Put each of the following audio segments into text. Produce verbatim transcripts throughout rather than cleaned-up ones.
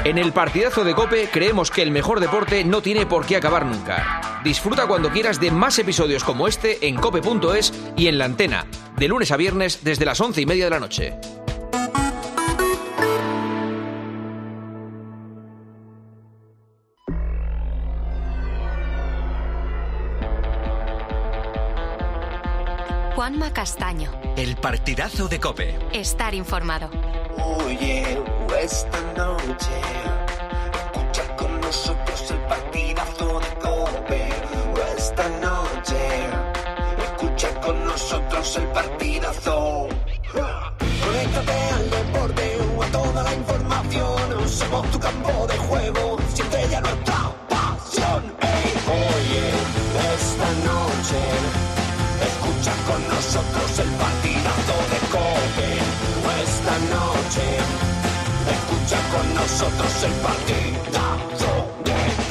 En el partidazo de COPE creemos que el mejor deporte no tiene por qué acabar nunca. Disfruta cuando quieras de más episodios como este en cope punto es y en la antena, de lunes a viernes desde las once y media de la noche. Juanma Castaño. El partidazo de COPE. Estar informado. Oye, esta noche escucha con nosotros el partidazo de COPE. Esta noche escucha con nosotros el partidazo. Conéctate al deporte o a toda la información. Somos tu campo de juego, siempre ya nuestra pasión. Hey, oye, esta noche escucha con nosotros el partidazo de COPE. Esta noche escucha con nosotros el partidazo de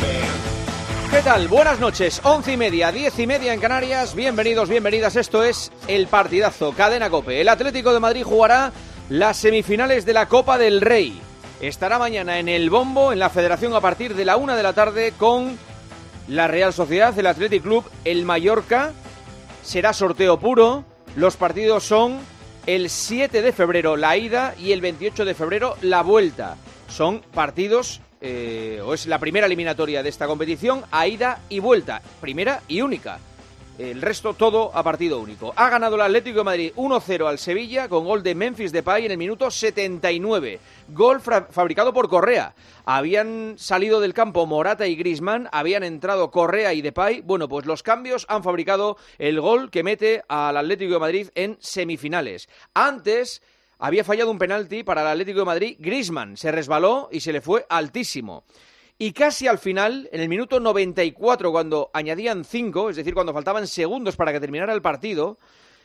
COPE. ¿Qué tal? Buenas noches, once y media, diez y media en Canarias. Bienvenidos, bienvenidas, esto es el partidazo, Cadena COPE. El Atlético de Madrid jugará las semifinales de la Copa del Rey. Estará mañana en el bombo, en la Federación, a partir de la una de la tarde con la Real Sociedad, el Athletic Club, el Mallorca. Será sorteo puro. Los partidos son el siete de febrero la ida y el veintiocho de febrero la vuelta. Son partidos, eh, o es la primera eliminatoria de esta competición, a ida y vuelta. Primera y única. El resto todo a partido único. Ha ganado el Atlético de Madrid uno cero al Sevilla con gol de Memphis Depay en el minuto setenta y nueve. Gol fra- fabricado por Correa. Habían salido del campo Morata y Griezmann, habían entrado Correa y Depay. Bueno, pues los cambios han fabricado el gol que mete al Atlético de Madrid en semifinales. Antes había fallado un penalti para el Atlético de Madrid. Griezmann se resbaló y se le fue altísimo. Y casi al final, en el minuto noventa y cuatro, cuando añadían cinco, es decir, cuando faltaban segundos para que terminara el partido,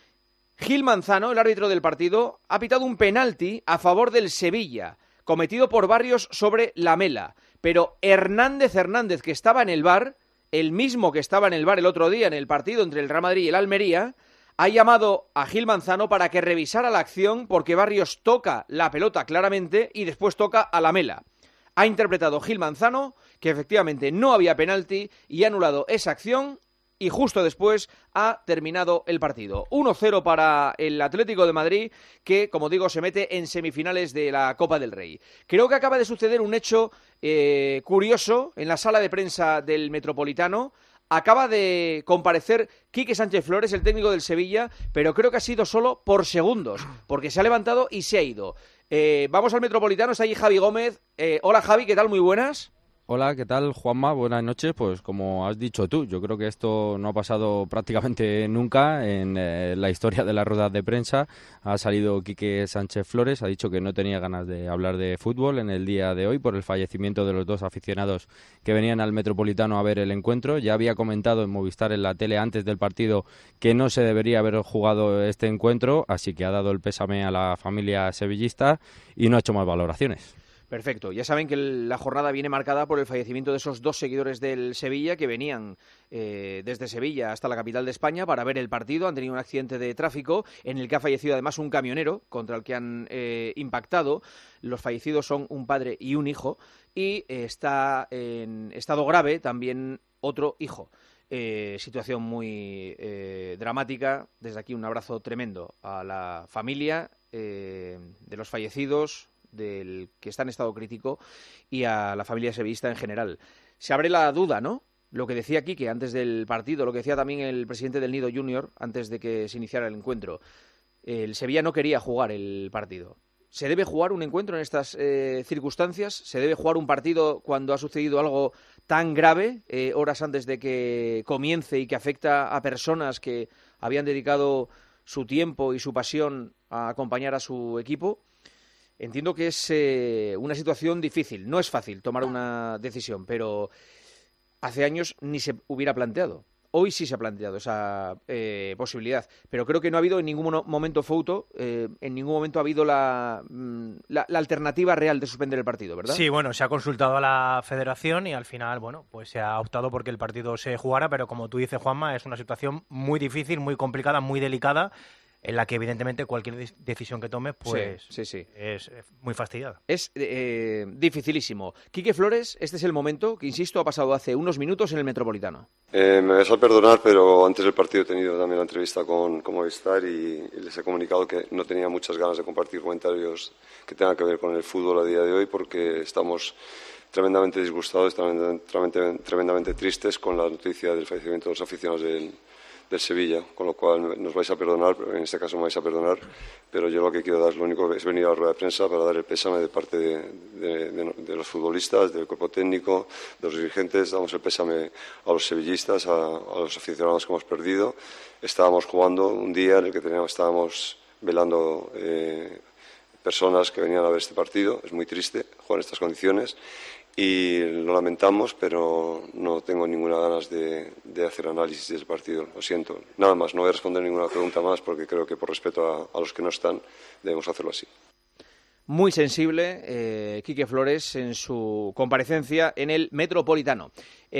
Gil Manzano, el árbitro del partido, ha pitado un penalti a favor del Sevilla, cometido por Barrios sobre Lamela. Pero Hernández Hernández, que estaba en el V A R, el mismo que estaba en el V A R el otro día en el partido entre el Real Madrid y el Almería, ha llamado a Gil Manzano para que revisara la acción porque Barrios toca la pelota claramente y después toca a Lamela. Ha interpretado Gil Manzano que efectivamente no había penalti y ha anulado esa acción y justo después ha terminado el partido. uno cero para el Atlético de Madrid que, como digo, se mete en semifinales de la Copa del Rey. Creo que acaba de suceder un hecho eh, curioso en la sala de prensa del Metropolitano. Acaba de comparecer Quique Sánchez Flores, el técnico del Sevilla, pero creo que ha sido solo por segundos, porque se ha levantado y se ha ido. Eh, vamos al Metropolitano, está allí Javi Gómez. Eh, hola Javi, ¿qué tal? Muy buenas. Hola, ¿qué tal, Juanma? Buenas noches. Pues como has dicho tú, yo creo que esto no ha pasado prácticamente nunca en eh, la historia de las ruedas de prensa. Ha salido Quique Sánchez Flores, ha dicho que no tenía ganas de hablar de fútbol en el día de hoy por el fallecimiento de los dos aficionados que venían al Metropolitano a ver el encuentro. Ya había comentado en Movistar, en la tele, antes del partido que no se debería haber jugado este encuentro, así que ha dado el pésame a la familia sevillista y no ha hecho más valoraciones. Perfecto. Ya saben que la jornada viene marcada por el fallecimiento de esos dos seguidores del Sevilla que venían eh, desde Sevilla hasta la capital de España para ver el partido. Han tenido un accidente de tráfico en el que ha fallecido además un camionero contra el que han eh, impactado. Los fallecidos son un padre y un hijo y eh, está en estado grave también otro hijo. Eh, situación muy eh, dramática. Desde aquí un abrazo tremendo a la familia eh, de los fallecidos, del que está en estado crítico y a la familia sevillista en general. Se abre la duda, ¿no? Lo que decía Quique antes del partido, lo que decía también el presidente del Nido Junior antes de que se iniciara el encuentro. El Sevilla no quería jugar el partido. ¿Se debe jugar un encuentro en estas eh, circunstancias? ¿Se debe jugar un partido cuando ha sucedido algo tan grave, eh, horas antes de que comience y que afecta a personas que habían dedicado su tiempo y su pasión a acompañar a su equipo? Entiendo que es eh, una situación difícil, no es fácil tomar una decisión, pero hace años ni se hubiera planteado. Hoy sí se ha planteado esa eh, posibilidad, pero creo que no ha habido en ningún momento Fouto, eh, en ningún momento ha habido la, la, la alternativa real de suspender el partido, ¿verdad? Sí, bueno, se ha consultado a la federación y al final, bueno, pues se ha optado porque el partido se jugara, pero como tú dices, Juanma, es una situación muy difícil, muy complicada, muy delicada. en la que evidentemente cualquier de- decisión que tomes pues Sí, sí, sí. es eh, muy fastidiada. Es eh, dificilísimo. Quique Flores, este es el momento que, insisto, ha pasado hace unos minutos en el Metropolitano. Eh, me vais a perdonar, pero antes del partido he tenido también la entrevista con, con Movistar y, y les he comunicado que no tenía muchas ganas de compartir comentarios que tengan que ver con el fútbol a día de hoy, porque estamos tremendamente disgustados, tremendamente, tremendamente, tremendamente tristes con la noticia del fallecimiento de los aficionados del, del Sevilla, con lo cual nos vais a perdonar, en este caso me vais a perdonar, pero yo lo que quiero dar, lo único es venir a la rueda de prensa para dar el pésame de parte de, de, de, de los futbolistas, del cuerpo técnico, de los dirigentes, damos el pésame a los sevillistas, a, a los aficionados que hemos perdido. Estábamos jugando un día en el que teníamos, estábamos velando eh, personas que venían a ver este partido, es muy triste jugar en estas condiciones. Y lo lamentamos, pero no tengo ninguna ganas de, de hacer análisis del partido, lo siento. Nada más, no voy a responder ninguna pregunta más porque creo que por respeto a, a los que no están debemos hacerlo así. Muy sensible, eh, Quique Flores, en su comparecencia en el Metropolitano.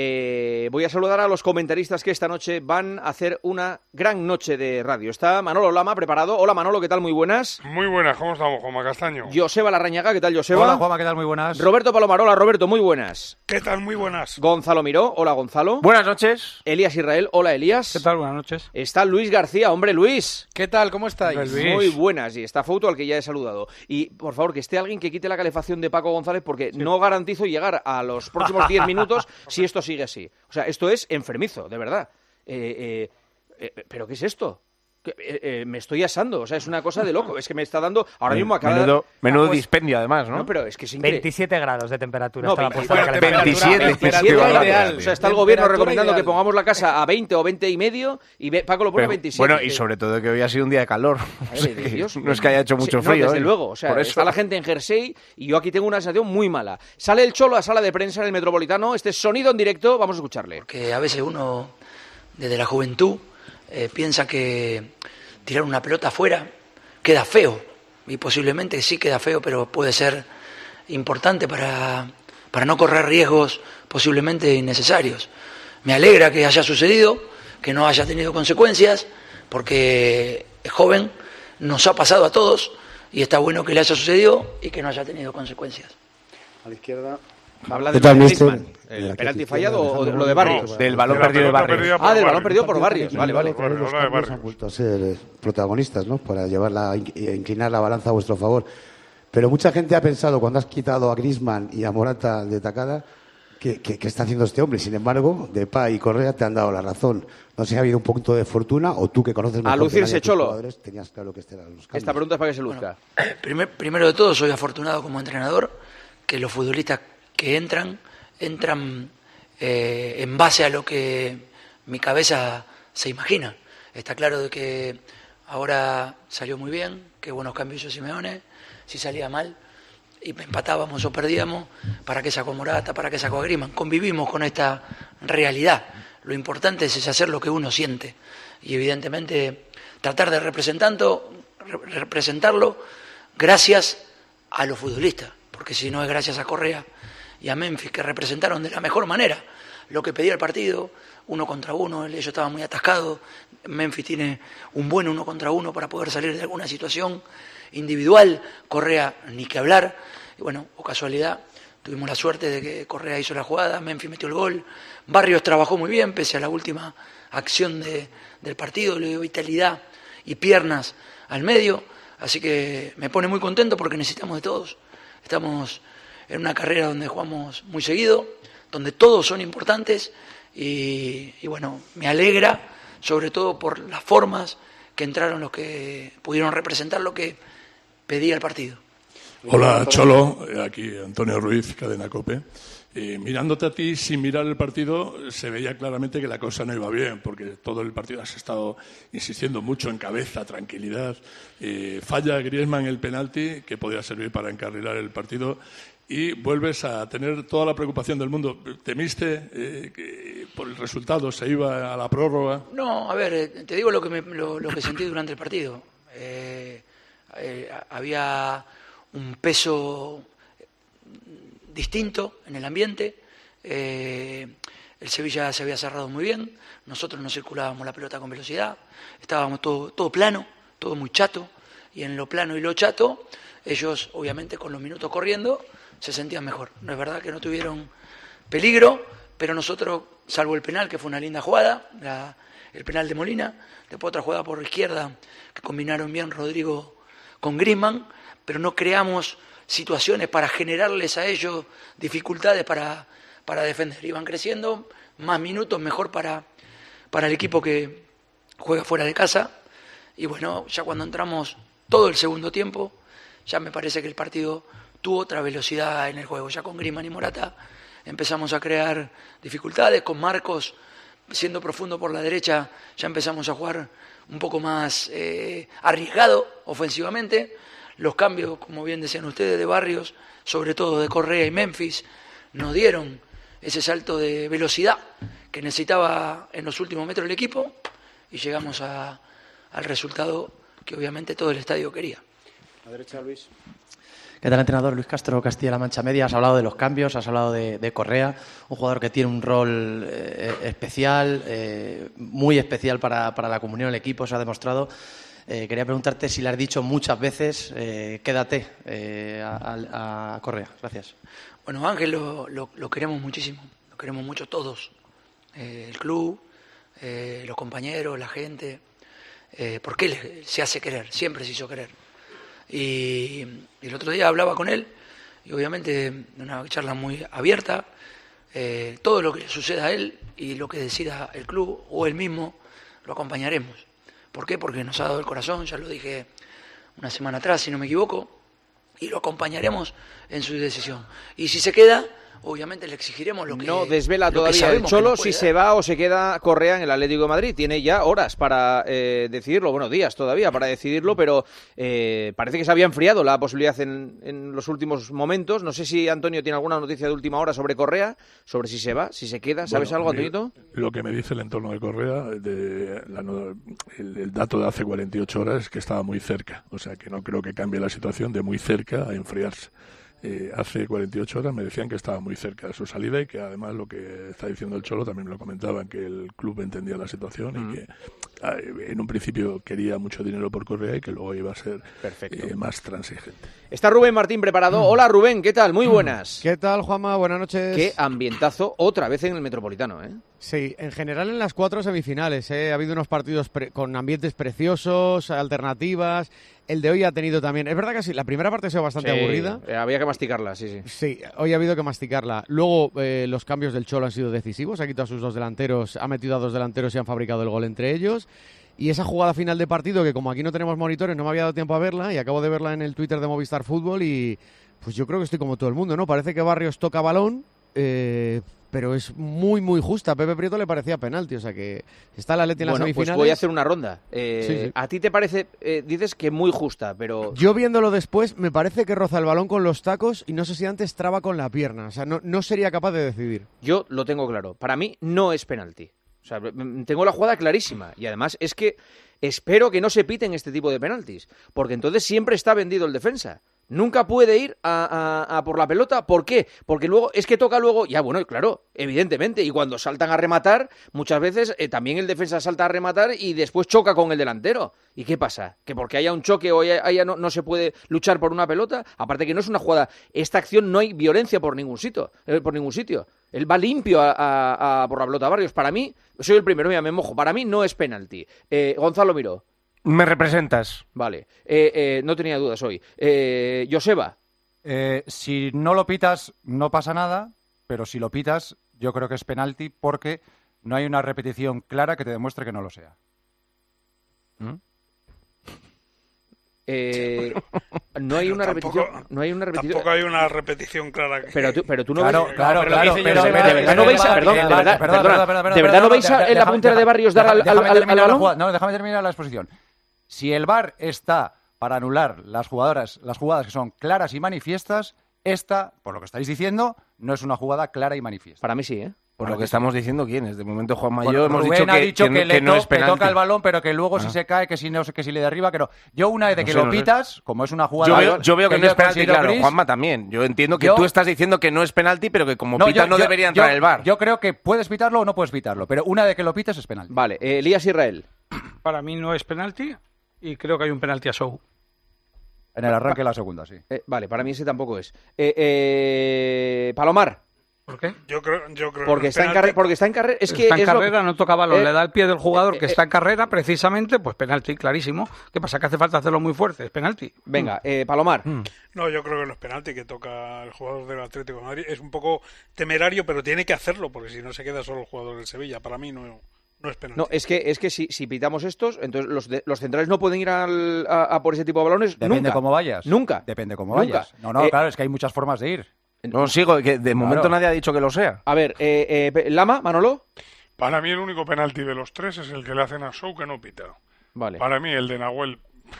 Eh, voy a saludar a los comentaristas que esta noche van a hacer una gran noche de radio. Está Manolo Lama preparado. Hola Manolo, ¿qué tal? Muy buenas. Muy buenas, ¿cómo estamos, Juanma Castaño? Joseba Larrañaga, ¿qué tal, Joseba? Hola Juanma, ¿qué tal? Muy buenas. Roberto Palomarola, Roberto, muy buenas. ¿Qué tal? Muy buenas. Gonzalo Miró, hola Gonzalo. Buenas noches. Elías Israel, hola Elías. ¿Qué tal? Buenas noches. Está Luis García, hombre Luis. ¿Qué tal? ¿Cómo estáis? Luis. Muy buenas, y está Fouto, al que ya he saludado. Y, por favor, que esté alguien que quite la calefacción de Paco González, porque sí. no garantizo llegar a los próximos diez minutos si esto sigue así. O sea, esto es enfermizo, de verdad. Eh, eh, eh, ¿Pero qué es esto? Que, eh, eh, me estoy asando, o sea, es una cosa de loco. Es que me está dando ahora mismo acá. Menudo, menudo ah, pues, dispendio, además, ¿no? No, pero es que es increíble. veintisiete grados de temperatura. No, está la veinte, puesta de calefacción. veintisiete, veintisiete ideal. ideal. O sea, está el gobierno recomendando ideal. que pongamos la casa a veinte o veinte y medio y ve, Paco lo pone a veintisiete. Bueno, y sobre todo que hoy ha sido un día de calor. Madre de Dios. No es que haya hecho mucho sí, frío. No, desde ¿eh? luego. O sea, Por eso. está la gente en jersey y yo aquí tengo una sensación muy mala. Sale el Cholo a sala de prensa en el Metropolitano. Este es sonido en directo. Vamos a escucharle. Que a veces uno, desde la juventud, eh, piensa que tirar una pelota afuera queda feo, y posiblemente sí queda feo, pero puede ser importante para, para no correr riesgos posiblemente innecesarios. Me alegra que haya sucedido, que no haya tenido consecuencias, porque es joven, nos ha pasado a todos, y está bueno que le haya sucedido y que no haya tenido consecuencias. A la izquierda... Habla de Griezmann, el penalti fallado o de lo de Barrios. No, del balón perdido de Barrios. Ah, del balón perdido por Barrios. Vale, vale. Los cambios han vuelto a ser protagonistas, ¿no? Para llevarla, inclinar la balanza a vuestro favor. Pero mucha gente ha pensado, cuando has quitado a Griezmann y a Morata de tacada, ¿qué, qué, qué está haciendo este hombre? Sin embargo, Depay y Correa te han dado la razón. No sé si ha habido un punto de fortuna o tú, que conoces mejor a lucirse, Cholo. Tenías claro que este eran los cambios. Esta pregunta es para que se luzca. Bueno, primer, primero de todo, soy afortunado como entrenador, que los futbolistas que entran, entran eh, en base a lo que mi cabeza se imagina. Está claro de que ahora salió muy bien, qué buenos cambios hizo Simeone, si salía mal y empatábamos o perdíamos, ¿para qué sacó Morata? ¿Para qué sacó a Griezmann? Convivimos con esta realidad. Lo importante es hacer lo que uno siente y evidentemente tratar de representarlo, representarlo gracias a los futbolistas, porque si no es gracias a Correa y a Memphis, que representaron de la mejor manera lo que pedía el partido, uno contra uno, ellos estaban muy atascados, Memphis tiene un buen uno contra uno para poder salir de alguna situación individual, Correa ni que hablar, y bueno, o casualidad, tuvimos la suerte de que Correa hizo la jugada, Memphis metió el gol, Barrios trabajó muy bien, pese a la última acción de, del partido, le dio vitalidad y piernas al medio, así que me pone muy contento porque necesitamos de todos, estamos en una carrera donde jugamos muy seguido, donde todos son importantes y, y bueno, me alegra sobre todo por las formas que entraron los que pudieron representar lo que pedía el partido. Hola Cholo, aquí Antonio Ruiz, Cadena COPE. Eh, mirándote a ti sin mirar el partido se veía claramente que la cosa no iba bien, porque todo el partido has estado insistiendo mucho en cabeza, tranquilidad. Eh, falla Griezmann el penalti, que podía servir para encarrilar el partido, y vuelves a tener toda la preocupación del mundo. ¿Temiste eh, que por el resultado se iba a la prórroga? No, a ver, te digo lo que, me, lo, lo que sentí durante el partido. Eh, eh, había un peso distinto en el ambiente, eh, el Sevilla se había cerrado muy bien, nosotros no circulábamos la pelota con velocidad, estábamos todo, todo plano, todo muy chato, y en lo plano y lo chato, ellos obviamente con los minutos corriendo se sentían mejor. No es verdad que no tuvieron peligro, pero nosotros, salvo el penal, que fue una linda jugada, la, el penal de Molina, después otra jugada por izquierda, que combinaron bien Rodrigo con Griezmann, pero no creamos situaciones para generarles a ellos dificultades para, para defender. Iban creciendo, más minutos, mejor para, para el equipo que juega fuera de casa. Y bueno, ya cuando entramos todo el segundo tiempo, ya me parece que el partido tuvo otra velocidad en el juego. Ya con Griezmann y Morata empezamos a crear dificultades, con Marcos siendo profundo por la derecha, ya empezamos a jugar un poco más eh, arriesgado ofensivamente. Los cambios, como bien decían ustedes, de Barrios, sobre todo de Correa y Memphis, nos dieron ese salto de velocidad que necesitaba en los últimos metros el equipo, y llegamos a, al resultado que obviamente todo el estadio quería. A derecha, Luis. ¿Qué tal, entrenador? Luis Castro, Castilla-La Mancha Media. Has hablado de los cambios, has hablado de, de Correa, un jugador que tiene un rol eh, especial, eh, muy especial para, para la comunión del equipo, se ha demostrado. Eh, quería preguntarte si le has dicho muchas veces, eh, quédate eh, a, a Correa. Gracias. Bueno, Ángel lo, lo, lo queremos muchísimo, lo queremos mucho todos. Eh, el club, eh, los compañeros, la gente. Eh, porque él se hace querer, siempre se hizo querer. Y, y el otro día hablaba con él, y obviamente en una charla muy abierta, eh, todo lo que suceda a él y lo que decida el club o él mismo, lo acompañaremos. ¿Por qué? Porque nos ha dado el corazón, ya lo dije una semana atrás, si no me equivoco, y lo acompañaremos en su decisión. Y si se queda, obviamente le exigiremos lo que no desvela lo todavía que el Cholo no si se va o se queda Correa en el Atlético de Madrid. Tiene ya horas para eh, decidirlo, bueno, días todavía para decidirlo, pero eh, parece que se había enfriado la posibilidad en, en los últimos momentos. No sé si Antonio tiene alguna noticia de última hora sobre Correa, sobre si se va, si se queda. ¿Sabes Bueno, algo, Antonito? Lo que me dice el entorno de Correa, de la, el, el dato de hace cuarenta y ocho horas es que estaba muy cerca. O sea, que no creo que cambie la situación de muy cerca a enfriarse. Eh, hace cuarenta y ocho horas me decían que estaba muy cerca de su salida, y que además lo que está diciendo el Cholo también me lo comentaban, que el club entendía la situación mm. y que eh, en un principio quería mucho dinero por Correa y que luego iba a ser eh, más transigente. Está Rubén Martín preparado. Mm. Hola Rubén, ¿qué tal? Muy buenas. ¿Qué tal, Juanma? Buenas noches. Qué ambientazo otra vez en el Metropolitano, ¿eh? Sí, en general en las cuatro semifinales, ¿eh? Ha habido unos partidos pre- con ambientes preciosos, alternativas. El de hoy ha tenido también... Es verdad que sí, la primera parte ha sido bastante sí, aburrida. Eh, había que masticarla, sí, sí. Sí, hoy ha habido que masticarla. Luego eh, los cambios del Cholo han sido decisivos. Ha quitado a sus dos delanteros, ha metido a dos delanteros y han fabricado el gol entre ellos. Y esa jugada final de partido, que como aquí no tenemos monitores, no me había dado tiempo a verla, y acabo de verla en el Twitter de Movistar Fútbol, y pues yo creo que estoy como todo el mundo, ¿no? Parece que Barrios toca balón, eh, pero es muy, muy justa. A Pepe Prieto le parecía penalti, o sea que está el Atleti en bueno, las semifinales. Pues voy a hacer una ronda. Eh, sí, sí. ¿A ti te parece, eh, dices que muy justa, pero... Yo viéndolo después, me parece que roza el balón con los tacos y no sé si antes traba con la pierna. O sea, no, no sería capaz de decidir. Yo lo tengo claro. Para mí no es penalti. O sea, tengo la jugada clarísima. Y además es que espero que no se piten este tipo de penaltis, porque entonces siempre está vendido el defensa. Nunca puede ir a, a, a por la pelota. ¿Por qué? Porque luego es que toca luego... Ya, bueno, claro, evidentemente. Y cuando saltan a rematar, muchas veces eh, también el defensa salta a rematar y después choca con el delantero. ¿Y qué pasa? ¿Que porque haya un choque o haya, haya no, no se puede luchar por una pelota? Aparte que no es una jugada... Esta acción no hay violencia por ningún sitio. Eh, por ningún sitio. Él va limpio a, a, a por la pelota. Barrios, para mí... Soy el primero, mira, me mojo. Para mí no es penalti. Eh, Gonzalo Miró. Me representas. Vale, eh, eh, no tenía dudas hoy. Eh, Joseba. Eh, si no lo pitas, no pasa nada, pero si lo pitas, yo creo que es penalti porque no hay una repetición clara que te demuestre que no lo sea. ¿Mm? Eh, no hay una tampoco, repetición, no hay una repetición. Tampoco hay una repetición clara. Que... Pero tú, pero tú no claro, ves. claro, no, claro, pero, pero, pero, pero de verdad no veis, perdón, de verdad, perdona, de verdad no veis en la puntera de Barrios dar al, al, al, al balón. No, déjame terminar la exposición. Si el V A R está para anular las jugadoras, las jugadas que son claras y manifiestas, esta, por lo que estáis diciendo, no es una jugada clara y manifiesta. Para mí sí, ¿eh? Por lo que estamos diciendo, ¿quién es? De momento Juan Mayor bueno, hemos Rubén dicho que, ha dicho que, que, le que no to- es penalti. que toca el balón, pero que luego ah. si se cae, que si no que si le derriba, que no. Yo una vez de no que sé, lo no pitas, sé. Como es una jugada... Yo veo, yo veo que, que no es penalti, claro, gris, Juanma también. Yo entiendo que yo, tú estás diciendo que no es penalti, pero que como no, pitas yo, no yo, debería entrar yo, el V A R. Yo creo que puedes pitarlo o no puedes pitarlo, pero una vez que lo pitas es penalti. Vale, eh, Elías Israel. Para mí no es penalti. Y creo que hay un penalti a Show. En el arranque de la segunda, sí. Eh, vale, para mí ese tampoco es. Eh, eh, Palomar. ¿Por qué? Yo creo, yo creo Porque que está, en penalti- carre- porque está en carrera. Es que está en es lo- carrera, no toca balón, eh, le da el pie del jugador que eh, está en carrera, precisamente, pues penalti, clarísimo. ¿Qué pasa? Que hace falta hacerlo muy fuerte, es penalti. Venga, eh, Palomar. No, yo creo que no es penalti que toca el jugador del Atlético de Madrid. Es un poco temerario, pero tiene que hacerlo, porque si no se queda solo el jugador del Sevilla. Para mí no, no es penalti. No, es que, es que si, si pitamos estos, entonces los, de- los centrales no pueden ir al- a, a por ese tipo de balones. Depende nunca. cómo vayas. Nunca. Depende cómo Nunca. vayas. No, no, Eh, claro, es que hay muchas formas de ir. No sigo, que de momento Claro. nadie ha dicho que lo sea. A ver, eh, eh, Lama, Manolo. Para mí el único penalti de los tres es el que le hacen a Show que no pita. Vale. Para mí el de Nahuel...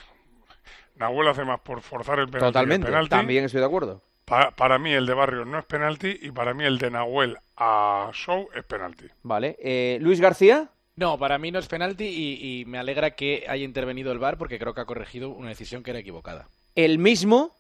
Nahuel hace más por forzar el penalti. que el Totalmente. penalti. También estoy de acuerdo. Pa- para mí el de Barrios no es penalti y para mí el de Nahuel a Show es penalti. Vale. Eh, Luis García. No, para mí no es penalti y, y me alegra que haya intervenido el V A R porque creo que ha corregido una decisión que era equivocada. El mismo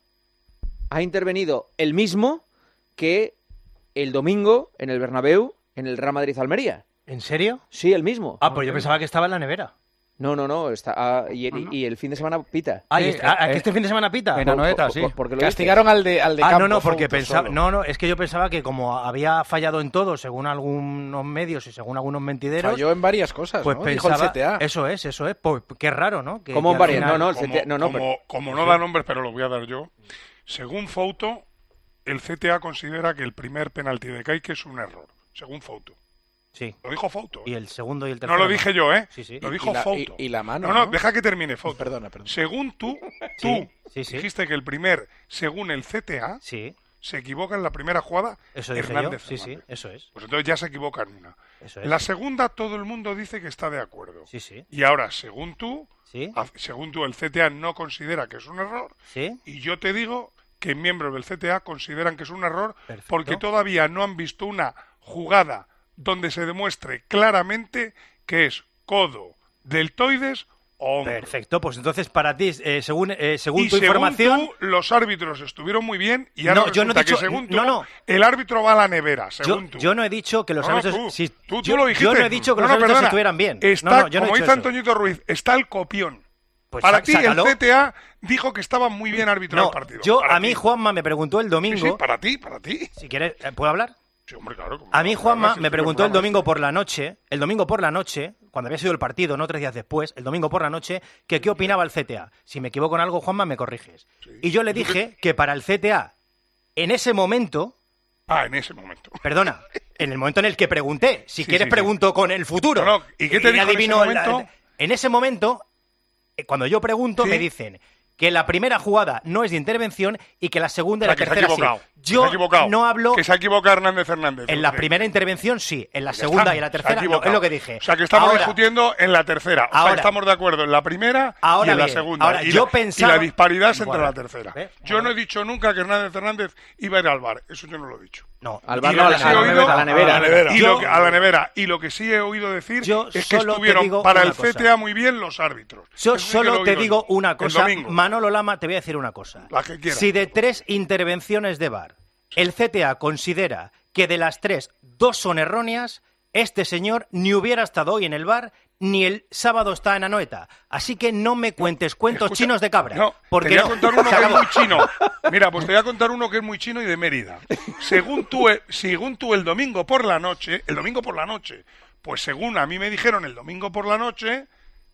ha intervenido el mismo que el domingo en el Bernabéu en el Real Madrid-Almería. ¿En serio? Sí, el mismo. Ah, pues yo pensaba que estaba en la nevera. No, no, no. Está, ah, y, el, y el fin de semana pita. Ah, ¿y Eh, este, ah, eh, ¿que este fin de semana pita? en Anoeta, sí. porque lo Castigaron al de, al de ah, campo. no, no, fue porque un pensaba, solo. no, no, es que yo pensaba que como había fallado en todo, según algunos medios y según algunos mentideros, Falló en varias cosas, pues ¿no? Dijo pensaba, el C T A. eso es, eso es, pues qué raro, ¿no? Que, ¿Cómo que al varias? final- No, no, el Como, C T A no, no, como, pero- como no da nombres, pero lo voy a dar yo. Según Fouto, el C T A considera que el primer penalti de Kaique es un error. Según Fouto. Sí. Lo dijo Fouto. Y el segundo y el tercero. No lo dije yo, ¿eh? Sí, sí. Lo Y- dijo y la- Fouto. y- y la mano, No, no, ¿no? deja que termine Fouto. Perdona, perdona. Según tú, tú Sí, sí, sí. dijiste que el primer, según el C T A, Sí. se equivoca en la primera jugada Eso dije Hernández yo. Sí, sí, Fernández. eso es. Pues entonces ya se equivoca en una. Eso es. En la segunda todo el mundo dice que está de acuerdo. Sí, sí. Y ahora, según tú, Sí. haz- según tú, el C T A no considera que es un error. Sí. Y yo te digo que miembros del C T A consideran que es un error Perfecto. porque todavía no han visto una jugada donde se demuestre claramente que es codo, deltoides o hombro. Perfecto, pues entonces para ti, eh, según, eh, según Y tu según información... tú, los árbitros estuvieron muy bien y ahora No, yo no he resulta dicho- que según tú, no, no. el árbitro va a la nevera, Yo, según tú. yo no he dicho que los No, no, árbitros... tú, si- tú, tú yo, lo dijiste. yo no he dicho que No, los no, árbitros perdona. estuvieran bien. Está, no, no, yo no he como dicho dice eso. Antoñito Ruiz, está el copión. Pues Para sá- ti, sácalo. el C T A dijo que estaba muy bien arbitrado No, el partido. yo, Para a mí ti. Juanma me preguntó el domingo... Sí, sí, para ti, para ti. Si quieres, eh, ¿puedo hablar? Sí, hombre, claro. como A mí no, Juanma además, me es que preguntó los el domingo programas- por la noche, el domingo por la noche, cuando había sido el partido, no tres días después, el domingo por la noche, que qué opinaba el C T A. Si me equivoco en algo, Juanma, me corriges. Y yo le dije que para el C T A, en ese momento... Ah, en ese momento. Perdona, en el momento en el que pregunté. Si Sí, quieres sí, sí. pregunto con el futuro. No, no, ¿y qué te dijo en ese adivino la- momento? en ese momento, eh, cuando yo pregunto, Sí. me dicen que la primera jugada no es de intervención y que la segunda y la O sea, que se ha tercera sí. equivocado. Que Yo se ha equivocado. no hablo... Que se ha equivocado Hernández Fernández. En la Usted. primera intervención sí, en la Ya segunda está, y en la se ha tercera no, equivocado. es lo que dije. O sea, que estamos Ahora- discutiendo en la tercera. O sea, Ahora- que estamos de acuerdo en la primera Ahora y en la bien, segunda. ahora y, yo la, pensaba- y la disparidad es entre Bueno, la tercera. ¿ves? Yo no he dicho nunca que Hernández Fernández iba a ir al bar. Eso yo no lo he dicho. No, Al Y bar lo no, que a sí la, he a la oído- nevera, a la nevera. Y Yo- lo que- a la nevera. Y lo que sí he oído decir Yo es que solo te estuvieron digo para una el C T A cosa. muy bien los árbitros. Yo Eso sí que lo solo he te oído digo yo. una El cosa, domingo. Manolo Lama, te voy a decir una cosa. La que quiera. Si de tres intervenciones de V A R, el C T A considera que de las tres, dos son erróneas, este señor ni hubiera estado hoy en el V A R, ni el sábado está en Anoeta. Así que no me cuentes cuentos Escucha, chinos de cabra. No, porque te voy a no. contar uno Se que es acabó. muy chino. Mira, pues te voy a contar uno que es muy chino y de Mérida. Según tú, eh, según tú el domingo por la noche, el domingo por la noche, pues según a mí me dijeron el domingo por la noche,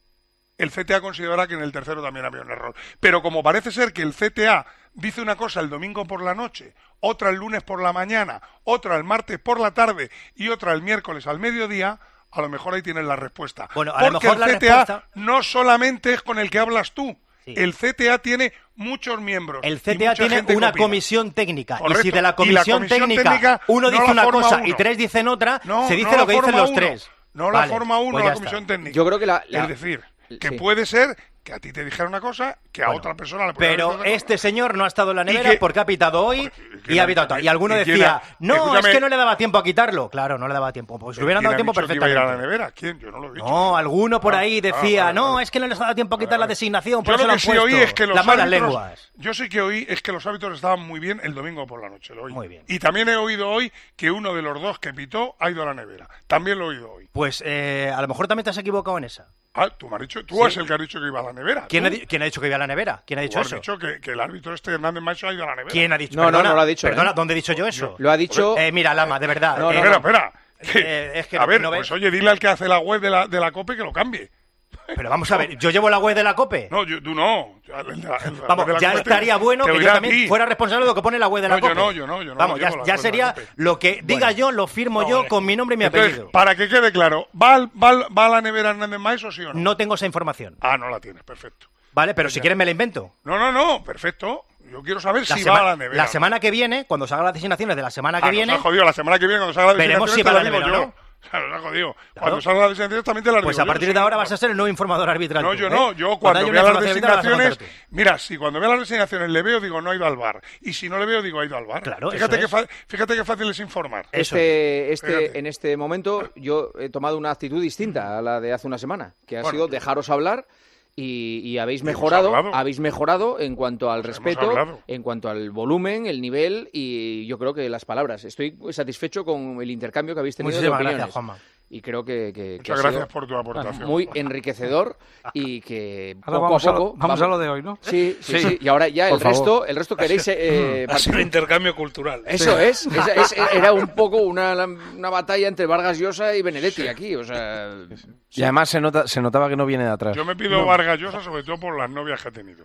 el C T A considera que en el tercero también había un error. Pero como parece ser que el C T A dice una cosa el domingo por la noche, otra el lunes por la mañana, otra el martes por la tarde y otra el miércoles al mediodía, a lo mejor ahí tienes la respuesta. Bueno, a Porque lo mejor el la C T A respuesta... no solamente es con el que hablas tú. Sí. El C T A tiene muchos miembros. El y C T A mucha tiene gente que una opina. comisión técnica. Correcto. Y si de la Y la comisión, comisión técnica, técnica uno no dice la una forma cosa uno. y tres dicen otra, No, se dice no lo la que dicen forma los uno. tres. No Vale, la forma uno pues la ya comisión está. técnica. Yo creo que la- la- Es decir, que sí. puede ser que a ti te dijera una cosa, que a Bueno, otra persona le pueda Pero decir otra este señor no ha estado en la Y nevera que- porque ha pitado hoy que y la- ha pitado todo. Y alguno ¿y quién decía, ha- no, es escúchame, que no le daba tiempo a quitarlo. Claro, no le daba tiempo. Pues si le hubieran ¿quién dado ha tiempo dicho que iba a ir a la perfectamente. nevera? ¿Quién? Yo no lo he dicho. No, alguno por Ah, ahí ah, decía, vale, no, vale. es que no les ha dado tiempo a quitar la designación, por Yo eso lo la que han sí puesto. oí es que los Las malas árbitros, lenguas. yo sí que oí es que los árbitros estaban muy bien el domingo por la noche, lo oí. Muy bien. Y también he oído hoy que uno de los dos que pitó ha ido a la nevera. También lo he oído hoy. Pues eh, a lo mejor también te has equivocado en esa. Ah, tú me has dicho, tú Sí. eres el que has dicho que iba a la nevera. ¿Quién ¿tú? ha, di- quién ha dicho que iba a la nevera? ¿Quién ha Tú dicho has eso? dicho que, que el árbitro este Hernández Macho ha ido a la nevera. ¿Quién ha dicho? No, no, Perdona, no lo ha dicho, Perdona, ¿eh? ¿dónde he dicho yo eso? Lo ha dicho... Eh, mira, Lama, de verdad. No, eh, no, Espera, no. espera. Que- Eh, es que a no- ver, no ves. pues oye, dile al que hace la web de la, de la COPE que lo cambie. Pero vamos a ver, ¿yo llevo la web de la COPE? No, yo, tú no. El de la- el de la Vamos, web de la ya COPE te- estaría bueno te que lo yo dirá a también ti. fuera responsable de lo que pone la web de la No, yo COPE. no, yo no, yo no Vamos, lo ya, llevo la ya web de la sería COPE. lo que diga yo, lo firmo yo con mi nombre y mi Entonces, apellido. para que quede claro, ¿va, al- va, al- va a la nevera Hernández Macho, sí o no? No tengo esa información. Ah, no la tienes, perfecto. Vale, pero si quieres me la invento. No, no, no, perfecto. Yo quiero saber La, si sema- va a la nevera. la semana que viene, cuando salgan las designaciones de la semana que Ah, viene, nos ha jodido, la semana que viene cuando salga la veremos designación si te va a la la digo nevera o yo. no. Claro, lo ha jodido. Claro. Cuando salga la designación también te la digo pues yo. a partir Yo de soy ahora un- vas a ser el nuevo informador arbitral. No, tú, yo ¿eh? no, yo cuando haya vea una las información arbitral, vas a designaciones, contar tú. mira, si cuando vea las designaciones le veo, digo, no ha ido al bar. Y si no le veo, digo, ha ido al bar. Claro, fíjate, eso que es. fa- fíjate qué fácil es informar. Este, este, Fíjate. en este momento yo he tomado una actitud distinta a la de hace una semana, que ha Bueno. sido dejaros hablar y, y habéis Hemos mejorado, hablado. habéis mejorado en cuanto al Pues hemos respeto, hablado. en cuanto al volumen, el nivel y yo creo que las palabras. Estoy satisfecho con el intercambio que habéis tenido de Muchísimas opiniones. gracias, Juanma. Y creo que, que, que Muchas ha gracias sido por tu aportación. muy enriquecedor y que Ahora poco vamos a a lo- poco vamos a lo de hoy, ¿no? Sí, sí, Sí. sí. Y ahora ya el Por favor. resto, el resto queréis eh, Ha sido un intercambio cultural. eso es, esa- es- era un poco una, una batalla entre Vargas Llosa y Benedetti aquí, o sea... Y además se, nota, se notaba que no viene de atrás. Yo me pido Vargas Llosa sobre todo por las novias que ha tenido.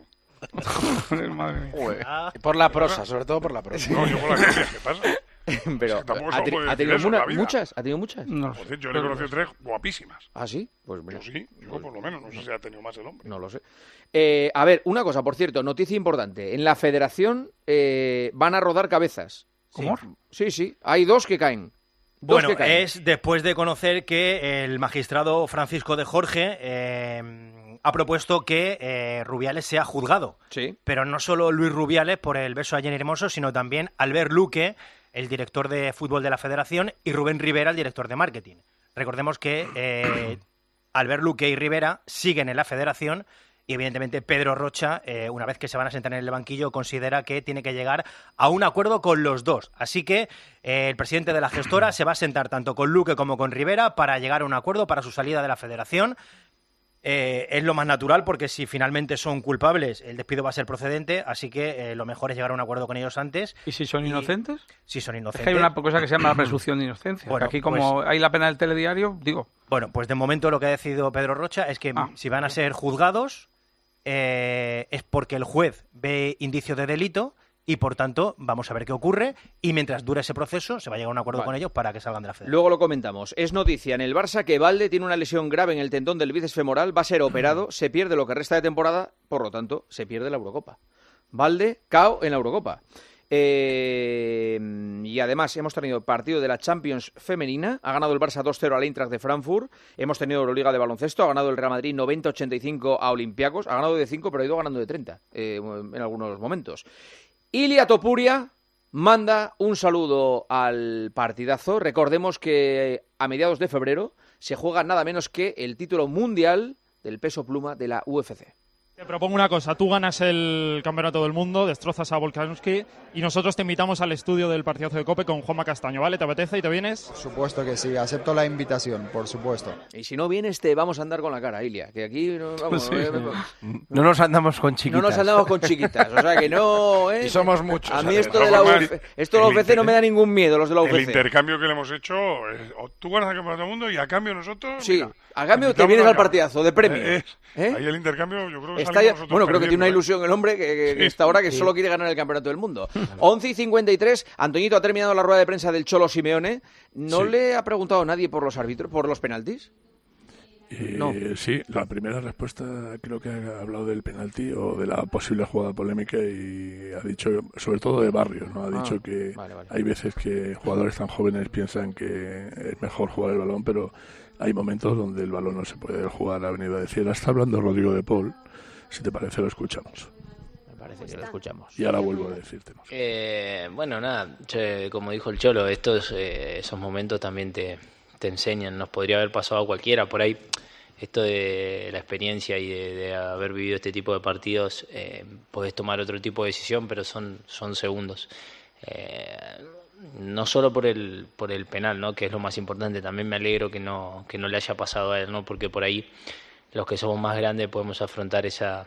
Madre mía. Por la prosa, sobre todo por la prosa. No, yo por las novias, ¿qué pasa? Pero Es que tampoco ¿ha, se teni- puede ha decir tenido eso en muna- la vida. muchas? ¿Ha tenido muchas? No lo sé. Joder, yo le he conocido tres guapísimas. ¿Ah, sí? Pues mira, Yo sí, yo por lo menos. No sé si ha tenido más el hombre. no lo sé. Eh, a ver, una cosa, por cierto, noticia importante. En la federación eh, van a rodar cabezas. ¿Cómo? Sí, sí, hay dos que caen. Dos Bueno, que caen. es después de conocer que el magistrado Francisco de Jorge eh, ha propuesto que eh, Rubiales sea juzgado. Sí. Pero no solo Luis Rubiales por el beso a Jenny Hermoso, sino también Albert Luque, el director de fútbol de la federación, y Rubén Rivera, el director de marketing. Recordemos que eh, Albert Luque y Rivera siguen en la federación y evidentemente Pedro Rocha, eh, una vez que se van a sentar en el banquillo, considera que tiene que llegar a un acuerdo con los dos. Así que eh, el presidente de la gestora se va a sentar tanto con Luque como con Rivera para llegar a un acuerdo para su salida de la federación. Eh, es lo más natural porque si finalmente son culpables el despido va a ser procedente, así que eh, lo mejor es llegar a un acuerdo con ellos antes. ¿Y si son inocentes? Si son Es inocentes. que hay una cosa que se llama la presunción de inocencia. Bueno, que aquí como hay la pena del telediario, digo... Bueno, pues de momento lo que ha decidido Pedro Rocha es que Ah. si van a ser juzgados eh, es porque el juez ve indicio de delito y por tanto vamos a ver qué ocurre y mientras dure ese proceso se va a llegar a un acuerdo Vale. con ellos para que salgan de la federación. Luego lo comentamos. Es noticia en el Barça que Valde tiene una lesión grave en el tendón del bíceps femoral, va a ser operado, se pierde lo que resta de temporada, por lo tanto, se pierde la Eurocopa. Valde, cao en la Eurocopa. Eh, y además hemos tenido partido de la Champions femenina, ha ganado el Barça dos cero al Eintracht de Frankfurt, hemos tenido Euroliga de baloncesto, ha ganado el Real Madrid noventa ochenta y cinco a Olympiacos, ha ganado de cinco pero ha ido ganando de treinta eh, en algunos momentos. Ilia Topuria manda un saludo al partidazo. Recordemos que a mediados de febrero se juega nada menos que el título mundial del peso pluma de la U F C. Te propongo una cosa, tú ganas el campeonato del mundo, destrozas a Volkanovski y nosotros te invitamos al estudio del partidazo de COPE con Juanma Castaño, ¿vale? ¿Te apetece y te vienes? Por supuesto que sí, acepto la invitación, por supuesto. Y si no vienes te vamos a andar con la cara, Ilia, que aquí no, vamos, Sí. eh, No nos andamos con chiquitas. no nos andamos con chiquitas, o sea que no... ¿eh? Y somos muchos. A mí De esto todas de la U formas, F C, esto de la el U F C no inter- me da ningún miedo, los de la U El F C. intercambio que le hemos hecho, es, o tú ganas el campeonato del mundo y a cambio nosotros. Sí, mira, a cambio te invitamos vienes a al partidazo de premio. Eh, eh, ¿Eh? Ahí el intercambio, yo creo que Está salimos ya- nosotros bueno, creo que tiene una perdiendo, ¿eh? ilusión el hombre que, que, que Sí, está ahora que sí. solo quiere ganar el campeonato del mundo. once y cincuenta y tres, Antoñito ha terminado la rueda de prensa del Cholo Simeone. ¿No Sí. le ha preguntado nadie por los árbitros, por los penaltis? Eh, No. Sí, la primera respuesta creo que ha hablado del penalti o de la posible jugada polémica y ha dicho, sobre todo de Barrios, ¿no? Ha Ah, dicho que vale, vale. hay veces que jugadores tan jóvenes piensan que es mejor jugar el balón, pero hay momentos donde el balón no se puede jugar. Ha venido a decir, ahora está hablando Rodrigo de Paul, si te parece lo escuchamos. Me parece que lo escuchamos. Y ahora vuelvo a decirte. Eh, bueno, nada, che, como dijo el Cholo, estos eh, esos momentos también te, te enseñan, nos podría haber pasado a cualquiera, por ahí esto de la experiencia y de, de haber vivido este tipo de partidos, eh, podés tomar otro tipo de decisión, pero son, son segundos. Eh, no solo por el por el penal, ¿no? Que es lo más importante, también me alegro que no que no le haya pasado a él, ¿no? Porque por ahí los que somos más grandes podemos afrontar esa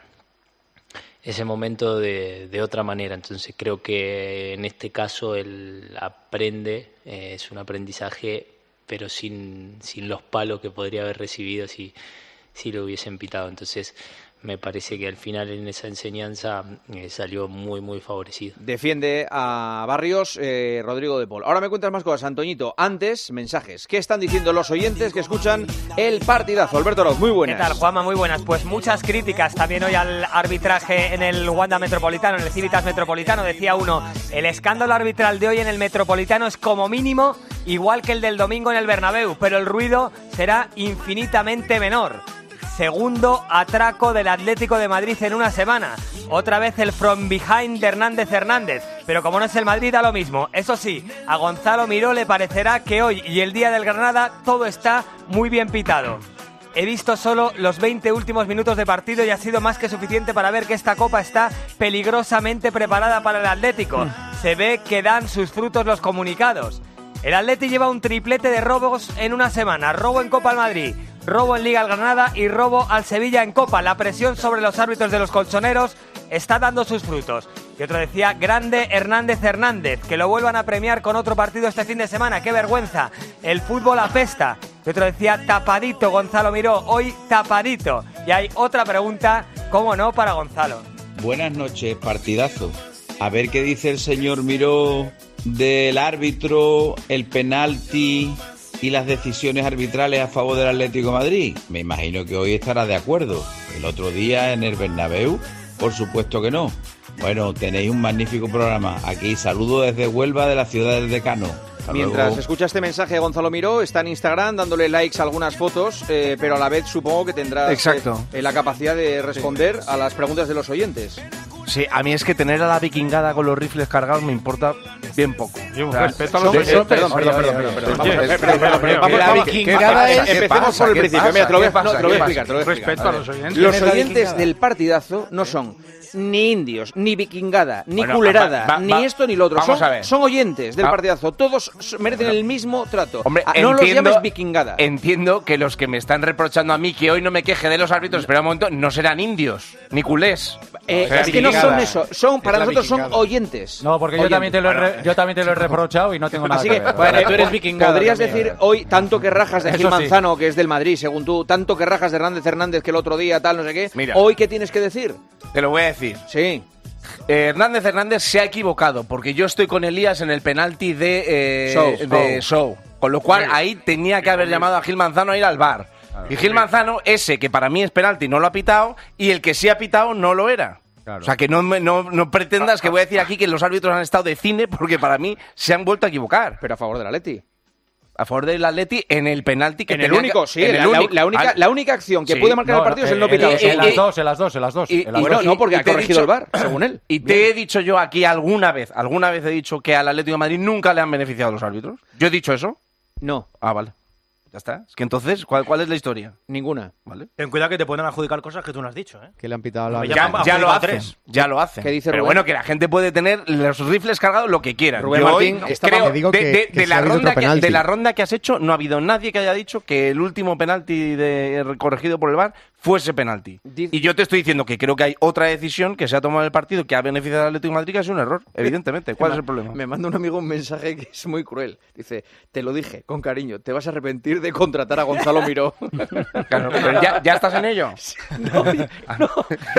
ese momento de, de otra manera. Entonces creo que en este caso él aprende, eh, es un aprendizaje, pero sin, sin los palos que podría haber recibido si, si lo hubiesen pitado. Entonces me parece que al final en esa enseñanza eh, salió muy, muy favorecido. Defiende a Barrios eh, Rodrigo de Paul. Ahora me cuentas más cosas, Antoñito. Antes, mensajes. ¿Qué están diciendo los oyentes que escuchan el partidazo? Alberto Roz, muy buenas. ¿Qué tal, Juanma? Muy buenas. Pues muchas críticas también hoy al arbitraje en el Wanda Metropolitano, en el Civitas Metropolitano. Decía uno, el escándalo arbitral de hoy en el Metropolitano es como mínimo igual que el del domingo en el Bernabéu, pero el ruido será infinitamente menor. Segundo atraco del Atlético de Madrid en una semana. Otra vez el from behind de Hernández Hernández. Pero como no es el Madrid, da lo mismo. Eso sí, a Gonzalo Miró le parecerá que hoy y el día del Granada todo está muy bien pitado. He visto solo los veinte últimos minutos de partido y ha sido más que suficiente para ver que esta Copa está peligrosamente preparada para el Atlético. Se ve que dan sus frutos los comunicados. El Atleti lleva un triplete de robos en una semana. Robo en Copa al Madrid, robo en Liga al Granada y robo al Sevilla en Copa. La presión sobre los árbitros de los colchoneros está dando sus frutos. Y otro decía, grande Hernández Hernández, que lo vuelvan a premiar con otro partido este fin de semana. ¡Qué vergüenza! El fútbol apesta. Y otro decía, tapadito Gonzalo Miró, hoy tapadito. Y hay otra pregunta, ¿cómo no, para Gonzalo? Buenas noches, partidazo. A ver qué dice el señor Miró del árbitro, el penalti y las decisiones arbitrales a favor del Atlético de Madrid. Me imagino que hoy estará de acuerdo. El otro día en el Bernabéu, por supuesto que no. Bueno, tenéis un magnífico programa. Aquí saludo desde Huelva, de la ciudad del Decano. Hasta Mientras luego. escucha este mensaje, Gonzalo Miró está en Instagram dándole likes a algunas fotos, eh, pero a la vez supongo que tendrás Exacto. eh, la capacidad de responder a las preguntas de los oyentes. Sí, a mí es que tener a la vikingada con los rifles cargados me importa bien poco. Yo O sea, respeto a los son- oyentes. perdón, perdón, perdón, perdón, perdón. Vamos a ver, perdón, perdón, perdón. Vamos, La vamos, vikingada ¿qué es- pasa? ¿qué Empecemos pasa? por el ¿Qué principio. pasa? Mira, te lo voy a, ¿Qué pasa? no, te lo voy a ¿Qué explicar. Te lo voy a Respeto explicar. a los oyentes. Los ¿Quién es la oyentes vikingada? del partidazo no son ni indios, ni vikingada, ni Bueno, culerada, va- va- ni va- esto ni lo otro. vamos Son, a ver. son oyentes del Ah. partidazo. Todos s- merecen el mismo trato. Hombre, Ah, no los entiendo- llames vikingada. Entiendo que los que me están reprochando a mí que hoy no me queje de los árbitros, espera un momento, no serán indios, ni culés. Eh, O sea, es que no vikingada. son eso. Son, para Es la nosotros son vikingada. oyentes. No, porque yo Oyentes. también, te lo he re- yo también te lo he reprochado y no tengo nada Así que que, ver. bueno, Tú eres vikingada podrías también. decir hoy tanto que rajas de Eso Gil sí. Manzano, que es del Madrid, según tú, tanto que rajas de Hernández Hernández que el otro día, tal, no sé qué. Mira. Hoy, ¿qué tienes que decir? Te lo voy a decir. Sí. Eh, Hernández Hernández se ha equivocado porque yo estoy con Elías en el penalti de, eh, Show. de Show. Con lo cual Sí. ahí tenía que haber llamado a Gil Manzano a ir al bar. Y Gil Manzano, ese que para mí es penalti, no lo ha pitado, y el que sí ha pitado no lo era. O sea, que no, me- no, no pretendas que voy a decir aquí que los árbitros han estado de cine, porque para mí se han vuelto a equivocar. Pero a favor del Atleti. A favor del Atleti en el penalti que En el tenía único, que- sí. en la, el la- único. la única, Vale. la única acción que Sí. puede marcar No, el partido es el en- no en pitado. las- Sí. en las Y- dos, en las dos, en las dos. Y, en las y- bueno, dos. no, porque y ha te he corregido dicho- el V A R, según él. Y te he dicho yo aquí alguna vez, alguna vez he dicho que al Atlético de Madrid nunca le han beneficiado los árbitros. ¿Yo he dicho eso? No. Ah, vale. Ya está. Es que entonces, ¿cuál, cuál es la historia? Ninguna. ¿Vale? Ten cuidado que te pueden adjudicar cosas que tú no has dicho, ¿eh? Que le han pitado la... Me Ya, llaman ya lo adjudica hacen, tres. ya lo hacen. ¿Qué dice Pero Rubén? bueno, que la gente puede tener los rifles cargados lo que quieran. Rubén Yo Martín, hoy estaba- creo, me digo de, que- de- que de sí la ha habido ronda otro que, penalti. de la ronda que has hecho, no ha habido nadie que haya dicho que el último penalti de, corregido por el V A R fuese penalti. Diz- Y yo te estoy diciendo que creo que hay otra decisión que se ha tomado en el partido que ha beneficiado al Atlético de Madrid, que es un error, evidentemente. ¿Cuál es el problema? Me manda un amigo un mensaje que es muy cruel. Dice, te lo dije, con cariño, te vas a arrepentir de contratar a Gonzalo Miró. Claro, pero ya, ya estás en ello. No, no.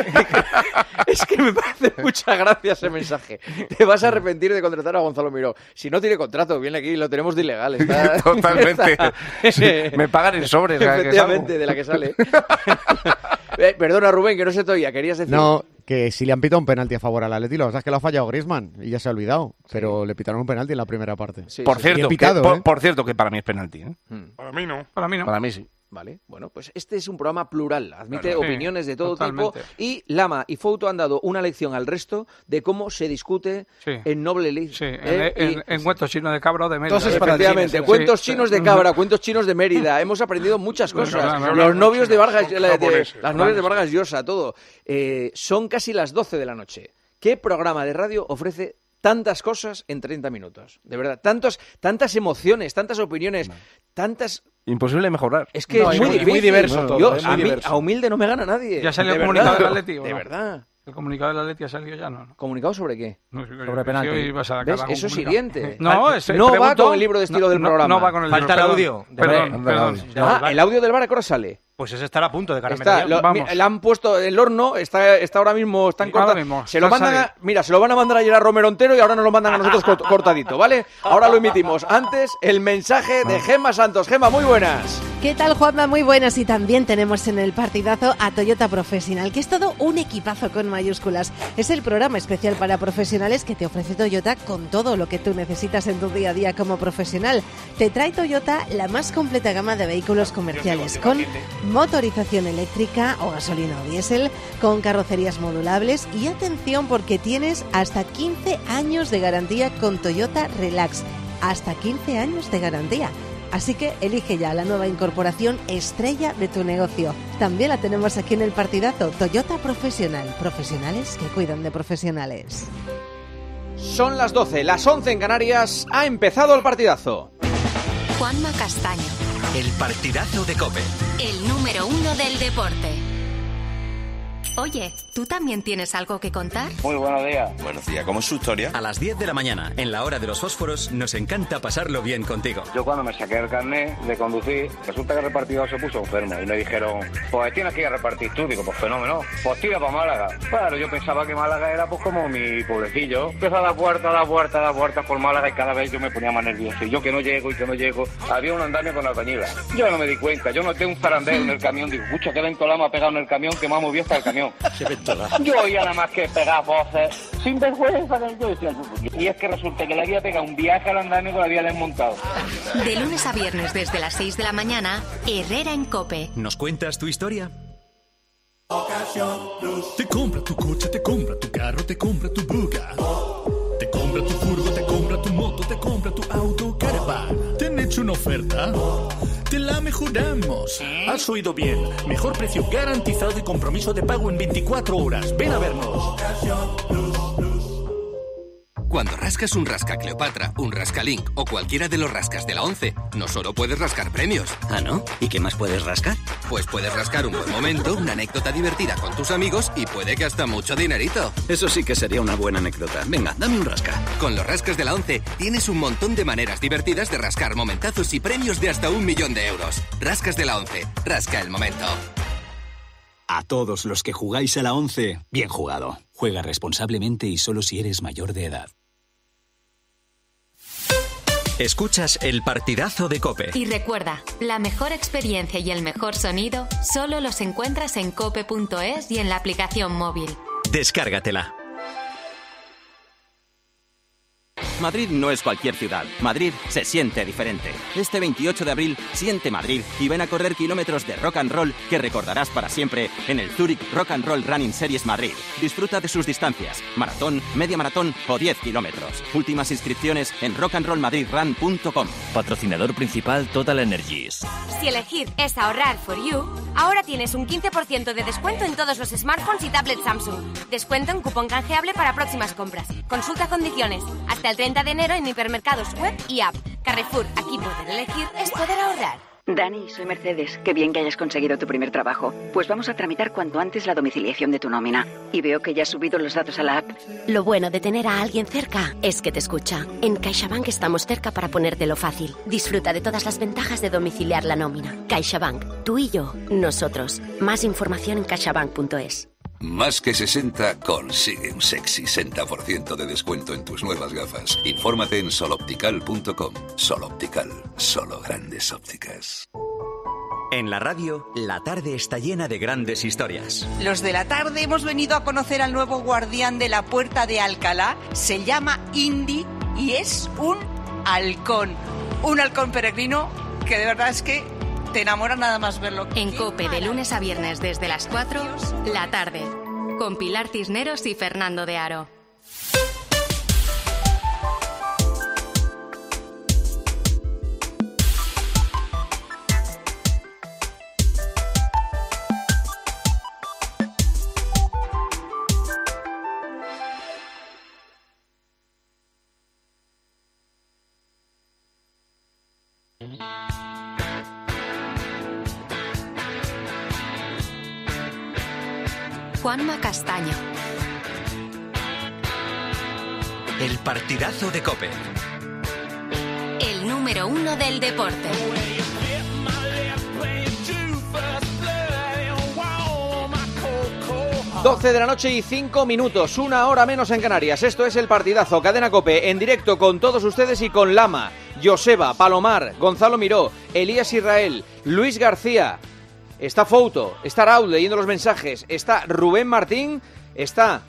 Es que me parece mucha gracia ese mensaje. Te vas a arrepentir de contratar a Gonzalo Miró. Si no tiene contrato, viene aquí, lo tenemos de ilegal. Está, Totalmente. está- Sí, me pagan en sobres. cada que Efectivamente, salgo. de la que sale. Eh, perdona, Rubén, que no se te oía. Querías decir... No, que si le han pitado un penalti a favor al Atleti, lo que pasa es que lo ha fallado Griezmann y ya se ha olvidado, pero le pitaron un penalti en la primera parte. Sí, Por sí, cierto, Bien pitado, que, por, ¿eh? por cierto, que para mí es penalti. ¿eh? Para mí no. Para mí no. Para mí sí. Vale, bueno, pues este es un programa plural, admite Claro. opiniones de todo Totalmente. tipo y Lama y Fouto han dado una lección al resto de cómo se discute Sí. en Noble League. Sí, ¿eh? en, Y- en, en cuentos chinos de cabra o de Mérida. Entonces, efectivamente, cuentos Sí. chinos de cabra, cuentos chinos de Mérida, hemos aprendido muchas Bueno, cosas. claro, Los claro, novios de Vargas, la- de- japoneses. las novias de Vargas Llosa, todo. Eh, son casi las doce de la noche. ¿Qué programa de radio ofrece tantas cosas en treinta minutos. De verdad, tantos, tantas emociones, tantas opiniones, tantas... Imposible mejorar. Es que No, es es muy muy- difícil. muy diverso todo, Yo, es muy a, mí- diverso. a humilde no me gana nadie. ¿Ya salió De el comunicado verdad. del Atleti? o De no? verdad. ¿El comunicado del Atleti ha salido ya? No, no. ¿Comunicado sobre qué? Sobre penalti. ¿Ves? Eso es hiriente. No, es, no va pregunto- con el libro de estilo no, del no, programa. No va con el Falta libro. el audio. Perdón, perdón. De perdón. Ah, el audio del bar, ¿a qué hora sale? Pues ese estará a punto de cara a Está, mediodía. lo, Vamos. mi- le han puesto el horno, está, está ahora mismo, están Sí, corta- ahora mismo, se lo está mandan a, sale. mira, se lo van a mandar ayer a Romero Entero y ahora nos lo mandan a nosotros cort- cortadito, ¿vale? Ahora lo emitimos. Antes, el mensaje de Gemma Santos. Gemma, muy buenas. ¿Qué tal, Juanma? Muy buenas. Y también tenemos en el partidazo a Toyota Profesional, que es todo un equipazo con mayúsculas. Es el programa especial para profesionales que te ofrece Toyota con todo lo que tú necesitas en tu día a día como profesional. Te trae Toyota la más completa gama de vehículos comerciales, con motorización eléctrica o gasolina o diésel, con carrocerías modulables y atención porque tienes hasta quince años de garantía con Toyota Relax. Hasta quince años de garantía. Así que elige ya la nueva incorporación estrella de tu negocio. También la tenemos aquí en el partidazo, Toyota Profesional. Profesionales que cuidan de profesionales. Son las doce, las once en Canarias. Ha empezado el partidazo. Juanma Castaño, El partidazo de COPE. el número uno del deporte. Oye, ¿tú también tienes algo que contar? Muy buenos días. Buenos días, ¿cómo es su historia? A las diez de la mañana, en la hora de los fósforos, nos encanta pasarlo bien contigo. Yo cuando me saqué el carnet de conducir, resulta que el repartidor se puso enfermo y me dijeron, pues tienes que ir a repartir tú. Digo, pues fenómeno, pues tira para Málaga. Claro, yo pensaba que Málaga era pues como mi pueblecillo. Empezó a dar vueltas, a dar vueltas, a dar vueltas por Málaga y cada vez yo me ponía más nervioso. Y yo que no llego y que no llego, había un andamio con albañilas. Yo no me di cuenta, yo noté un zarandeo en el camión. Digo, pucha, qué ventolá me ha pegado en el camión que me ha movido hasta el camión. Yo oía nada más que pegar voces, sin vergüenza. Yo decía, y es que resulta que le había pegado un viaje al andamio que lo había desmontado. De lunes a viernes desde las seis de la mañana, Herrera en COPE. ¿Nos cuentas tu historia? Te compra tu coche, te compra tu carro, te compra tu buga. Te compra tu furgo, te compra tu moto, te compra tu auto, caravan. ¿Te han hecho una oferta? Te la mejoramos. Has oído bien. Mejor precio garantizado y compromiso de pago en veinticuatro horas. Ven a vernos. Cuando rascas un Rasca Cleopatra, un Rasca Link o cualquiera de los rascas de la once, no solo puedes rascar premios. ¿Ah, no? ¿Y qué más puedes rascar? Pues puedes rascar un buen momento, una anécdota divertida con tus amigos y puede que hasta mucho dinerito. Eso sí que sería una buena anécdota. Venga, dame un rasca. Con los rascas de la once tienes un montón de maneras divertidas de rascar momentazos y premios de hasta un millón de euros. Rascas de la once, rasca el momento. A todos los que jugáis a la once, bien jugado. Juega responsablemente y solo si eres mayor de edad. Escuchas el partidazo de COPE. Y recuerda, la mejor experiencia y el mejor sonido solo los encuentras en cope punto es y en la aplicación móvil. Descárgatela. Madrid no es cualquier ciudad. Madrid se siente diferente. Este veintiocho de abril, siente Madrid y ven a correr kilómetros de rock and roll que recordarás para siempre en el Zurich Rock and Roll Running Series Madrid. Disfruta de sus distancias, maratón, media maratón o diez kilómetros. Últimas inscripciones en rock and roll madrid run punto com. Patrocinador principal Total Energies. Si elegir es ahorrar for you, ahora tienes un quince por ciento de descuento en todos los smartphones y tablets Samsung. Descuento en cupón canjeable para próximas compras. Consulta condiciones. Hasta el treinta de enero en hipermercados web y app. Carrefour, aquí poder elegir es poder ahorrar. Dani, soy Mercedes. Qué bien que hayas conseguido tu primer trabajo. Pues vamos a tramitar cuanto antes la domiciliación de tu nómina. Y veo que ya has subido los datos a la app. Lo bueno de tener a alguien cerca es que te escucha. En CaixaBank estamos cerca para ponértelo fácil. Disfruta de todas las ventajas de domiciliar la nómina. CaixaBank, tú y yo, nosotros. Más información en caixabank punto es. Más que sesenta, consigue un sexy sesenta por ciento de descuento en tus nuevas gafas. Infórmate en soloptical punto com. Soloptical, solo grandes ópticas. En la radio, la tarde está llena de grandes historias. Los de la tarde hemos venido a conocer al nuevo guardián de la Puerta de Alcalá. Se llama Indy y es un halcón. Un halcón peregrino que de verdad es que te enamora nada más verlo. En COPE de lunes a viernes desde las cuatro, la tarde. Con Pilar Cisneros y Fernando de Aro. Juanma Castaño. El partidazo de COPE. El número uno del deporte. doce de la noche y cinco minutos, una hora menos en Canarias. Esto es El Partidazo, Cadena COPE, en directo con todos ustedes y con Lama, Joseba, Palomar, Gonzalo Miró, Elías Israel, Luis García. Está Fouto, está Raúl leyendo los mensajes, está Rubén Martín, está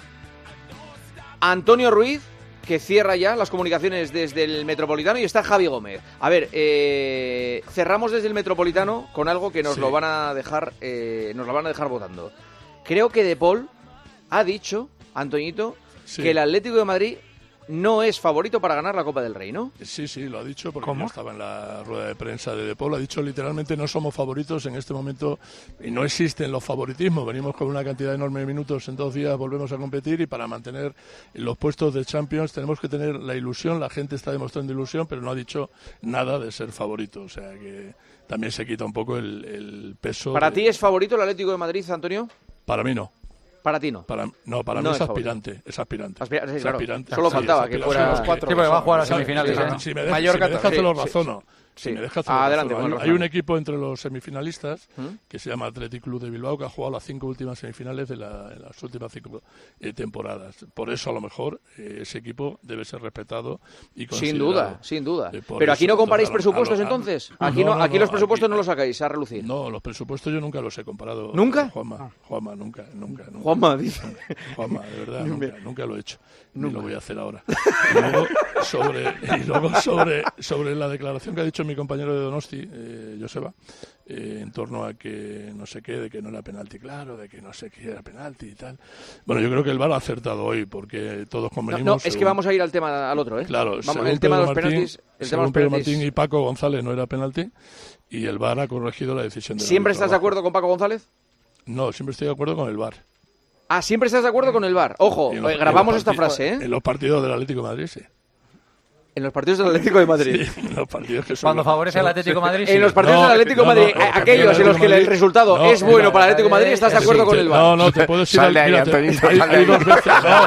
Antonio Ruiz, que cierra ya las comunicaciones desde el Metropolitano, y está Javi Gómez. A ver, eh, cerramos desde el Metropolitano con algo que nos Sí. lo van a dejar, eh, nos lo van a dejar votando. Creo que De Paul ha dicho, Antoñito, Sí. que el Atlético de Madrid no es favorito para ganar la Copa del Rey, ¿no? Sí, sí, lo ha dicho porque ¿Cómo? yo estaba en la rueda de prensa de De Paul. Ha dicho literalmente no somos favoritos en este momento y no existen los favoritismos. Venimos con una cantidad enorme de minutos en dos días, volvemos a competir y para mantener los puestos de Champions tenemos que tener la ilusión. La gente está demostrando ilusión, pero no ha dicho nada de ser favorito. O sea que también se quita un poco el, el peso. ¿Para de- ti es favorito el Atlético de Madrid, Antonio? Para mí no. Para ti no. Para, no, para No mí es es favorito. aspirante, es aspirante. Aspira- sí, Es claro. aspirante. Solo Sí, faltaba es que aspirante. fuera- Sí, cuatro. Sí, porque va a jugar a Sí, semifinales, sí, ¿no? Si me dejas, Mallorca si me dejas también. te lo Sí, sí, razono. sí. Si me dejas te Ah, lo adelante, razono. Juan Hay un Lozano. equipo entre los semifinalistas ¿Mm? que se llama Athletic Club de Bilbao, que ha jugado las cinco últimas semifinales de la- de las últimas cinco eh, temporadas. Por eso, a lo mejor, eh, ese equipo debe ser respetado y Sin considerado. duda, sin duda. Eh, por Pero aquí eso, no comparáis entonces, presupuestos a lo- a lo- entonces. Aquí no, aquí los presupuestos no los sacáis a relucir. No, los presupuestos yo nunca los he comparado. ¿Nunca? Juanma, Juanma, nunca, nunca, nunca. Juanma dice. Juanma, de verdad, nunca, nunca lo he hecho. Ni Nunca. lo voy a hacer ahora. Y luego, sobre, y luego sobre, sobre la declaración que ha dicho mi compañero de Donosti, eh, Joseba, eh, en torno a que no sé qué, de que no era penalti, claro, de que no sé qué era penalti y tal. Bueno, yo creo que el V A R ha acertado hoy, porque todos No, convenimos... no, es que según- vamos a ir al tema al otro, ¿eh? Claro, Vamos, según el tema de Pedro los Martín- penaltis, el tema de según los Pedro penaltis. Martín y Paco González no era penalti, y el V A R ha corregido la decisión del ¿Siempre árbitro estás de abajo. acuerdo con Paco González? No, siempre estoy de acuerdo con el V A R. Ah, siempre estás de acuerdo con el V A R. Ojo, Y en los- eh, grabamos en los esta partidos- frase, ¿eh? En los partidos del Atlético de Madrid, sí. En los partidos del Atlético de Madrid. Sí, en los partidos que son Cuando los- favorece al son- Atlético de Madrid, En sí. los partidos No, del Atlético de no, Madrid, no, a- aquellos en los que el resultado No, es bueno no, para el Atlético de Madrid, ¿estás de Sí, acuerdo con te- el V A R? No, no, te puedes ir Sal al... de ahí, mira, te- Antonito, hay, sal de hay ahí. dos veces...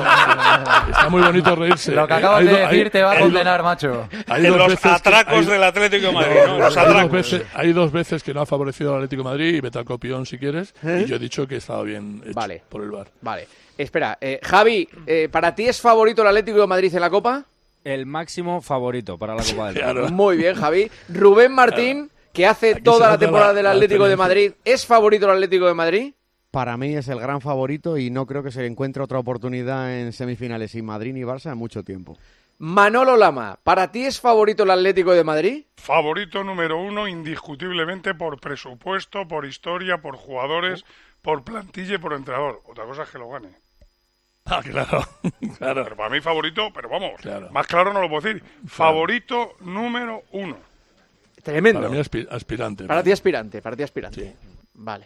No, está muy bonito reírse. Lo que Eh, acabas hay de do- decir hay- te va a hay do- condenar, macho. hay En dos los veces que- atracos hay- del Atlético de Madrid, ¿no? Los hay, dos atracos. veces, hay dos veces que no ha favorecido al Atlético de Madrid, y vete al copión si quieres, ¿Eh? y yo he dicho que estaba bien hecho Vale. por el V A R. Vale. Espera, eh, Javi, eh, ¿para ti es favorito el Atlético de Madrid en la Copa? El máximo favorito para la Copa del Rey. Claro. Muy bien, Javi. Rubén Martín, que hace Aquí se toda la nota temporada la- del la Atlético de experiencia. Madrid, ¿es favorito el Atlético de Madrid? Para mí es el gran favorito y no creo que se encuentre otra oportunidad en semifinales sin Madrid ni Barça en mucho tiempo. Manolo Lama, ¿para ti es favorito el Atlético de Madrid? Favorito número uno, indiscutiblemente, por presupuesto, por historia, por jugadores, por plantilla y por entrenador. Otra cosa es que lo gane. Ah, claro, claro. Pero para mí favorito, pero vamos, más claro no lo puedo decir. Favorito número uno. Tremendo. Para mí aspi- aspirante. Para ti aspirante, para ti aspirante. Vale.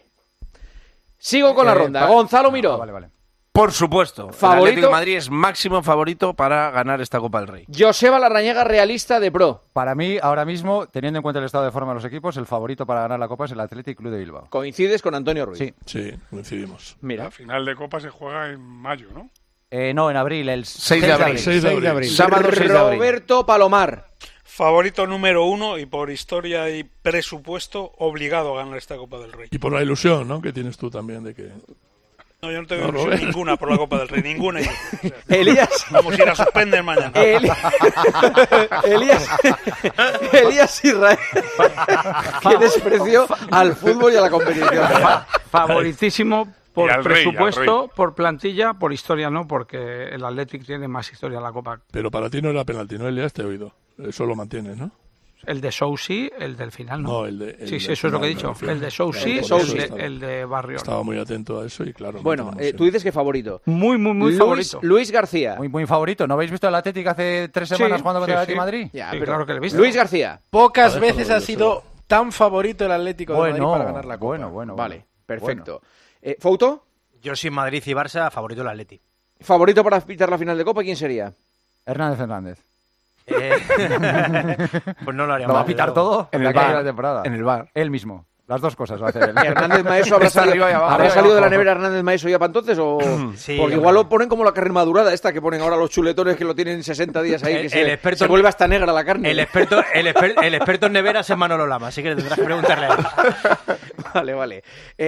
Sigo con la Eh, ronda. pa- Gonzalo Miró. Ah, vale, vale. Por supuesto. ¿Favorito? El Atlético de Madrid es máximo favorito para ganar esta Copa del Rey. Joseba Larrañaga, realista de Pro. Para mí, ahora mismo, teniendo en cuenta el estado de forma de los equipos, el favorito para ganar la Copa es el Athletic Club de Bilbao. Coincides con Antonio Ruiz. Sí. Sí, coincidimos. Mira. La final de Copa se juega en mayo, ¿no? Eh, no, en abril, el seis de abril. seis de abril. Sábado seis de abril. Roberto Palomar. Favorito número uno y por historia y presupuesto obligado a ganar esta Copa del Rey. Y por la ilusión, ¿no?, que tienes tú también de que... No, yo no tengo No, ilusión Robert. ninguna por la Copa del Rey, ninguna. yo. O sea, Elías. Vamos a ir a suspender mañana. Eli- Elías, Elías Israel. Qué desprecio al fútbol y a la competición. Favoritísimo por Y al rey, presupuesto, al rey. por plantilla, por historia no, porque el Athletic tiene más historia en la Copa. Pero para ti no era penalti, ¿no, Elías? Te he oído. Eso lo mantienes, ¿no? El de Sou sí, el del final no. No, el de... el sí, sí, del eso es lo que he final, dicho. me refiero. El de Sou Claro, sí, por el, eso de, estaba- el de Barrio. Estaba muy atento a eso y claro... Bueno, mantenemos eh, el- tú dices que favorito. Muy, muy, muy Luis, favorito. Luis García. Muy, muy favorito. ¿No habéis visto el Athletic hace tres semanas Sí, jugando contra sí, el Athletic sí. Madrid? Ya, Sí, pero- claro que lo he visto. Luis García. Pocas Déjalo, veces ha déjalo. sido tan favorito el Atlético de Bueno, Madrid para ganar la Copa. bueno, bueno. Vale, bueno. perfecto. Eh, ¿Fouto? Yo sin Madrid y Barça, favorito el Atleti. ¿Favorito para pitar la final de Copa? ¿Quién sería? Hernández Hernández. Eh, pues no lo haría ¿Lo va mal, a pitar pero- todo? En De el aquí a bar. la temporada. En el bar. Él mismo. Las dos cosas va a hacer él. Hernández Maeso habrá Está salido, arriba y abajo, ¿habrá arriba y salido de la abajo. nevera Hernández Maeso ya para entonces? O... Sí, Porque hombre. igual lo ponen como la carne madurada esta que ponen ahora los chuletones que lo tienen sesenta días ahí, El- que el se, experto- se vuelve hasta negra la carne. El experto, el, exper- el experto en neveras es Manolo Lama, así que le tendrás que preguntarle a él. Vale, vale.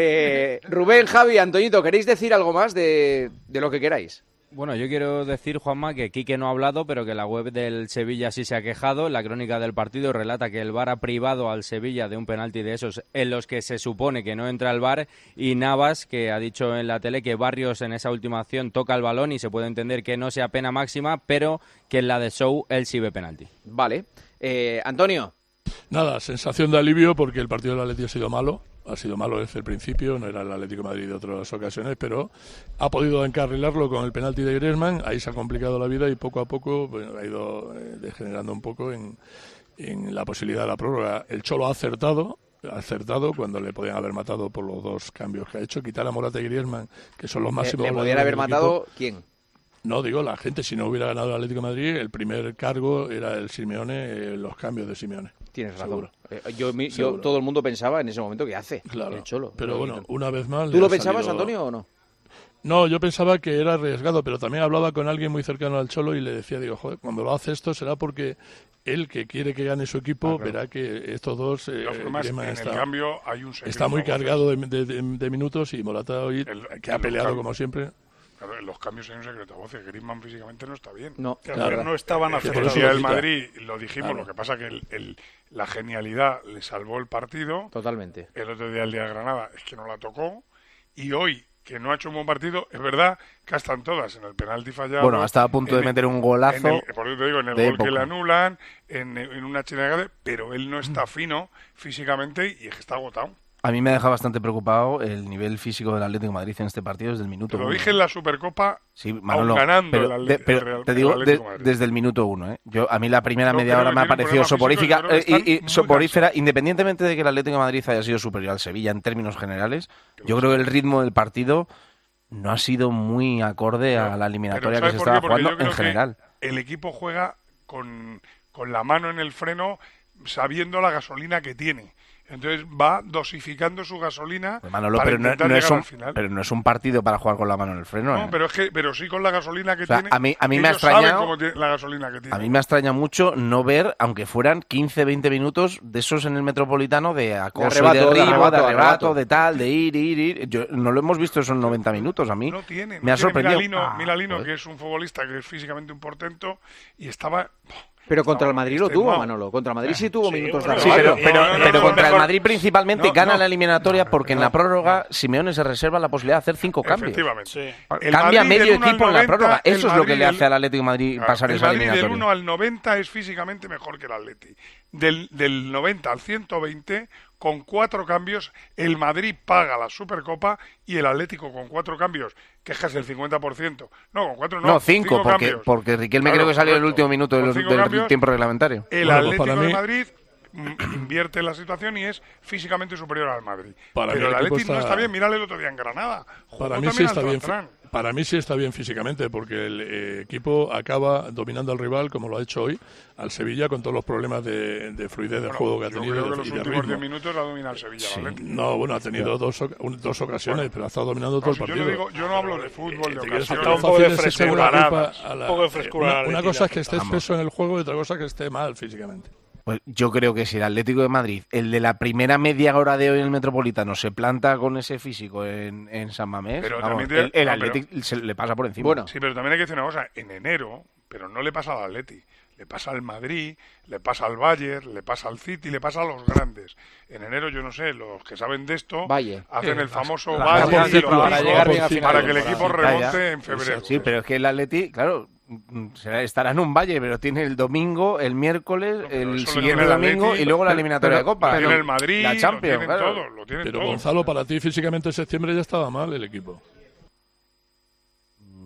Eh, Rubén, Javi, Antoñito, ¿queréis decir algo más de, de lo que queráis? Bueno, yo quiero decir, Juanma, que Quique no ha hablado, pero que la web del Sevilla sí se ha quejado. La crónica del partido relata que el V A R ha privado al Sevilla de un penalti de esos en los que se supone que no entra el V A R, y Navas, que ha dicho en la tele que Barrios en esa última acción toca el balón y se puede entender que no sea pena máxima, pero que en la de Show él sí ve penalti. Vale. Eh, Antonio. Nada, sensación de alivio porque el partido del Atlético ha sido malo. Ha sido malo desde el principio, no era el Atlético de Madrid de otras ocasiones, pero ha podido encarrilarlo con el penalti de Griezmann. Ahí se ha complicado la vida y poco a poco bueno, ha ido eh, degenerando un poco en, en la posibilidad de la prórroga. El Cholo ha acertado, ha acertado cuando le podían haber matado por los dos cambios que ha hecho. Quitar a Morata y Griezmann, que son los máximos. ¿Le, le goleadores podían haber del matado equipo. quién? No, digo, la gente, si no hubiera ganado el Atlético de Madrid, el primer cargo era el Simeone, eh, los cambios de Simeone. Tienes razón. Seguro. Eh, yo, mi- yo- Seguro. todo el mundo pensaba en ese momento que hace Claro, el Cholo. pero bueno, una vez más... ¿Tú le lo ha pensabas, salido- Antonio, o no? No, yo pensaba que era arriesgado, pero también hablaba con alguien muy cercano al Cholo y le decía, digo, joder, cuando lo hace esto será porque él, que quiere que gane su equipo, Ah, claro. verá que estos dos... eh, De todas formas, Griezmann en está, el cambio hay un secreto está muy a voces. cargado de, de- de- de minutos y Morata hoy, que ha en los peleado cam- como siempre... Claro, en los cambios hay un secreto a voces. Griezmann físicamente no está bien. No, Claro, claro. no estaban Es que por acertados. eso lo el quita. Madrid, lo dijimos, Claro. lo que pasa que el, el- la genialidad le salvó el partido. Totalmente. El otro día, el día de Granada, es que no la tocó. Y hoy, que no ha hecho un buen partido, es verdad que están todas en el penalti fallado. Bueno, hasta a punto de en meter un en golazo el- por eso te digo, en el de gol que época. le anulan, en, en una chilena, pero él no está fino físicamente y es que está agotado. A mí me deja bastante preocupado el nivel físico del Atlético de Madrid en este partido desde el minuto Te lo uno. dije en la Supercopa, Sí, aún Manolo, ganando pero, el, Atle- de- el pero Real- te el digo Atlético de- de Madrid. desde el minuto uno. ¿eh? Yo, a mí la primera Yo media creo hora que me ha tienen parecido problemas físicos, soporífica yo creo que eh, y, y están muy soporífera, independientemente de que el Atlético de Madrid haya sido superior al Sevilla en términos generales. Yo creo que el ritmo del partido no ha sido muy acorde a la eliminatoria que ¿sabes se por estaba qué? Porque jugando yo creo en que general. el equipo juega con, con la mano en el freno sabiendo la gasolina que tiene. Entonces va dosificando su gasolina Pues Manolo, para pero no, intentar no es llegar un, al final. pero no es un partido para jugar con la mano en el freno. No, ¿eh? pero es que pero sí con la gasolina que O sea, tiene. a mí- a mí me ha ellos saben extrañado- cómo tiene la gasolina que tiene. A mí me extraña mucho no ver, aunque fueran quince, veinte minutos de esos en el Metropolitano de acoso, arrebato, de de derribo, de arrebato, arrebato, arrebato. de tal, de ir, ir, ir. Yo, no lo hemos visto esos noventa minutos. A mí No tiene, no me ha tiene. sorprendido. Mira Lino, Ah, mira Lino, joder. que es un futbolista que es físicamente un portento y estaba. Pero contra el estaba Madrid lo extenuado. tuvo, Manolo. Contra el Madrid sí tuvo minutos de bueno, Sí, arrebato. pero, pero, no, no, pero no, contra mejor- el Madrid principalmente No, gana no. la eliminatoria porque en la prórroga Simeone se reserva la posibilidad de hacer cinco cambios. Efectivamente. El Cambia Madrid medio del uno al equipo en la noventa, prórroga. el Eso es lo que Madrid le del- hace al Atlético de Madrid Claro, pasar el esa Madrid del eliminatoria. uno al noventa es físicamente mejor que el Atleti. Del, del noventa al ciento veinte, con cuatro cambios, el Madrid paga la Supercopa y el Atlético con cuatro cambios, que es casi el cincuenta por ciento. No, con cuatro no. No, cinco, porque, cambios. porque Riquelme Claro, creo que salió en el correcto. último minuto Con del, cinco del cambios, tiempo reglamentario. El Bueno, pues Atlético para de mí- Madrid mm, invierte la situación y es físicamente superior al Madrid. Para Pero mí el el equipo Atlético no está- está bien, mírale el otro día en Granada. Jugó Para mí sí también está al bien. Trantrán. Para mí sí está bien físicamente porque el eh, equipo acaba dominando al rival como lo ha hecho hoy al Sevilla con todos los problemas de, de fluidez del Bueno, juego que ha yo tenido creo y que de- los y de últimos ritmo. diez minutos la domina el Sevilla. el Atlético. No, bueno, ha tenido dos, oca- un- dos ocasiones, pero ha estado dominando todo No, el si yo, partido. no digo, yo no hablo de fútbol, de Te quieres ocasiones. sacar un poco de fácil es echarle la frescura, culpa nada a la- un poco de frescura una, a la una Atleti, cosa es que esté Vamos. espeso en el juego y otra cosa que esté mal físicamente. Pues yo creo que si el Atlético de Madrid, el de la primera media hora de hoy en el Metropolitano, se planta con ese físico en, en San Mamés, Pero vamos, también el, te- el no, Atlético se le pasa por encima. Bueno, Sí, pero también hay que decir una cosa. En enero, pero no le pasa al Atleti. Le pasa al Madrid, le pasa al Bayern, le pasa al City, le pasa a los grandes. En enero, yo no sé, los que saben de esto Valle. hacen Sí, el famoso la- Valle la- y la- lo para mismo llegar bien a final para de que el temporada. equipo Ya, ya. remonte en febrero. Sí, pero es que el Atleti, claro, mm, será- estará en un valle, pero tiene el domingo, el miércoles, el eso lo siguiente tiene el domingo Atleti, y luego la pero- eliminatoria pero- de Copa. Tiene el Madrid, la lo Champions, tienen claro. todo, lo tienen Pero todo. Gonzalo, para ti físicamente en septiembre ya estaba mal el equipo.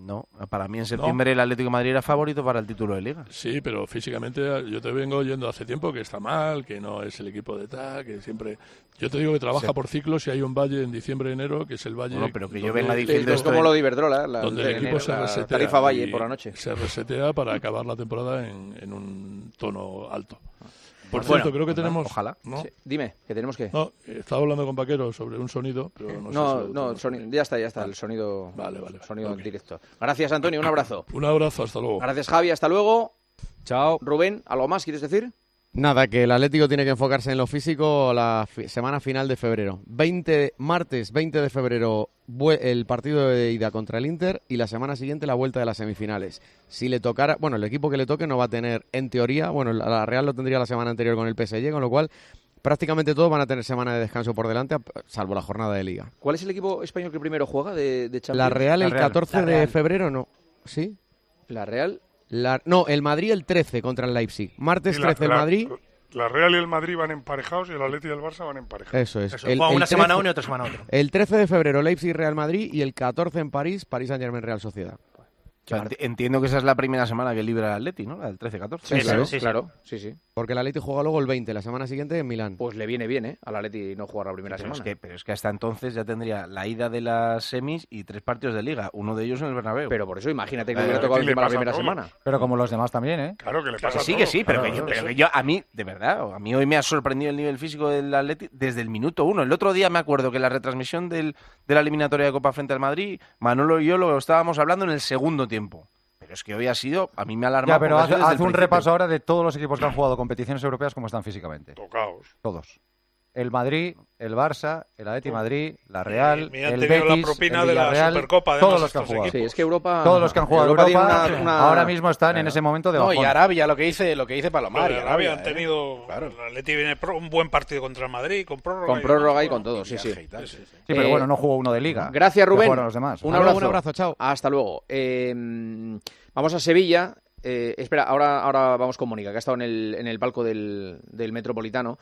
No, para mí en septiembre no. El Atlético de Madrid era favorito para el título de Liga. Sí, pero físicamente yo te vengo oyendo hace tiempo que está mal, que no es el equipo de tal, que siempre... Yo te digo que trabaja sí. por ciclos y hay un valle en diciembre, enero, que es el valle... No, pero que yo venga diciendo es esto... como lo de Iberdrola, la, donde el equipo enero, se resetea. Tarifa Valle por la noche. Se resetea para acabar la temporada en, en un tono alto. Por bueno, cierto, creo que pues tenemos... Ojalá. ¿no? Sí. Dime, que tenemos que... No, estaba hablando con Vaquero sobre un sonido, pero no, no sé si No, soni... ya está, ya está, el sonido, vale, vale, sonido okay. directo. Gracias, Antonio, un abrazo. Un abrazo, hasta luego. Gracias, Javi, hasta luego. Chao. Rubén, ¿algo más quieres decir? Nada, que el Atlético tiene que enfocarse en lo físico la fi- semana final de febrero. veinte, martes veinte de febrero el partido de ida contra el Inter y la semana siguiente la vuelta de las semifinales. Si le tocara, bueno, el equipo que le toque no va a tener, en teoría, bueno, la Real lo tendría la semana anterior con el P S G, con lo cual prácticamente todos van a tener semana de descanso por delante, salvo la jornada de Liga. ¿Cuál es el equipo español que primero juega de, de Champions? La Real la el Real. catorce la Real. de febrero, no. ¿Sí? La Real... La, no, el Madrid el trece contra el Leipzig. Martes la, trece el la, Madrid. La Real y el Madrid van emparejados y el Atlético y el Barça van emparejados. Eso es. Eso, el, el una trece, semana uno y otra semana otro. El trece de febrero Leipzig Real Madrid y el catorce en París, París Saint-Germain Real Sociedad. O sea, entiendo que esa es la primera semana que libra el Atleti, ¿no? La del trece catorce. Sí, sí, claro, sí, claro. Sí, sí. Porque el Atleti juega luego el veinte, la semana siguiente en Milán. Pues le viene bien, ¿eh? Al Atleti no jugar la primera pero semana. Es que, pero es que hasta entonces ya tendría la ida de las semis y tres partidos de Liga, uno de ellos en el Bernabéu. Pero por eso imagínate que le hubiera tocado encima la primera semana. Pero como los demás también, ¿eh? Claro que le pasa que sí, todo. que sí, pero, claro, que yo, pero sí. que yo, a mí, de verdad, a mí hoy me ha sorprendido el nivel físico del Atleti desde el minuto uno. El otro día me acuerdo que la retransmisión del, de la eliminatoria de Copa frente al Madrid, Manolo y yo lo estábamos hablando en el segundo tiempo. Pero es que hoy ha sido, a mí me ha alarmado. Ya, pero haz, haz un repaso ahora de todos los equipos que han jugado competiciones europeas, cómo están físicamente. Tocaos. Todos. El Madrid, el Barça, el Atleti Madrid, la Real, Me han el tenido Betis, la propina el de la Villarreal, Supercopa, todos además, los que han estos jugado. Sí, es que Europa... Todos los que han jugado Europa, Europa, tiene una, una... ahora mismo están en ese momento de No, bajón. y Arabia, lo que dice, lo que dice Palomar. Pero y Arabia Arabia, han tenido... Claro. El Atleti viene pro, un buen partido contra el Madrid, con prórroga. Con prórroga y con todo, sí, sí. Sí, sí. Sí, pero Eh, bueno, no jugó uno de Liga. Gracias, Rubén. Que los demás. Un abrazo. Un abrazo, chao. Hasta luego. Eh, vamos a Sevilla. Eh, espera, ahora, ahora vamos con Mónica, que ha estado en el, en el palco del, del Metropolitano.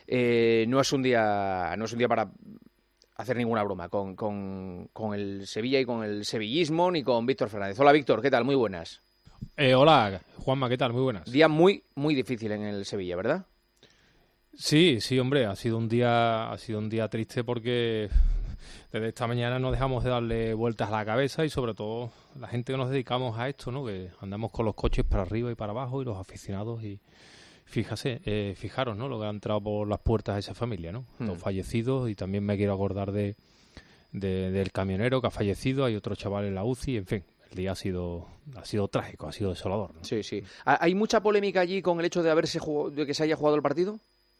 Eh, no es un día, no es un día para hacer ninguna broma con, con, con el Sevilla y con el sevillismo, ni con Víctor Fernández. Hola, Víctor, ¿qué tal? Muy buenas. Eh, hola, Juanma, ¿qué tal? Muy buenas. Día muy, muy difícil en el Sevilla, ¿verdad? Sí, sí, hombre, ha sido un día, ha sido un día triste porque desde esta mañana no dejamos de darle vueltas a la cabeza y sobre todo la gente que nos dedicamos a esto, ¿no? Que andamos con los coches para arriba y para abajo y los aficionados y fíjase, eh, fijaros, ¿no? Lo que ha entrado por las puertas de esa familia, ¿no? Hmm. Los fallecidos y también me quiero acordar de, de del camionero que ha fallecido, hay otro chaval en la U C I, en fin. El día ha sido ha sido trágico, ha sido desolador, ¿no? Sí, sí. ¿Hay mucha polémica allí con el hecho de haberse jugado, de que se haya jugado el partido?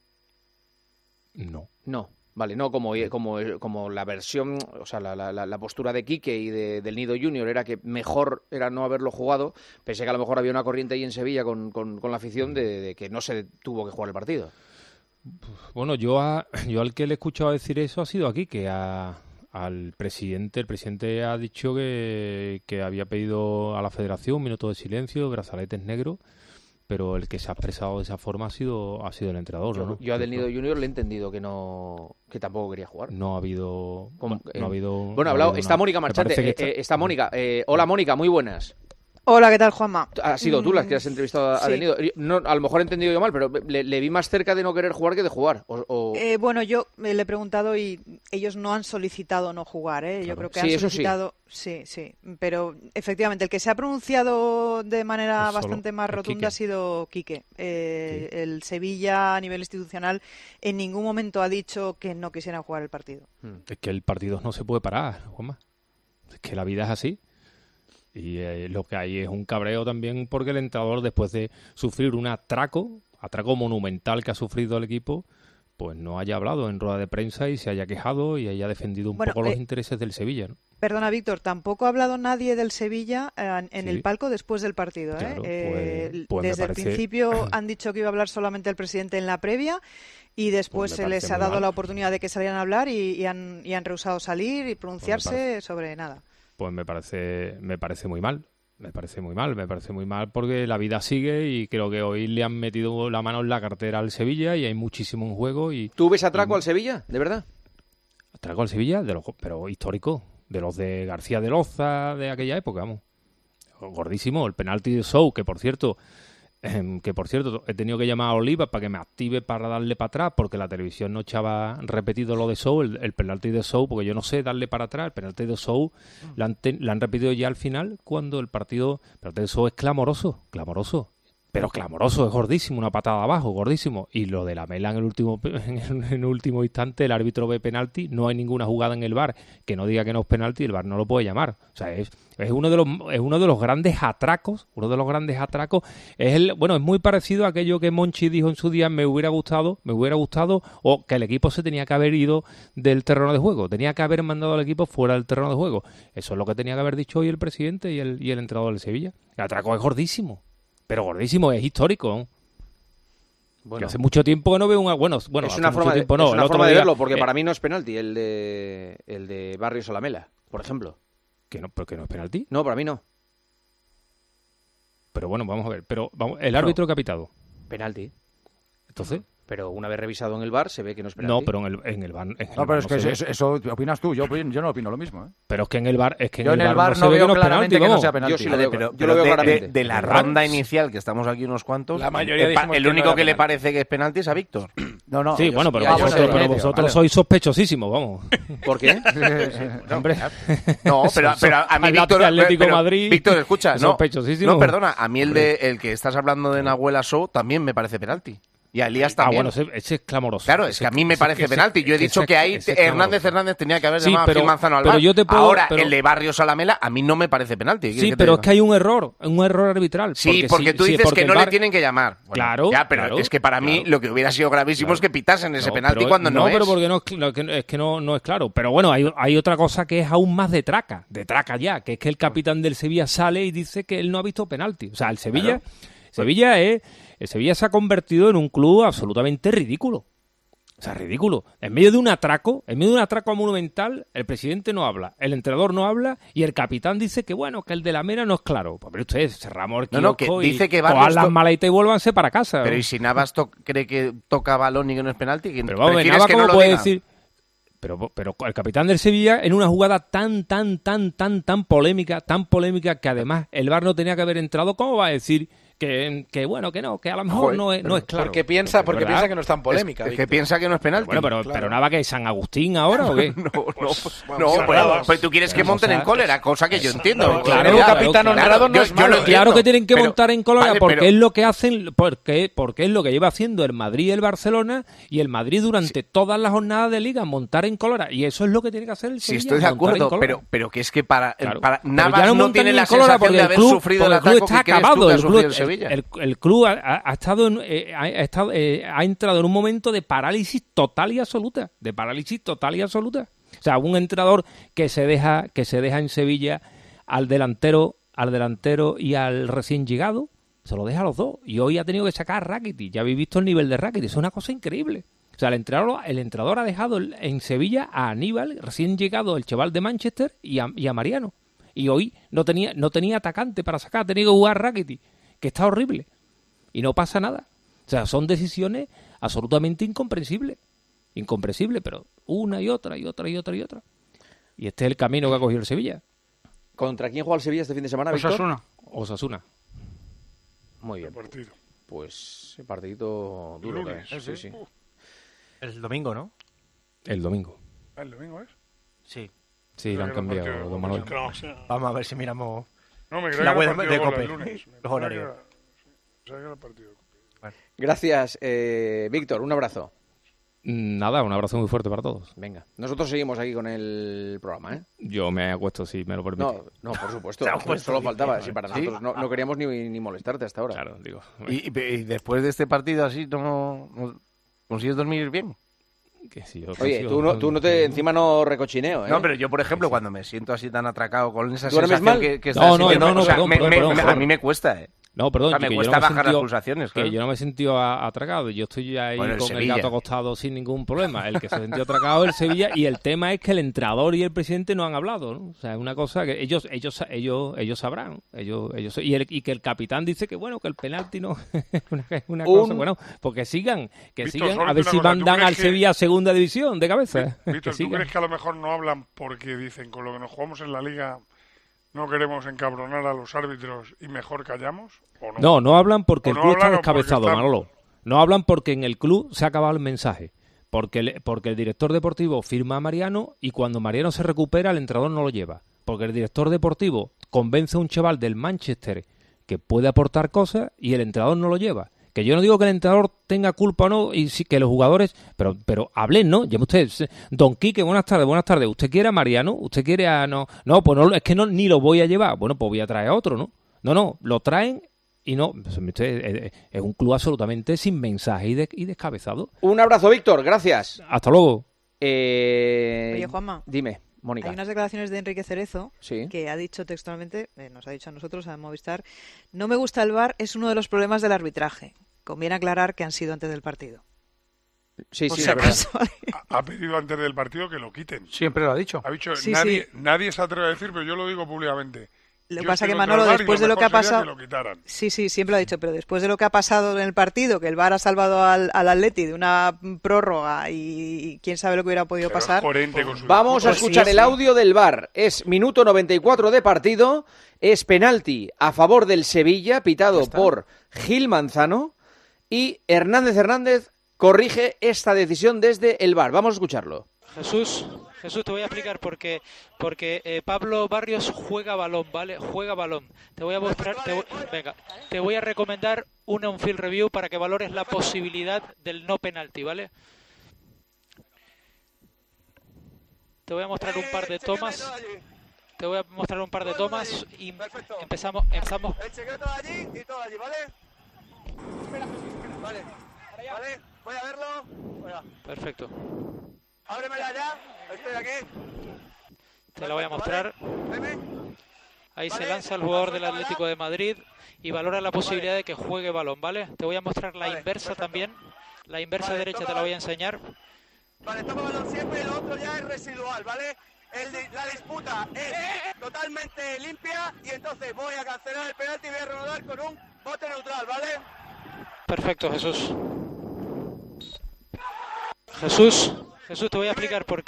No. No, vale, no como, como, como la versión, o sea, la, la, la postura de Quique y de, del Nido Junior era que mejor era no haberlo jugado. Pensé que a lo mejor había una corriente ahí en Sevilla con, con, con la afición de, de que no se tuvo que jugar el partido. Bueno, yo a, yo al que le he escuchado decir eso ha sido aquí, que a, al presidente, el presidente ha dicho que, que había pedido a la federación un minuto de silencio, brazaletes negros, pero el que se ha expresado de esa forma ha sido ha sido el entrenador, Yo, ¿no? yo a Del Nido Junior le he entendido que no que tampoco quería jugar. No ha habido... Como, no, no ha habido... Bueno, no ha hablado, habido está nada. Mónica Me Marchante, parece eh, que está- eh, está Mónica. Eh, hola Mónica, muy buenas. Hola, ¿qué tal, Juanma? Has sido tú la que has entrevistado a Sí. Del Nido. No, a lo mejor he entendido yo mal, pero le, le vi más cerca de no querer jugar que de jugar. O, o... Eh, bueno, yo eh, le he preguntado y ellos no han solicitado no jugar, ¿eh? Yo Claro. creo que Sí, han eso sí. solicitado... Sí. sí, pero efectivamente el que se ha pronunciado de manera Pues solo bastante más es rotunda Quique. ha sido Quique. Eh, El Sevilla, a nivel institucional, en ningún momento ha dicho que no quisieran jugar el partido. Es que el partido no se puede parar, Juanma. Es que la vida es así. Y eh, lo que hay es un cabreo también porque el entrenador, después de sufrir un atraco, atraco monumental que ha sufrido el equipo, pues no haya hablado en rueda de prensa y se haya quejado y haya defendido un Bueno, poco los eh, intereses del Sevilla, ¿no? Perdona, Víctor, tampoco ha hablado nadie del Sevilla eh, en Sí. el palco después del partido. ¿eh? Claro, Eh, pues- pues me desde parece- el principio han dicho que iba a hablar solamente el presidente en la previa y después Pues me se parece les ha muy dado mal. la oportunidad de que salieran a hablar y, y han, y han rehusado salir y pronunciarse parece- sobre nada. Pues me parece, me parece muy mal. Me parece muy mal, me parece muy mal porque la vida sigue y creo que hoy le han metido la mano en la cartera al Sevilla y hay muchísimo en juego. y ¿Tú ves atraco al Sevilla, de verdad? Atraco al Sevilla, de los, pero histórico, de los de García de Loza, de aquella época, vamos. gordísimo. El penalti de Sou, que por cierto, eh, que por cierto he tenido que llamar a Oliva para que me active para darle para atrás, porque la televisión no echaba repetido lo de Sou, el, el penalti de Sou, porque yo no sé darle para atrás. El penalti de Sou lo han, te, lo han repetido ya al final, cuando el partido, el penalti de Sou es clamoroso, clamoroso. Pero clamoroso, es gordísimo, una patada abajo, gordísimo. Y lo de Lamela en el último en el, en el último instante, el árbitro ve penalti, no hay ninguna jugada en el V A R que no diga que no es penalti, el V A R no lo puede llamar. O sea, es, es uno de los es uno de los grandes atracos, uno de los grandes atracos. Es el, bueno, es muy parecido a aquello que Monchi dijo en su día, me hubiera gustado, me hubiera gustado, o que el equipo se tenía que haber ido del terreno de juego, tenía que haber mandado al equipo fuera del terreno de juego. Eso es lo que tenía que haber dicho hoy el presidente y el, y el entrenador del Sevilla. El atraco es gordísimo. Pero gordísimo, es histórico, ¿no? Bueno. Que hace mucho tiempo que no veo una... Bueno, bueno es una hace forma, mucho tiempo, de, no, es una el otro forma de día, verlo, porque eh, para mí no es penalti el de el de Barrios Olamela, por ejemplo. Que no, ¿pero que no es penalti? No, para mí no. Pero bueno, vamos a ver. Pero vamos, el árbitro no. que ha pitado. Penalti. Entonces... Pero una vez revisado en el V A R se ve que no es penalti. No, pero en el, en el V A R... En el no, pero es no que eso, eso, eso, eso opinas tú, yo, yo no opino lo mismo. ¿eh? Pero es que en el V A R... Es que en yo el en el V A R no, no veo claramente penalti, que no vamos. sea penalti. Yo sí lo veo, pero, yo pero lo veo de, claramente. De, de la ronda inicial, que estamos aquí unos cuantos, la mayoría el, el único que, que le parece que es penalti es a Víctor. No, no. Sí, bueno, pero vamos vosotros, pero medio, vosotros vale. sois sospechosísimos, vamos. ¿Por qué? no, pero, no, pero, pero a mí Víctor... Atlético pero, Madrid, Víctor, escucha, no, sospechosísimo. no, perdona, a mí el de el que estás hablando de Nahuel Asou también me parece penalti. Y a Elías también. Ah, bueno, ese, ese es clamoroso. Claro, es que a mí me parece penalti. Yo he dicho que ahí Hernández Hernández tenía que haber sí, llamado pero, a Gil Manzano al pero V A R. yo te puedo, Ahora, pero... el de Barrios Olamela a mí no me parece penalti. Sí, pero es que hay un error, un error arbitral. Sí, porque, porque si, tú dices sí, porque que no V A R... le tienen que llamar. Bueno, claro. Ya, pero claro, es que para mí claro, lo que hubiera sido gravísimo claro, es que pitasen ese no, penalti pero, cuando no, no es. No, pero porque no es, es que no, no es claro. Pero bueno, hay, hay otra cosa que es aún más de traca, de traca ya, que es que el capitán del Sevilla sale y dice que él no ha visto penalti. O sea, el Sevilla, claro. Sevilla es, el Sevilla se ha convertido en un club absolutamente ridículo. O sea, ridículo. En medio de un atraco, en medio de un atraco monumental, el presidente no habla, el entrenador no habla y el capitán dice que bueno, que el de la Mera no es claro. Pues pero ustedes cerramos el no, no, que kiosco dice y que cojan las maletas y vuélvanse para casa. Pero ¿no? ¿y si Navas to cree que toca balón y que no es penalti? Pero vamos, Navas, que ¿cómo no puede diga? decir? Pero, pero el capitán del Sevilla, en una jugada tan, tan, tan, tan, tan polémica, tan polémica, que además el V A R no tenía que haber entrado, ¿cómo va a decir que, que bueno, que no, que a lo mejor Joder, no, es, no es claro? Porque piensa, pero, porque ¿verdad? piensa que no es tan polémica. Es, es que piensa que no es penalti. Bueno, pero, claro. pero nada, que San Agustín ahora, ¿o qué? no, no, pues, no, bueno, pero, pero tú quieres que pero, monten o sea, en cólera, cosa que yo entiendo. No, claro, claro, claro, capitán claro, honrado no yo, es yo malo. lo entiendo, Claro que tienen que pero, montar en cólera vale, porque pero, es lo que hacen, porque, porque es lo que lleva haciendo el Madrid y el Barcelona, y el Madrid durante sí. todas las jornadas de liga, montar en cólera. Y eso es lo que tiene que hacer el Sevilla. Sí, estoy de acuerdo, pero, pero que es que para, claro. para Navas no, no tiene la sensación de haber club, sufrido el ataque que crees acabado, tú que ha el sufrido club, el Sevilla. El, el, el club ha, ha estado en, eh, ha, estado, eh, ha entrado en un momento de parálisis total y absoluta, de parálisis total y absoluta. O sea, un entrenador que se deja que se deja en Sevilla al delantero, al delantero y al recién llegado, se lo deja a los dos. Y hoy ha tenido que sacar a Rakitic. Ya habéis visto el nivel de Rakitic, es una cosa increíble. O sea, el entrenador, el entrenador ha dejado en Sevilla a Aníbal, recién llegado, el chaval de Manchester, y a, y a Mariano. Y hoy no tenía no tenía atacante para sacar, ha tenido que jugar Rakitic, que está horrible. Y no pasa nada. O sea, son decisiones absolutamente incomprensibles. Incomprensibles, pero una y otra y otra y otra y otra. Y este es el camino que ha cogido el Sevilla. ¿Contra quién juega el Sevilla este fin de semana, Víctor? Osasuna. Osasuna. Muy bien. Partido. Pues el partidito duro. Lunes, que es. Sí, sí. Uh. El domingo, ¿no? El domingo. ¿El domingo es? Sí. Sí, lo han cambiado, don Manuel. Vamos a ver si miramos no, me la web de, de Cope. Cope. Lunes. Los horarios. Gracias, eh, Víctor. Un abrazo. Nada, un abrazo muy fuerte para todos. Venga, nosotros seguimos aquí con el programa, ¿eh? Yo me acuesto, si me lo permite. No, no, por supuesto. Solo faltaba. Si para nosotros no, no queríamos ni, ni molestarte hasta ahora. Claro, digo. ¿Y, y después de este partido así no, no consigues dormir bien? Que si yo Oye, consigo, tú no, tú no te, encima no recochineo, ¿eh? No, pero yo, por ejemplo, cuando me siento así tan atracado con esa ¿Duermes sensación mal? que, que No, no, sintiendo, no, no, o sea, perdón, me, perdón, me, perdón, me, perdón. a mí me cuesta, ¿eh? No, perdón, o sea, me que cuesta yo no me bajar sentido, las pulsaciones. Que claro. yo no me he sentido a- atracado. Yo estoy ahí Bueno, el con el Sevilla. gato acostado sin ningún problema. El que se sintió atracado es el Sevilla, y el tema es que el entrenador y el presidente no han hablado, ¿no? O sea, es una cosa que ellos ellos ellos ellos sabrán. Ellos ellos y, el, y que el capitán dice que bueno, que el penalti no es una, una Un... cosa, bueno, porque sigan, que Víctor, sigan solo a ver una si cosa, ¿tú mandan crees al que- Sevilla a segunda división de cabeza. Víctor, Que ¿tú sigan. crees que a lo mejor no hablan porque dicen con lo que nos jugamos en la liga no queremos encabronar a los árbitros y mejor callamos? ¿O no? No, no hablan porque ¿O el no club está hablan o porque descabezado, están- Manolo. No hablan porque en el club se ha acabado el mensaje. Porque el, porque el director deportivo firma a Mariano y cuando Mariano se recupera el entrenador no lo lleva. Porque el director deportivo convence a un chaval del Manchester que puede aportar cosas y el entrenador no lo lleva. Que yo no digo que el entrenador tenga culpa o no, y sí que los jugadores, pero pero hablen, ¿no? Llame usted, don Quique, buenas tardes, buenas tardes. ¿Usted quiere a Mariano? ¿Usted quiere a no? No, pues no, es que no ni lo voy a llevar. Bueno, pues voy a traer a otro, ¿no? No, no, lo traen y no. Pues, usted, es, es un club absolutamente sin mensaje y, de, y descabezado. Un abrazo, Víctor, gracias. Hasta luego. Eh... Oye, Juanma. Dime, Mónica. Hay unas declaraciones de Enrique Cerezo Sí. que ha dicho textualmente, eh, nos ha dicho a nosotros, a Movistar, no me gusta el V A R, es uno de los problemas del arbitraje. Conviene aclarar que han sido antes del partido. Sí, Por sí, si es verdad. acaso, ha, ha pedido antes del partido que lo quiten. Siempre lo ha dicho. Ha dicho, Sí, nadie, sí. nadie se atreve a decir, pero yo lo digo públicamente. Lo que Yo pasa estoy que contra Manolo, el V A R y después de lo que ha mejor sería pasado, que lo quitaran. sí, sí, siempre lo ha dicho, pero después de lo que ha pasado en el partido, que el V A R ha salvado al, al Atleti de una prórroga y, y quién sabe lo que hubiera podido Pero es pasar. coherente con su Vamos a Pues sí, escuchar sí. el audio del V A R. Es minuto noventa y cuatro de partido. Es penalti a favor del Sevilla, pitado por Gil Manzano. Y Hernández Hernández corrige esta decisión desde el V A R. Vamos a escucharlo. Jesús, Jesús, te voy a explicar por qué. Porque eh, Pablo Barrios juega balón, ¿vale? Juega balón. Te voy a mostrar, te voy- venga, te voy a recomendar un on-field review para que valores la posibilidad del no penalti, ¿vale? Te voy a mostrar un par de tomas. Te voy a mostrar un par de tomas y empezamos, empezamos. El secreto de allí y todo allí, ¿vale? Vale, vale, voy a verlo. Venga. Perfecto. Ábremela ya, estoy aquí. Te la voy a mostrar. Veme. Ahí se lanza el jugador del Atlético de Madrid y valora la posibilidad de que juegue balón, ¿vale? Te voy a mostrar la inversa también. La inversa Vale, derecha toma te la voy a balón. enseñar. Vale, toma balón siempre y lo otro ya es residual, ¿vale? El di- la disputa es totalmente limpia y entonces voy a cancelar el penalti y voy a reanudar con un bote neutral, ¿vale? Perfecto, Jesús. Jesús, Jesús, te voy a explicar por qué.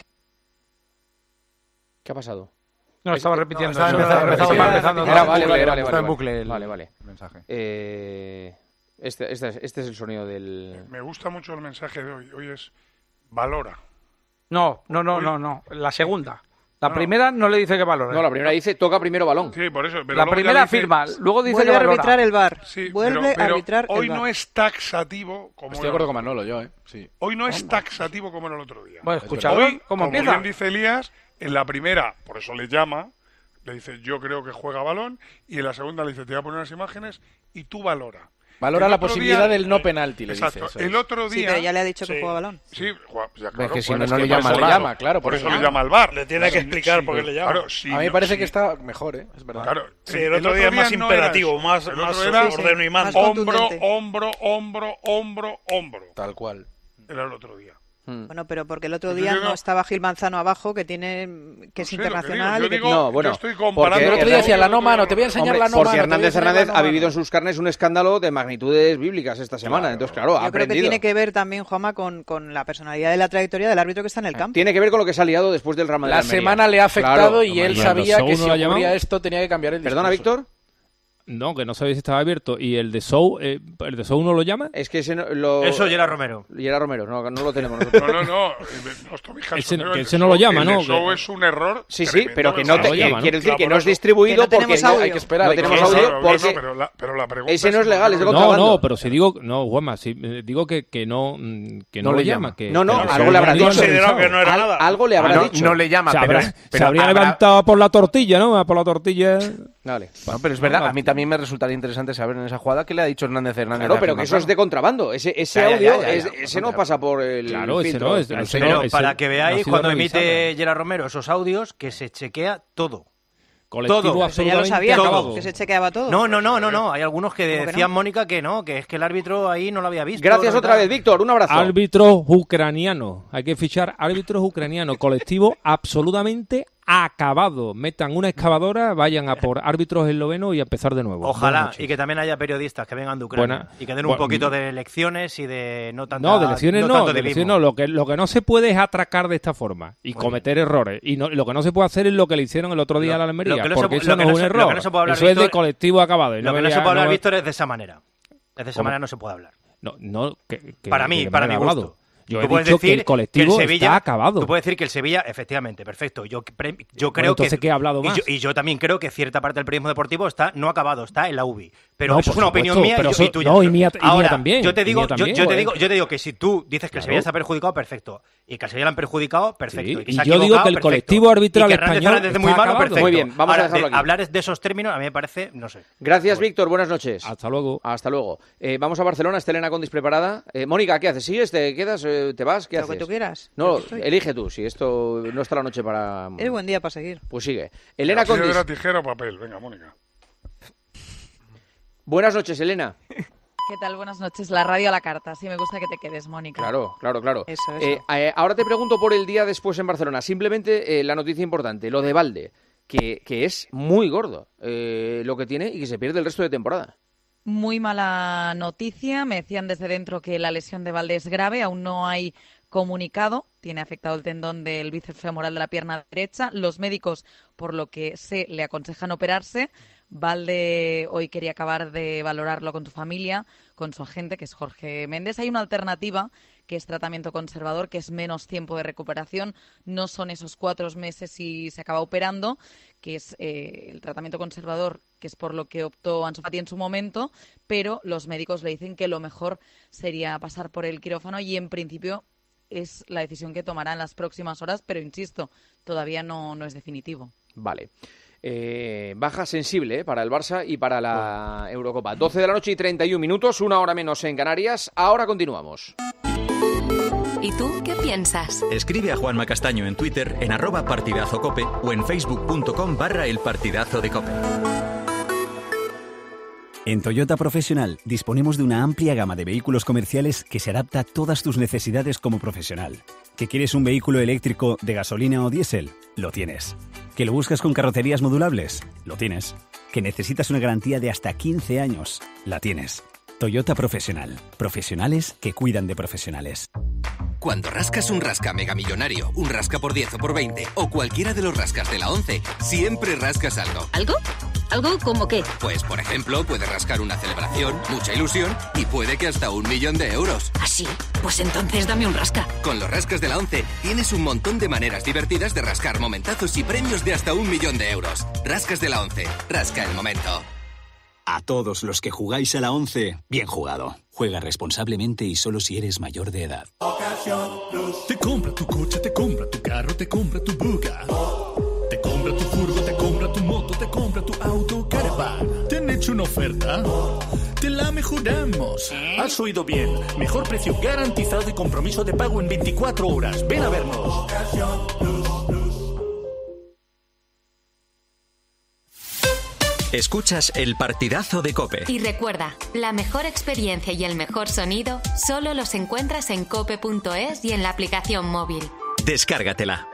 ¿Qué ha pasado? No, estaba repitiendo. estaba eso. empezando- Estaba empezando- empezando- Era, en vale, bucle, vale, era- vale, estaba en vale, bucle el vale, vale. mensaje. Eh, este, este, es- este es el sonido del... Me gusta mucho el mensaje de hoy. Hoy es valora. No, no, no, no, no. La segunda. La No. primera no le dice que valora. No, la primera dice toca primero balón. Sí, por eso. Pero La luego ya primera dice- firma, luego dice Vuelve que a valora. arbitrar el V A R. Sí, Vuelve pero, a pero arbitrar hoy el V A R. no es taxativo como Estoy de era acuerdo el con otro día. Manolo, yo, ¿eh? Sí. Hoy no es taxativo como era el otro día. Bueno, escucha, Hoy, ¿cómo como empieza? bien dice Elías, en la primera, por eso le llama, le dice yo creo que juega balón, y en la segunda le dice te voy a poner unas imágenes y tú valora. Valora El la otro posibilidad día- del no penalti, le Exacto. dice. eso es. El otro Sí, día... pero ya le ha dicho que Sí. juega balón. Sí, juega- ya, Ves claro, que si pues no, es no le por llama eso al le V A R. llama, claro, Por por eso eso le llama al V A R. Le tiene que explicar por qué le llama. Claro, si A mí me no- parece si- que está mejor, ¿eh? Es verdad. Claro, Sí, el otro día es más no imperativo, era eso. más- El más otro era ordeno y mando. Más hombro, contundente. hombro, hombro, hombro, hombro. Tal cual. Era el otro día. Bueno, pero porque el otro Yo día digo- no estaba Gil Manzano abajo, que tiene que es sé lo que internacional. digo, y que- yo digo- No, bueno, yo estoy comparando- porque El otro día decía la no mano, te voy a enseñar Hombre, la no porque mano. te voy a Hernández enseñar la Hernández no ha mano. vivido en sus carnes un escándalo de magnitudes bíblicas esta semana. Entonces, claro, ha Yo creo que aprendido. tiene que ver también, Juanma, con, con la personalidad de la trayectoria del árbitro que está en el campo. Tiene que ver con lo que se ha liado después del Real Madrid. La Almería. semana le ha afectado Claro, y él hombre, sabía ¿el que Sou si no la ha ocurría llamado? esto tenía que cambiar el discurso. ¿Perdona, Víctor? No, que no sabía si estaba abierto. ¿Y el de Sou, eh, el de Sou no lo llama? Es que ese no, lo... Eso, Gerard Romero. Gerard Romero, no, no lo tenemos nosotros. No, no, no. Los tomijas Ese no- son que el ese no lo de llama, el ¿no? de Show Que- es un error. Sí, sí, tremendo pero que de no Sou. te, lo llama, ¿no? quiero decir que Claro, no es por eso- distribuido Que no tenemos porque audio. Hay que esperar. no hay que tenemos esperar. audio Claro, porque eso, pero la, pero la pregunta ese no es legal, es de No, contrabando. no, pero si digo, no, Juanma, si eh, digo que, que no, mm, que no, No lo le llama. llama. Que, No, no, que algo se le habrá habría dicho. Considerado que no era Al- nada. algo le Ah, habrá no, dicho. no le llama, se, pero, habrá- pero se habría habrá- levantado por la tortilla, ¿no? Por la tortilla. Vale. Bueno, pero es verdad, a mí también me resultaría interesante saber en esa jugada qué le ha dicho Hernández Hernández. Claro, a pero Gil que eso es Manzano. de contrabando. Ese, ese Ya, ya, audio, ya, ya, es- ya, ese no ya. pasa por el Claro, ese filtro. no, es- Pero ese sí. no, Pero ese para que no ha veáis, sido cuando revisado. emite Gerard Romero esos audios, que se chequea todo. Colectivo Todo. Eso ya lo absolutamente sabía, acabado. que se chequeaba todo. No, no, no, no, no. Hay algunos que ¿Cómo que decían, no? Mónica, que no, que es que el árbitro ahí no lo había visto. Gracias no otra tal. vez, Víctor. Un abrazo. Árbitros ucranianos. Hay que fichar árbitros ucranianos. Colectivo absolutamente acabado. Metan una excavadora, vayan a por árbitros eslovenos y a empezar de nuevo. Ojalá, y que también haya periodistas que vengan de Ucrania Buena, y que den un bueno, poquito de lecciones y de no tanta, No, de lecciones no, tanto de de lecciones mismo. no. Lo que, lo que no se puede es atracar de esta forma y Muy cometer errores. Y no, lo que no se puede hacer es lo que le hicieron el otro día Lo- a la Almería, lo que no se porque pu- eso lo no que es no un se- lo error. que no se puede hablar, Eso es de Víctor, colectivo acabado. y Lo no que me no se diga- puede hablar, no- Víctor, es de esa manera. Es de esa ¿Cómo? manera no se puede hablar. No, no, que, que- para que mí, de para mi manera gusto. hablado. Yo Tú he puedes dicho que decir el colectivo el Sevilla, está acabado. Tú puedes decir que el Sevilla, efectivamente, perfecto. Yo, pre- yo Bueno, creo entonces, que... ¿qué he hablado y más? yo, y yo también creo que cierta parte del periodismo deportivo está no acabado, está en la U B I. Pero No, eso es por una supuesto, opinión mía y, pero yo- eso- y tuya. no, y mía- y mía Ahora, también, yo te y digo, mía yo, también, yo te joder. digo, yo te digo que si tú dices que el Claro. Sevilla está perjudicado, perfecto. Y que al Sevilla lo han perjudicado, perfecto. Sí, y que y se ha yo digo equivocado, que el perfecto. colectivo arbitral y que Hernández español Fernández es muy está malo, acabado. perfecto. Muy bien, vamos a Ahora, dejarlo de- aquí. hablar de esos términos a mí me parece, no sé. Gracias, Víctor. Buenas noches. Hasta luego. Hasta luego. Eh, vamos a Barcelona. Está Elena Condis preparada. Eh, Mónica, ¿qué haces? ¿Sigues? ¿Te quedas? Eh, ¿Te vas? ¿Qué Lo haces? que tú quieras. No, Yo aquí estoy. elige tú. Si esto no está la noche para... Es buen día para seguir. Pues sigue. Elena Así de Condis. la tijera o papel. Venga, Mónica. Buenas noches, Elena. ¿Qué tal? Buenas noches. La radio a la carta. Sí, me gusta que te quedes, Mónica. Claro, claro, claro. Eso, eso. Eh, eh, ahora te pregunto por el día después en Barcelona. Simplemente eh, la noticia importante, lo de Valde, que, que es muy gordo eh, lo que tiene y que se pierde el resto de temporada. Muy mala noticia. Me decían desde dentro que la lesión de Valde es grave. Aún no hay comunicado. Tiene afectado el tendón del bíceps femoral de la pierna derecha. Los médicos, por lo que sé, le aconsejan operarse. Valde hoy quería acabar de valorarlo con tu familia, con su agente, que es Jorge Méndez. Hay una alternativa, que es tratamiento conservador, que es menos tiempo de recuperación. No son esos cuatro meses y se acaba operando, que es eh, el tratamiento conservador, que es por lo que optó Ansu Fati en su momento, pero los médicos le dicen que lo mejor sería pasar por el quirófano y, en principio, es la decisión que tomará en las próximas horas, pero, insisto, todavía no, no es definitivo. Vale. Eh, baja sensible eh, para el Barça y para la Eurocopa. doce de la noche y treinta y un minutos, una hora menos en Canarias. Ahora continuamos. ¿Y tú qué piensas? Escribe a Juanma Castaño en Twitter en arroba partidazocope o en facebook.com barra el partidazo de cope. En Toyota Profesional disponemos de una amplia gama de vehículos comerciales que se adapta a todas tus necesidades como profesional. ¿Que quieres un vehículo eléctrico de gasolina o diésel? Lo tienes. ¿Que lo buscas con carrocerías modulables? Lo tienes. ¿Que necesitas una garantía de hasta quince años? La tienes. Toyota Profesional. Profesionales que cuidan de profesionales. Cuando rascas un rasca megamillonario, un rasca por diez o por veinte o cualquiera de los rascas de la once, siempre rascas algo. ¿Algo? ¿Algo como qué? Pues, por ejemplo, puedes rascar una celebración, mucha ilusión y puede que hasta un millón de euros. ¿Ah, sí? Pues entonces dame un rasca. Con los rascas de la once tienes un montón de maneras divertidas de rascar momentazos y premios de hasta un millón de euros. Rascas de la once. Rasca el momento. A todos los que jugáis a la once, bien jugado. Juega responsablemente y solo si eres mayor de edad. Te compra tu coche, te compra tu carro, te compra tu buga. Te compra tu furgo, te compra tu moto, te compra tu auto, caravan. ¿Te han hecho una oferta? Te la mejoramos. Has oído bien. Mejor precio garantizado y compromiso de pago en veinticuatro horas. Ven a vernos. Escuchas el partidazo de COPE. Y recuerda, la mejor experiencia y el mejor sonido solo los encuentras en cope punto es y en la aplicación móvil. Descárgatela.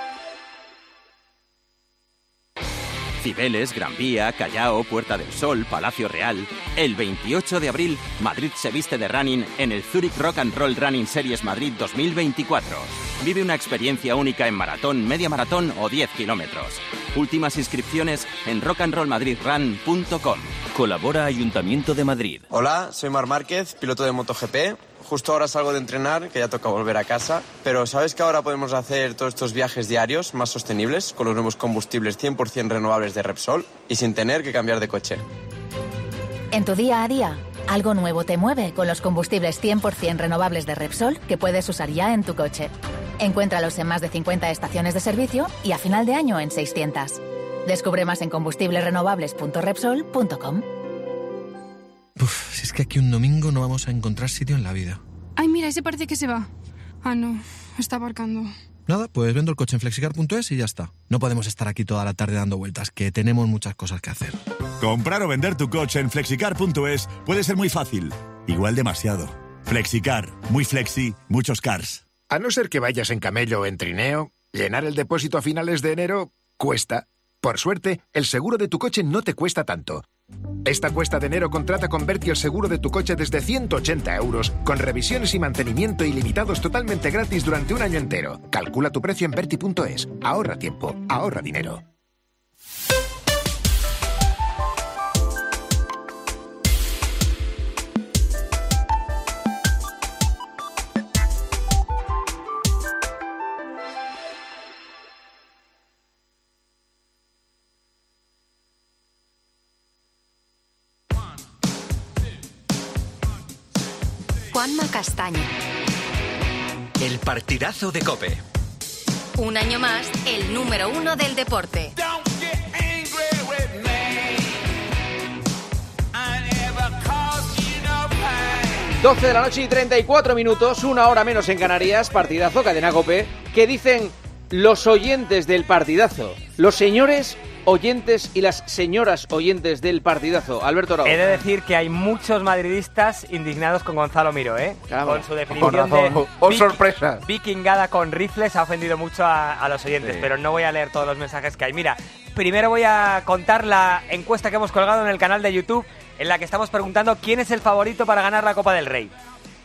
Cibeles, Gran Vía, Callao, Puerta del Sol, Palacio Real. El veintiocho de abril, Madrid se viste de running en el Zurich Rock and Roll Running Series Madrid dos mil veinticuatro. Vive una experiencia única en maratón, media maratón o diez kilómetros. Últimas inscripciones en rock and roll madrid run punto com. Colabora Ayuntamiento de Madrid. Hola, soy Mar Márquez, piloto de MotoGP. Justo ahora salgo de entrenar, que ya toca volver a casa. Pero ¿sabes que ahora podemos hacer todos estos viajes diarios más sostenibles con los nuevos combustibles cien por ciento renovables de Repsol y sin tener que cambiar de coche? En tu día a día, algo nuevo te mueve con los combustibles cien por ciento renovables de Repsol que puedes usar ya en tu coche. Encuéntralos en más de cincuenta estaciones de servicio y a final de año en seiscientas. Descubre más en combustibles renovables punto repsol punto com. Uf, si es que aquí un domingo no vamos a encontrar sitio en la vida. Ay, mira, ese parece que se va. Ah, no, está aparcando. Nada, pues vendo el coche en flexicar punto es y ya está. No podemos estar aquí toda la tarde dando vueltas, que tenemos muchas cosas que hacer. Comprar o vender tu coche en flexicar punto es puede ser muy fácil, igual demasiado. Flexicar, muy flexi, muchos cars. A no ser que vayas en camello o en trineo, llenar el depósito a finales de enero Cuesta. Por suerte, el seguro de tu coche no te cuesta tanto. Esta cuesta de enero contrata con Berti el seguro de tu coche desde ciento ochenta euros, con revisiones y mantenimiento ilimitados totalmente gratis durante un año entero. Calcula tu precio en berti punto es. Ahorra tiempo, ahorra dinero. Juanma Castaño. El partidazo de COPE. Un año más, el número uno del deporte. doce de la noche y treinta y cuatro minutos, una hora menos en Canarias, partidazo, cadena COPE. ¿Qué dicen los oyentes del partidazo? Los señores oyentes y las señoras oyentes del partidazo. Alberto Raúl. He de decir que hay muchos madridistas indignados con Gonzalo Miró, ¿eh? Caramba. Con su definición Con razón. de ¡Oh, vic- sorpresa! vikingada con rifles ha ofendido mucho a, a los oyentes, Sí. pero no voy a leer todos los mensajes que hay. Mira, primero voy a contar la encuesta que hemos colgado en el canal de YouTube, en la que estamos preguntando quién es el favorito para ganar la Copa del Rey.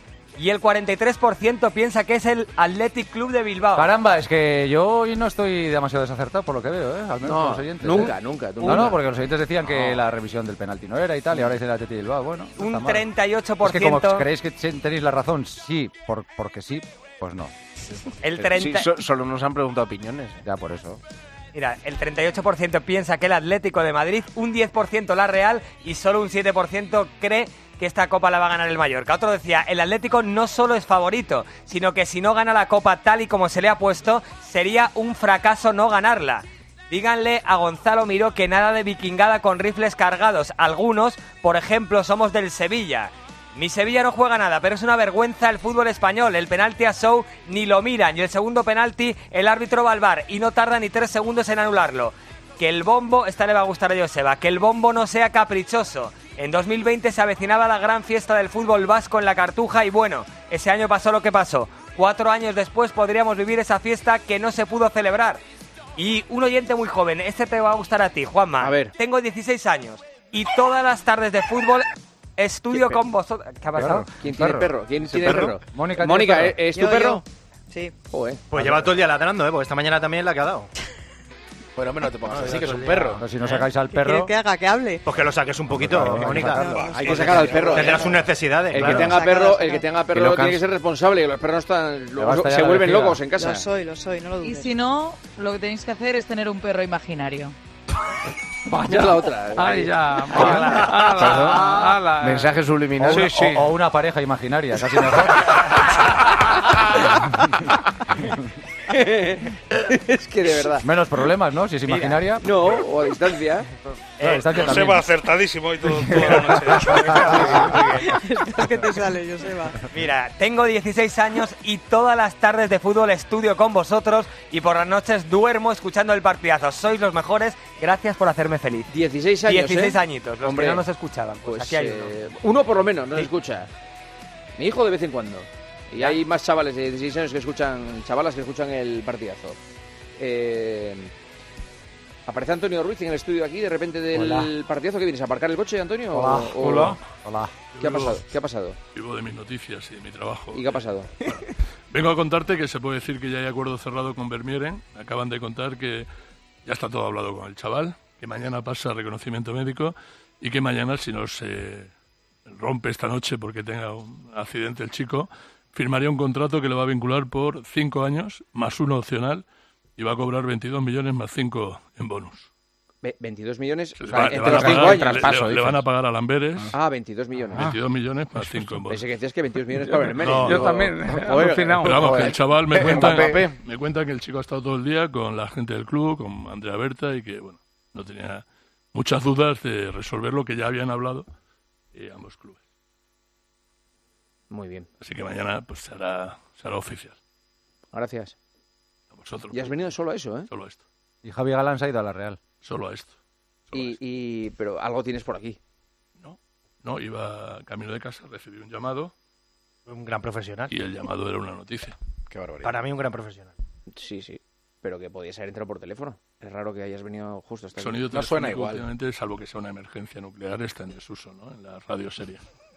Y el cuarenta y tres por ciento piensa que es el Athletic Club de Bilbao. Caramba, es que yo hoy no estoy demasiado desacertado por lo que veo, ¿eh? Al menos No, con los oyentes. nunca, ¿eh? nunca, No, nunca. no, porque los oyentes decían que No. la revisión del penalti no era y tal, y ahora dice el Athletic Bilbao. Bueno, no Un está mal. treinta y ocho por Es que ciento. como creéis que tenéis la razón, sí, por, porque sí, pues no. El Sí, treinta... so- solo nos han preguntado opiniones. Ya por eso. Mira, el treinta y ocho por ciento piensa que el Atlético de Madrid, un diez por ciento la Real y solo un siete por ciento cree que esta Copa la va a ganar el Mallorca. Otro decía, el Atlético no solo es favorito, sino que si no gana la Copa tal y como se le ha puesto, sería un fracaso no ganarla. Díganle a Gonzalo Miró que nada de vikingada con rifles cargados. Algunos, por ejemplo, somos del Sevilla. Mi Sevilla no juega nada, pero es una vergüenza el fútbol español. El penalti a Sou ni lo miran. Y el segundo penalti, el árbitro va al V A R y no tarda ni tres segundos en anularlo. Que el bombo, esta le va a gustar a Joseba, que el bombo no sea caprichoso. En dos mil veinte se avecinaba la gran fiesta del fútbol vasco en la Cartuja y bueno, ese año pasó lo que pasó. Cuatro años después podríamos vivir esa fiesta que no se pudo celebrar. Y un oyente muy joven, este te va a gustar a ti, Juanma. A ver. Tengo dieciséis años y todas las tardes de fútbol estudio ¿Qué- con vosotros. ¿Qué ha pasado? ¿Quién tiene perro? ¿Quién ¿Ese tiene perro? perro? Mónica, Mónica, ¿tienes ¿es, perro? es tu Yo, perro? yo. Sí. Joder. Pues lleva todo el día ladrando, ¿eh? Porque esta mañana también la que ha dado. Bueno, hombre, no te pongas Ah, así, que es un ya. perro. Pero si no sacáis al ¿Qué quieres perro... que haga? Que hable. Pues que lo saques un poquito, Claro, hay que Mónica. sacarlo. Hay que sacar al perro. Tendrá ¿eh? sus necesidades, El claro. que tenga Sácalo, perro, el sácalo. que tenga Que perro lo tiene que canse. ser responsable. Los perros no están, luego basta ya se la vuelven vejiga. locos en casa. Lo soy, lo soy, no lo Y dudes. si no, lo que tenéis que hacer es tener un perro imaginario. Vaya la otra. ¡Ay, ya! Perdón. Mensaje subliminal. O, una- o- o una pareja imaginaria, casi mejor. Es que de verdad. Menos problemas, ¿no? Si es imaginaria. No, o a distancia. Eh, a distancia Joseba también. acertadísimo y todo, toda la noche. Esto que te sale, Joseba. Mira, tengo dieciséis años y todas las tardes de fútbol estudio con vosotros y por las noches duermo escuchando el partidazo. Sois los mejores, gracias por hacerme feliz. dieciséis años, dieciséis ¿eh? añitos, los Hombre, que no nos escuchaban. Pues, Pues aquí hay eh, uno. uno por lo menos nos Sí. escucha. Mi hijo de vez en cuando. Y hay más chavales de dieciséis años que escuchan, chavalas que escuchan el partidazo. Eh, aparece Antonio Ruiz en el estudio aquí de repente del Hola. partidazo. ¿Qué vienes? ¿A aparcar el coche, Antonio? Hola. o- o- Hola. Hola. ¿Qué ha pasado? ¿Qué ha pasado? Vivo de mis noticias y de mi trabajo. ¿Y qué ha pasado? Vengo a contarte que se puede decir que ya hay acuerdo cerrado con Vermieren. Me acaban de contar que ya está todo hablado con el chaval, que mañana pasa reconocimiento médico y que mañana, si no se rompe esta noche porque tenga un accidente el chico, firmaría un contrato que le va a vincular por cinco años, más uno opcional, y va a cobrar veintidós millones más cinco en bonus. Ve- veintidós millones Le o va- sea, le entre van a los cinco pagar- años. le- le- le van a pagar a Lamberes Ah, veintidós millones. veintidós millones más cinco en bonus. Pensé que decías que veintidós millones para Vermeer. No, Yo no, también. no. Joder, Pero vamos, que el chaval me Mbappé. cuenta, Mbappé. me cuenta que el chico ha estado todo el día con la gente del club, con Andrea Berta, y que, bueno, no tenía muchas dudas de resolver lo que ya habían hablado eh, ambos clubes. Muy bien. Así que mañana pues se hará, se hará oficial. Gracias. A vosotros. Y has venido solo a eso, ¿eh? Solo a esto. Y Javi Galán se ha ido a la Real. Solo a esto. Y, y, pero algo tienes por aquí. No, iba camino de casa, recibí un llamado. Un gran profesional. Y el llamado era una noticia. Qué barbaridad. Para mí un gran profesional. Sí, sí. pero que podías haber entrado por teléfono. Es raro que hayas venido justo hasta El sonido aquí. No suena telefónico, igual. últimamente, salvo que sea una emergencia nuclear, está en desuso, ¿no? En la radio serie.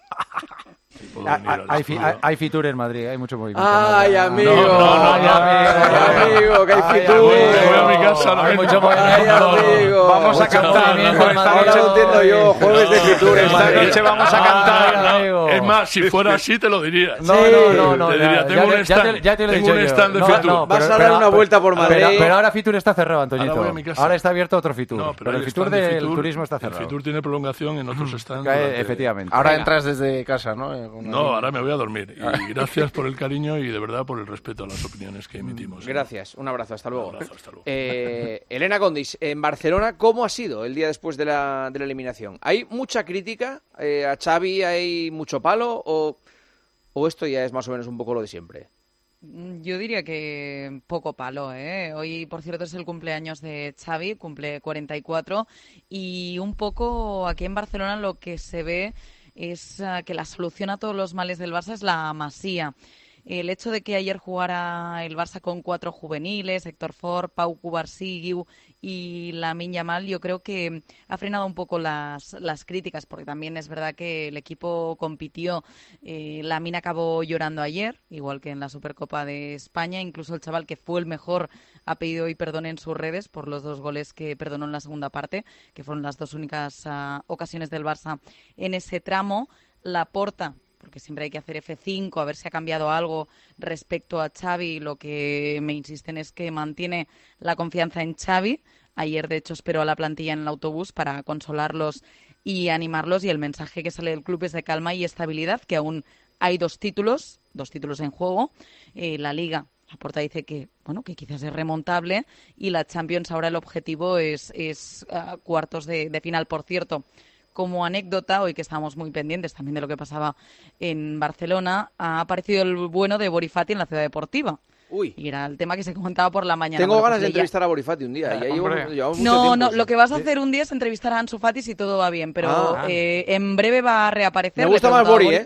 Sí, puedo Ah, venir ah, al hay, fi- estudio. hay, hay Fitur en Madrid, hay mucho movimiento. ¡Ay, amigo! No, no, no, Ay, no. amigo, que hay Ay, Fitur. amigo. Voy a mi casa, Hay no, mucho no, Ay, movimiento. amigo. Vamos a Mucho cantar. movimiento en Esta Ahora noche- lo entiendo yo, jueves de Fitur. Esta Esta noche vamos a cantar. No, amigo. es más, si fuera así te lo diría. No, no, no, no. Te ya- diría, ya tengo te- un ya stand, te- ya te lo he tengo dicho un yo. stand de No, Fitur. no, Vas pero- a dar pero- una vuelta por Madrid. Pero, pero ahora Fitur está cerrado, Antoñito. Ahora voy a mi casa. Ahora está abierto otro Fitur. No, pero, hay el Fitur stand de del Fitur. turismo está El cerrado. Fitur tiene prolongación en otros stands. Eh, durante- Efectivamente. Ahora Venga. entras desde casa, ¿no? Eh, con No, una- ahora me voy a dormir. Y gracias por el cariño y de verdad por el respeto a las opiniones que emitimos. Gracias, un abrazo, hasta luego. Un abrazo, hasta luego. Eh, Elena Condis, en Barcelona, ¿cómo ha sido el día después de la, de la eliminación? ¿Hay mucha crítica eh, a Xavi? ¿Hay mucho palo? O, ¿O esto ya es más o menos un poco lo de siempre? Yo diría que poco palo, ¿eh? Hoy, por cierto, es el cumpleaños de Xavi, cumple cuarenta y cuatro, y un poco aquí en Barcelona lo que se ve es uh, que la solución a todos los males del Barça es la Masía. El hecho de que ayer jugara el Barça con cuatro juveniles, Héctor Ford, Pau Cubarsí, Guiu y Lamine Yamal, yo creo que ha frenado un poco las, las críticas, porque también es verdad que el equipo compitió. Eh, Lamine acabó llorando ayer, igual que en la Supercopa de España. Incluso el chaval, que fue el mejor, ha pedido hoy perdón en sus redes por los dos goles que perdonó en la segunda parte, que fueron las dos únicas uh, ocasiones del Barça en ese tramo. Laporta, porque siempre hay que hacer efe cinco, a ver si ha cambiado algo respecto a Xavi. Lo que me insisten es que mantiene la confianza en Xavi. Ayer, de hecho, esperó a la plantilla en el autobús para consolarlos y animarlos, y el mensaje que sale del club es de calma y estabilidad, que aún hay dos títulos, dos títulos en juego. Eh, la Liga, Laporta dice que, bueno, que quizás es remontable, y la Champions ahora el objetivo es, es uh, cuartos de, de final. Por cierto, como anécdota, hoy que estábamos muy pendientes también de lo que pasaba en Barcelona, ha aparecido el bueno de Borifati en la Ciudad Deportiva. Uy. Y era el tema que se comentaba por la mañana. Tengo Bueno, ganas pues de ella- entrevistar a Borifati un día. Ya llevo, llevamos mucho No, tiempo, no, sí. lo que vas a hacer un día es entrevistar a Ansu Fati si todo va bien, pero Ah. eh, en breve va a reaparecer. Me Le gusta he más preguntado Bori,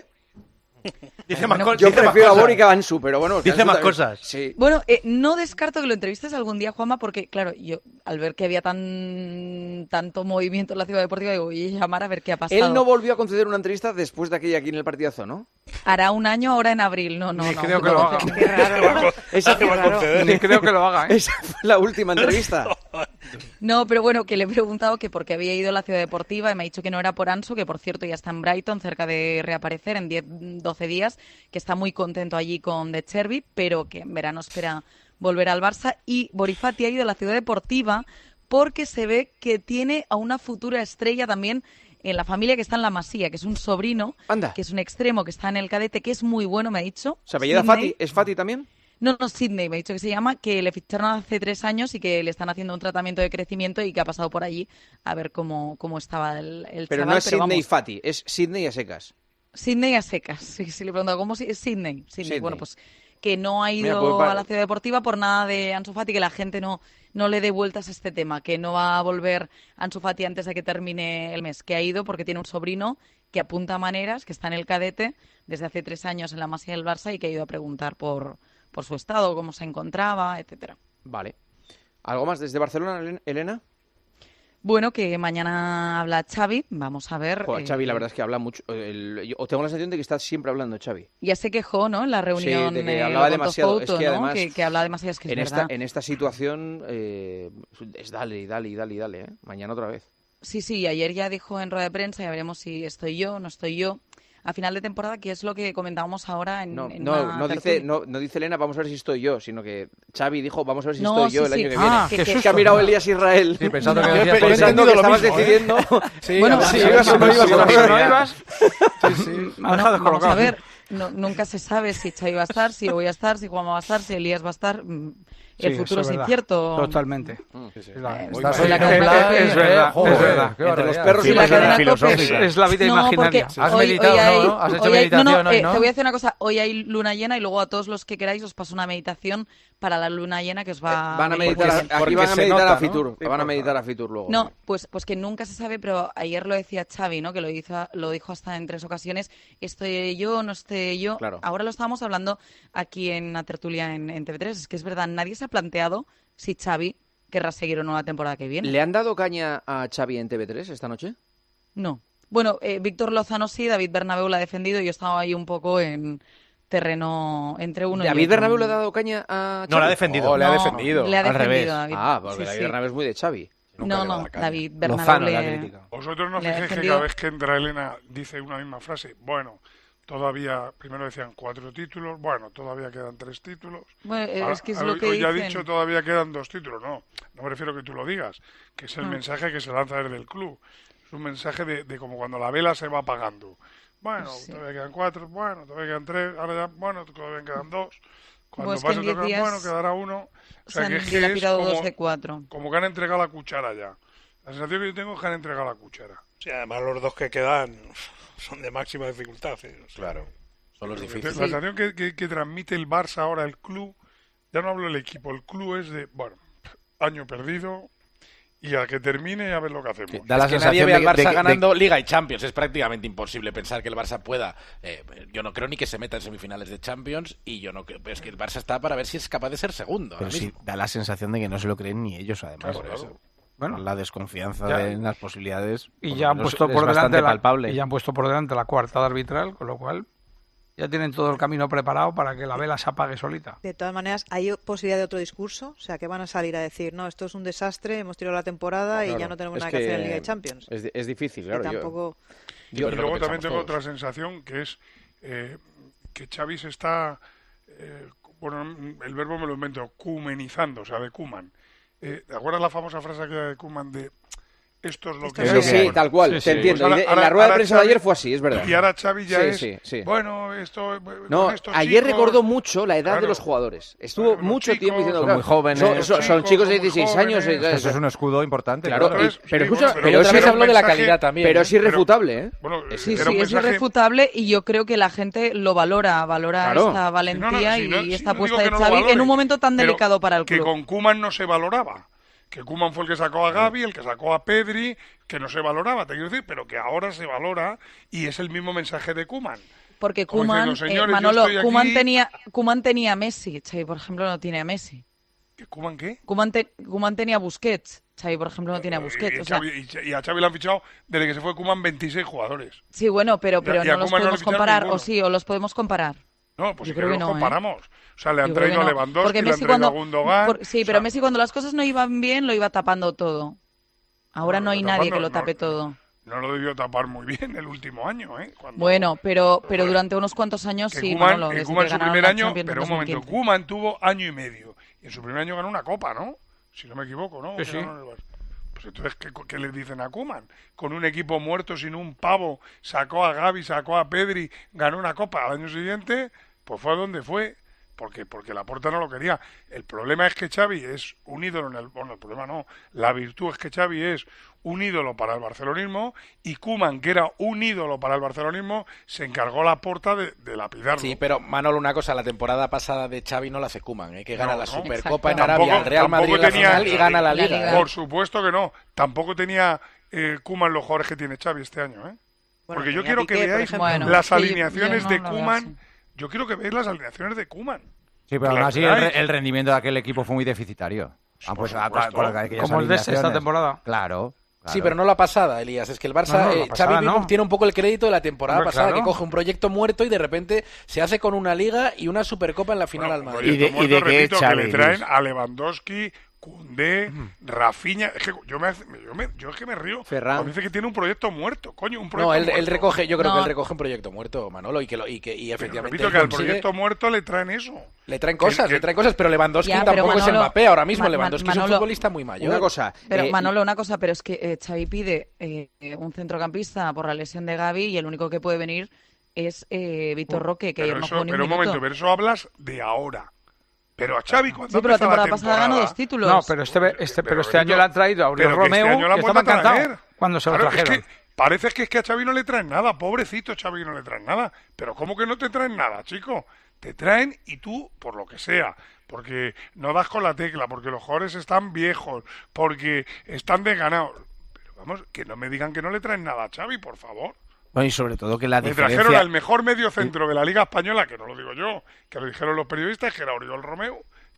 a ¿eh? Dice más cosas. Yo prefiero a Bori que a Ansu, pero bueno. Dice Ansu más también- cosas. Sí. Bueno, eh, no descarto que lo entrevistes algún día, Juanma, porque, claro, yo al ver que había tan tanto movimiento en la Ciudad Deportiva, digo, voy a llamar a ver qué ha pasado. Él no volvió a conceder una entrevista después de aquella aquí en el partidazo, ¿no? Hará un año ahora en abril, no, no, Ni no. creo que lo haga. Qué raro. Esa fue raro. Ni creo que lo haga, ¿eh? Esa fue la última entrevista. No, pero bueno, que le he preguntado que por qué había ido a la Ciudad Deportiva y me ha dicho que no era por Ansu, que por cierto ya está en Brighton, cerca de reaparecer en diez doce días, que está muy contento allí con De Chervi, pero que en verano espera volver al Barça. Y Borifati ha ido a la Ciudad Deportiva porque se ve que tiene a una futura estrella también en la familia, que está en la Masía, que es un sobrino, que es un extremo, que está en el cadete, que es muy bueno, me ha dicho. ¿Se apellida Sidney. Fati? ¿Es Fati también? No, no, Sidney, me ha dicho que se llama, que le ficharon hace tres años y que le están haciendo un tratamiento de crecimiento y que ha pasado por allí a ver cómo, cómo estaba el, el Pero chaval. no es Sidney vamos, Fati, es Sidney a secas. Sidney a secas, sí, sí, le he preguntado, ¿cómo si- es Sidney? Sidney? Sidney. Bueno, pues que no ha ido Mira, pues, para- a la Ciudad Deportiva por nada de Ansu Fati, que la gente no, no le dé vueltas a este tema, que no va a volver Ansu Fati antes de que termine el mes, que ha ido porque tiene un sobrino que apunta a maneras, que está en el cadete desde hace tres años en la Masía del Barça y que ha ido a preguntar por, por su estado, cómo se encontraba, etcétera. Vale. ¿Algo más desde Barcelona, Elen- Elena? Bueno, que mañana habla Xavi, vamos a ver. Joder, eh, Xavi, la verdad es que habla mucho. el- yo tengo la sensación de que está siempre hablando Xavi. Ya se quejó, ¿no? En la reunión. Sí, de que eh, hablaba lo contó demasiado. Es Fouto, que ¿no? además. que, que hablaba demasiado, es que es en, esta, verdad. en esta situación eh, es dale y dale y dale y dale, ¿eh? Mañana otra vez. Sí, sí, ayer ya dijo en rueda de prensa, ya veremos si estoy yo, no estoy yo. A final de temporada, que es lo que comentábamos ahora en, No, en no, una no, dice, tertulia. no, no dice Elena, vamos a ver si estoy yo, sino que Xavi dijo, vamos a ver si No, estoy yo sí, el sí. año que Ah, viene. qué que, susto. ha mirado Elías Israel. Sí, pensando que Yo decías he todo pensando que lo estabas mismo, ¿eh? decidiendo. Sí, Bueno, si sí, ibas o no ibas, sí, a sí, la- sí. no ibas. Sí, sí. Me ha Bueno, dejado vamos descolocado. a ver, no- nunca se sabe si Xavi va a estar, si yo voy a estar, si Juanma va a estar, si Elías va a estar. Mm, El Sí, futuro eso es verdad. incierto. Totalmente. Sí, La- Eh, Estás soy hoy la en cadena plan- Cope. Es verdad, Joder, es verdad. qué Entre los barbaridad. perros Sí, y la las cadena filosóficas. Cope. Es la vida No, imaginaria. porque Has hoy- meditado, hoy ¿no? hay- Has hecho hoy hay- meditación no, no, hoy, eh, ¿no? Te voy a decir una cosa. Hoy hay luna llena y luego a todos los que queráis os paso una meditación para la luna llena que os va Van a venir meditar, muy bien. aquí porque van a se meditar nota, a ¿no? Fitur. Sí, Van a por meditar a Fitur luego. No, pues, pues que nunca se sabe, pero ayer lo decía Xavi, ¿no? Que lo hizo, lo dijo hasta en tres ocasiones. Estoy yo, no estoy yo. Claro. Ahora lo estábamos hablando aquí en la tertulia en, en T V tres. Es que es verdad, nadie se ha ha planteado si Xavi querrá seguir o no la temporada que viene. ¿Le han dado caña a Xavi en T V tres esta noche? No. Bueno, eh, Víctor Lozano sí, David Bernabéu la ha defendido y yo estaba ahí un poco en terreno entre uno y otro. ¿David Bernabéu le ha dado caña a Xavi? No, le ha defendido. Oh, le ha No, defendido. le ha Al defendido, revés. David. Ah, porque Sí, David sí. Bernabéu es muy de Xavi. No, no, David Bernabéu Lozano, le- el Atlético. Vosotros no le ha fijéis que defendido. cada vez que entra Elena dice una misma frase. Bueno, todavía, primero decían cuatro títulos, bueno, todavía quedan tres títulos. Bueno, eh, Ahora- es que es ahora lo que hoy ya ha dicen. dicho todavía quedan dos títulos. No, no me refiero a que tú lo digas, que es el Ah. mensaje que se lanza desde el club. Es un mensaje de, de como cuando la vela se va apagando. Bueno, Sí. todavía quedan cuatro, bueno, todavía quedan tres, ahora ya, bueno, todavía quedan dos. Cuando Pues que pase en diez otro, días bueno, quedará uno. O sea, se que han es que es dilapidado como, dos de cuatro. como que han entregado la cuchara ya. La sensación que yo tengo es que han entregado la cuchara. Sí, además los dos que quedan son de máxima dificultad. ¿eh? O sea, Claro, son los La difíciles. sensación que, que, que transmite el Barça ahora, el club, ya no hablo del equipo, el club es de, bueno, año perdido y a que termine a ver lo que hacemos. Da la Es que sensación nadie ve al de que- Barça de que- ganando Liga y Champions. Es prácticamente imposible pensar que el Barça pueda. eh, yo no creo ni que se meta en semifinales de Champions y yo no creo. Pero es que el Barça está para ver si es capaz de ser segundo. Pero ahora sí, mismo. da la sensación de que no se lo creen ni ellos, además. Claro, claro. Bueno, la desconfianza Ya. de- en las posibilidades. Y por ya lo han menos puesto es por bastante delante la, palpable. y ya han puesto por delante la coartada arbitral, con lo cual ya tienen todo el camino preparado para que la vela se apague solita. De todas maneras, ¿hay posibilidad de otro discurso? O sea, que van a salir a decir, no, esto es un desastre, hemos tirado la temporada y Claro, ya no tenemos es nada que, hacer en Liga de Champions. Es, di- es difícil, Y claro. yo- tampoco... Y, yo- y luego también tengo otra sensación que es eh, que Xavi se está, eh, bueno, el verbo me lo invento, cumenizando, o sea, de Kuman. Eh, ¿Te acuerdas la famosa frase aquella de Kuman de esto es lo que Sí, es? sí, Bueno, tal cual, sí, te sí. entiendo. Pues Y de- en la rueda de ahora prensa de Xavi- ayer fue así, es verdad. Y ahora Xavi ya Sí, es, sí, sí. bueno, esto... No, con estos ayer chicos- recordó mucho la edad de Claro. los jugadores. Estuvo mucho chicos, tiempo diciendo son claro, muy jóvenes. Son, son- son Chicos, chicos de son muy dieciséis años. jóvenes. eh, Eso es un escudo importante. Claro, claro. y- Sí, pero bueno, escucha, pero pero otra sí vez se habló habló de la mensaje- calidad también. Pero es irrefutable, ¿eh? Bueno, Sí, era sí, un es mensaje- irrefutable y yo creo que la gente lo valora, valora Claro. esta valentía Si no, no, si no- y si esta no digo apuesta que de no lo Xavi valore, en un momento tan pero delicado para el que club. con Koeman no se valoraba. Que Koeman fue el que sacó a Gavi, el que sacó a Pedri, que no se valoraba, te quiero decir, pero que ahora se valora y es el mismo mensaje de Koeman. Porque Como Koeman, diciendo, eh, señores, yo Manolo, estoy aquí- Koeman tenía, Koeman tenía a Messi, Xavi, por ejemplo, no tiene a Messi. ¿Que Koeman qué? Koeman, te- Koeman tenía a Busquets, Xavi, por ejemplo, no tiene a Busquets. Y, O sea, Xavi- y- y a Xavi le han fichado desde que se fue Koeman veintiséis jugadores. sí, bueno, pero, Y a- pero y a no los Koeman no le podemos ficharon comparar, ninguno. o sí, o los podemos comparar. No, pues Yo si creo que que los no, ¿eh? comparamos. O sea, le han Yo creo traído a que no. Lewandowski, Porque le han Messi traído a cuando, Gundogan. por- sí, pero Messi cuando las cosas no iban bien lo iba tapando todo. Ahora No, no hay tapando, nadie que lo no, tape todo. No lo debió tapar muy bien el último año, ¿eh? Cuando- Bueno, pero pero durante unos cuantos años que sí, Koeman, Manolo, que desde Koeman que en su ganaron primer la año, Champions en pero un momento, dos mil quince. Koeman tuvo año y medio. Y en su primer año ganó una copa, ¿no? Si no me equivoco, ¿no? Sí, Que sí. ganó el Barça. Pues entonces, ¿qué, qué le dicen a Koeman? Con un equipo muerto, sin un pavo, sacó a Gavi, sacó a Pedri, ganó una copa. Al año siguiente, pues fue a donde fue. Porque, porque Laporta no lo quería. El problema es que Xavi es un ídolo en el... Bueno, el problema no. La virtud es que Xavi es un ídolo para el barcelonismo y Koeman, que era un ídolo para el barcelonismo, se encargó Laporta de, de lapidarlo. Sí, pero Manolo, una cosa, la temporada pasada de Xavi no la hace Koeman, ¿eh? que gana No, la no. Supercopa en Tampoco- Arabia, el Real Madrid en la tampoco final y gana la Liga. ¿eh? Por supuesto que no. Tampoco tenía eh, Koeman los jugadores que tiene Xavi este año, ¿eh? Bueno, Porque yo tenía quiero que Piqué, por veáis ejemplo. Bueno, las sí, yo alineaciones no de lo veo Koeman. así. Yo quiero que veáis las alineaciones de Koeman. Sí, pero Que aún las así el, re- veáis. el rendimiento de aquel equipo fue muy deficitario. Ah, pues, ah, supuesto. con aquellas Como el de esta alineaciones. temporada. Claro. Sí, claro. pero no la pasada, Elías. Es que el Barça, No, no, la eh, pasada Xavi no. tiene un poco el crédito de la temporada Hombre, pasada, claro. que coge un proyecto muerto y de repente se hace con una Liga y una Supercopa en la final al Madrid. ¿Y de- Proyecto y de muerto, qué repito, Xavi, que le traen Luis? a Lewandowski, Koundé, Rafinha. Es que yo, me, hace- yo, me, yo es que me río. Ferran. Cuando dice que tiene un proyecto muerto, coño, un proyecto No, él, muerto. él recoge, yo creo No. que él recoge un proyecto muerto, Manolo, y que, lo, y que y Pero efectivamente repito él que al consigue- proyecto muerto le traen eso. le traen cosas, que- le traen cosas, pero Lewandowski Ya, pero tampoco es Manolo- Mbappé ahora mismo. Ma- Ma- Lewandowski es un Manolo- futbolista muy mayor. Una cosa. Pero eh, Manolo, una cosa, pero es que eh, Xavi pide eh, un centrocampista por la lesión de Gavi y el único que puede venir es eh, Víctor Roque, que Pero, ayer no eso, jugó ni pero un un momento, minuto. pero eso hablas de ahora. Pero a Xavi cuando Sí, pero la empezó temporada pasada ganó dos títulos. No, pero este, este, pero este Benito, año le han traído a Aurelio pero que este Romeu, año lo han que estaba vuelto a encantado traer. cuando se lo Claro, es trajeron. que parece que es que a Xavi no le traen nada, pobrecito Xavi no le traen nada. Pero ¿cómo que no te traen nada, chico? Te traen y tú, por lo que sea, porque no das con la tecla, porque los jugadores están viejos, porque están desganados. Pero vamos, que no me digan que no le traen nada a Xavi, por favor. Bueno, y sobre todo que la Me diferencia... trajeron al mejor medio centro de la Liga Española, que no lo digo yo, que lo dijeron los periodistas, que era Oriol Romeu.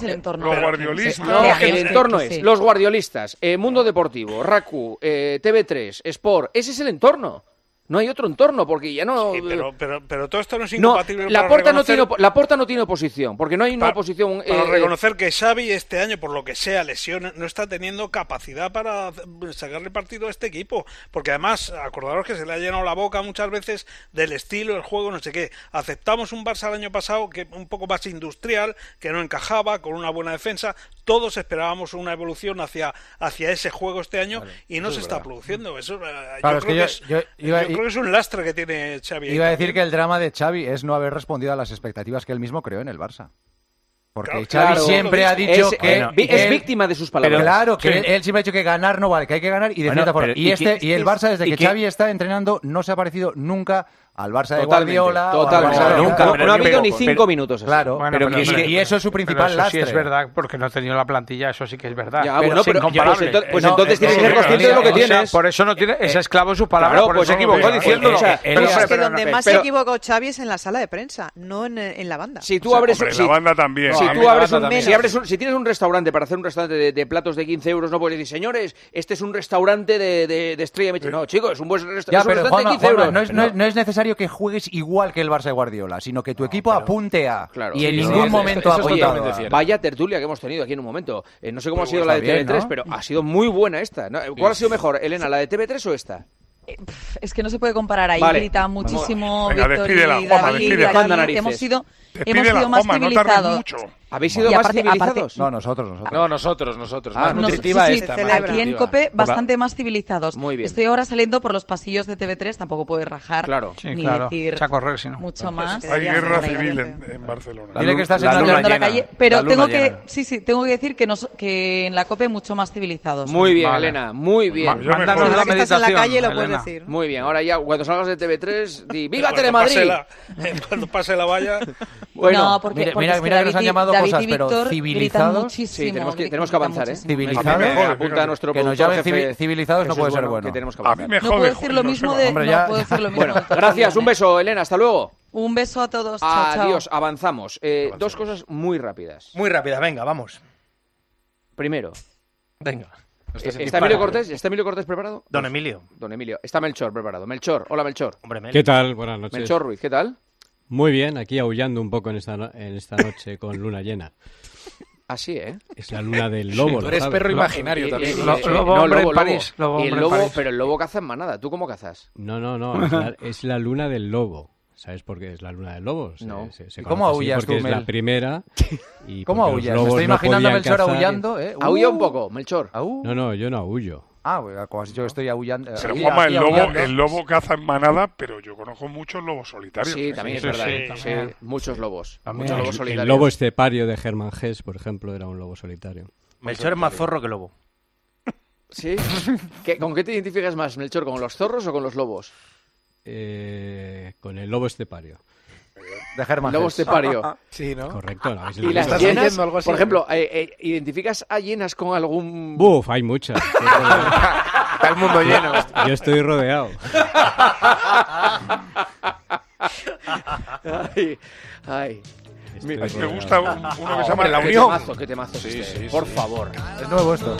es el entorno. Los guardiolistas. No, Claro, el sí, entorno sí, es sí. los guardiolistas, eh, Mundo Deportivo, Raku, eh, T V tres, Sport. Ese es el entorno. No hay otro entorno, porque ya no... Sí, pero, pero, pero todo esto no es No, incompatible la para Porta no reconocer... tiene, op- la Porta no tiene oposición, porque no hay una Para- oposición... Para eh, reconocer que Xavi este año, por lo que sea, lesiones, no está teniendo capacidad para sacarle partido a este equipo. Porque además, acordaros que se le ha llenado la boca muchas veces del estilo, el juego, no sé qué. Aceptamos un Barça el año pasado que un poco más industrial, que no encajaba, con una buena defensa. Todos esperábamos una evolución hacia, hacia ese juego este año vale, y no se está verdad. produciendo. Eso, eh, claro, yo, es creo que que yo, es, yo, iba, yo creo que es un lastre que tiene Xavi. Iba a decir que el drama de Xavi es no haber respondido a las expectativas que él mismo creó en el Barça. Porque claro, Xavi claro, siempre ha dicho es, que... Eh, es él, víctima de sus palabras. Pero claro, que sí. él, él siempre ha dicho que ganar no vale, que hay que ganar y de bueno, cierta forma. pero, y, y, este, que, y el Barça, desde y que, que Xavi está entrenando, no se ha parecido nunca al Barça de totalmente, Guardiola. Totalmente, o al Barça claro, nunca. No, no ha habido pero, ni cinco pero, minutos. Así. Claro, bueno, pero, pero, que, pero, y eso es su principal eso lastre. sí es verdad, porque no ha tenido la plantilla, eso sí que es verdad. Ya, pero bueno, es pero, incomparable. pues entonces, pues no, entonces tienes que ser no, consciente de lo que tienes. Por eso no tiene, es esclavo de sus palabras. Claro, por pues se eso equivocó no, diciéndolo. O sea, pero es que pero, donde más pero, se equivocó Xavi es en la sala de prensa, no en, en la banda. Si tú o sea, abres, hombre, si, la banda también. Si No, tú abres, un, también. si abres un, si tienes un restaurante para hacer un restaurante de, de platos de quince euros, no puedes decir, señores, este es un restaurante de, de, de estrella. Sí. No, chicos, es un buen resta- ya, es un pero, restaurante Juanma, de quince Juanma, euros. no, es, no, es, no es necesario que juegues igual que el Barça de Guardiola, sino que tu equipo pero, apunte a. Claro, y en sí, ningún sí, momento eso, eso ha totalmente cierto. Vaya tertulia que hemos tenido aquí en un momento. Eh, no sé cómo pues ha sido la de bien, T V tres, ¿no? Pero ha sido muy buena esta. ¿Cuál sí, ha sido mejor, Elena, la de T V tres o esta? Es que no se puede comparar, ahí vale. grita muchísimo Venga, Víctor despídela, y Juanma, David, despídela. y hemos sido, Despídela, hemos sido más Juanma, no civilizados. mucho. ¿Habéis sido y más aparte, civilizados? aparte, no, nosotros, nosotros. No, nosotros, nosotros. Ah, más nutritiva sí, sí, esta. aquí nutritiva. en COPE bastante más civilizados. Muy bien. Estoy ahora saliendo por los pasillos de T V tres, tampoco puedes rajar claro. Sí, ni claro. decir Echa a correr, si no. mucho más. Hay guerra civil en, en Barcelona. Dile que estás en la, una la calle, pero la tengo llena. que sí, sí, tengo que decir que nos, que en la COPE mucho más civilizados. Muy bien, vale. Elena, muy bien. Mándanos la que estás en la meditación, calle lo Elena. puedes decir. Muy bien, ahora ya cuando salgas de T V tres, di ¡Viva Cuando Telemadrid! pase la- Cuando pase la valla... Bueno, no, porque, mira, porque mira, es que mira que nos David han y- llamado David cosas, y pero Víctor civilizados. gritan muchísimo, Sí, tenemos que, gritan tenemos que avanzar, ¿eh? muchísimo. Civilizados. Me Joder, apunta a nuestro que nos productor llamen jefe, civi- civilizados no Jesús puede ser Bueno, bueno. que tenemos que A mí avanzar. me No jode, puedo decir lo Julio, mismo Seba. de Hombre, no ya- puedo decir lo mismo Bueno, de otros gracias, un aviones. beso, Elena, hasta luego. Un beso a todos. Chao, chao. Adiós, avanzamos. Eh, dos cosas muy rápidas. Muy rápida, venga, vamos. Primero, Venga. ¿está Emilio Cortés? ¿Está Emilio Cortés preparado? Don Emilio. Don Emilio. Está Melchor preparado. Melchor, hola Melchor. Hombre, Mel. ¿Qué tal? Buenas noches. Melchor Ruiz, ¿qué tal? Muy bien, aquí aullando un poco en esta, no- en esta noche con luna llena. Así, ¿eh? Es la luna del lobo. Tú ¿lo eres sabes? perro Lo- imaginario Y- y- también. y- Lo- y- lobo no, hombre en lobo, París, lobo. lobo Y el hombre en lobo, París. pero el lobo caza en manada. ¿Tú cómo cazas? No, no, no, es la, es la luna del lobo. ¿Sabes por qué es la luna del lobo? Se- No. se- se ¿Y cómo conoce así aullas porque tú, es Mel? la primera. Y ¿Cómo porque los aullas? Me lobos estoy no imaginando a podían Melchor cazar. aullando, ¿eh? Uh. Aulla un poco, Melchor. Au. No, no, yo no aullo. Ah, bueno, como has dicho que estoy aullando. Pero aquí- Juanma, aquí el lobo, aullando. el lobo caza en manada, pero yo conozco muchos lobos solitarios. Sí, también es Sí, verdad. sí, ¿eh? también. Sí, muchos lobos. También. Muchos lobos El, solitarios. el lobo estepario de Germán Gess, por ejemplo, era un lobo solitario. Melchor es más zorro que lobo. ¿Sí? ¿Qué- ¿Con qué te identificas más, Melchor? ¿Con los zorros o con los lobos? Eh, con el lobo estepario. De Germán Lobo Gess. estepario. Sí, ¿no? Correcto. ¿no? ¿Habéis Y leído? las ¿Estás llenas, leyendo algo así? por ejemplo, eh, eh, ¿identificas a llenas con algún... Buf, hay muchas. Está el mundo lleno. Yo estoy rodeado. Ay, ay. Estoy Me rodeado. gusta un- uno que se llama La Qué Unión. temazo, qué temazo es Sí, este, sí, por sí. favor. Es nuevo esto.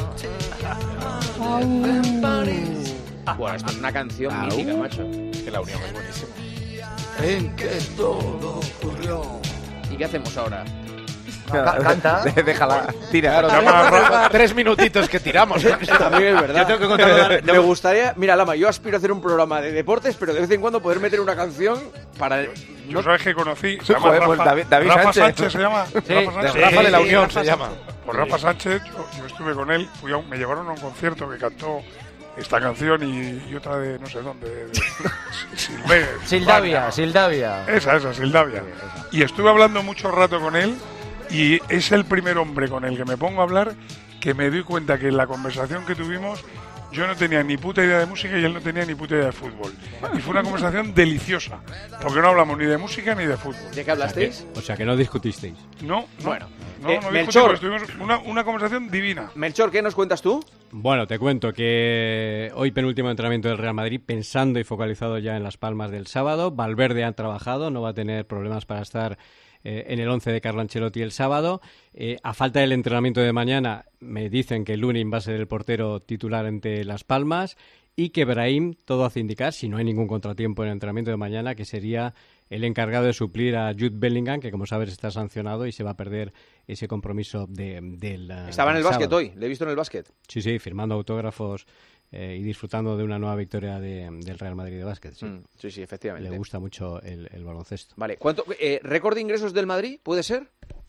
Bueno, esto es una canción Au. mítica, macho. Es que La Unión es buenísimo. En que todo ocurrió. ¿Y qué hacemos ahora? Ca- Canta. De- Déjala, tira. Claro, Llama a tenemos- Rafa. Tres minutitos que tiramos. También es verdad. Yo tengo que controlar- Me gustaría, mira, Lama, yo aspiro a hacer un programa de deportes, pero de vez en cuando poder meter una canción para... Yo sabes que conocí, se llama Joder, Rafa, pues David- David Rafa Sánchez. Sánchez. se llama. Sí, Rafa de- Sánchez. Rafa de la Sí, Unión Rafa se llama. Pues Rafa Sánchez, yo, yo estuve con él, fui a un- me llevaron a un concierto que cantó esta canción y, y otra de no sé dónde, de, de Silver, Sildavia, España. Sildavia. Esa, esa, Sildavia. Y estuve hablando mucho rato con él y es el primer hombre con el que me pongo a hablar que me doy cuenta que en la conversación que tuvimos yo no tenía ni puta idea de música y él no tenía ni puta idea de fútbol. Y fue una conversación deliciosa, porque no hablamos ni de música ni de fútbol. ¿De qué hablasteis? O sea, que no discutisteis. No, no. Bueno, no, eh, no Melchor. discutimos, tuvimos una, una conversación divina. Melchor, ¿qué nos cuentas tú? Bueno, te cuento que hoy penúltimo entrenamiento del Real Madrid, pensando y focalizado ya en Las Palmas del sábado. Valverde ha trabajado, no va a tener problemas para estar eh, en el once de Carlo Ancelotti el sábado. Eh, a falta del entrenamiento de mañana, me dicen que Lunin va a ser el portero titular ante Las Palmas y que Brahim, todo hace indicar, si no hay ningún contratiempo en el entrenamiento de mañana, que sería el encargado de suplir a Jude Bellingham, que como sabes está sancionado y se va a perder ese compromiso de, del Estaba en el del básquet sábado. hoy, le he visto en el básquet. Sí, sí, firmando autógrafos eh, y disfrutando de una nueva victoria de, del Real Madrid de básquet. Sí, Mm, sí, sí, efectivamente. Le gusta mucho el, el baloncesto. Vale, ¿cuánto eh, récord de ingresos del Madrid puede ser?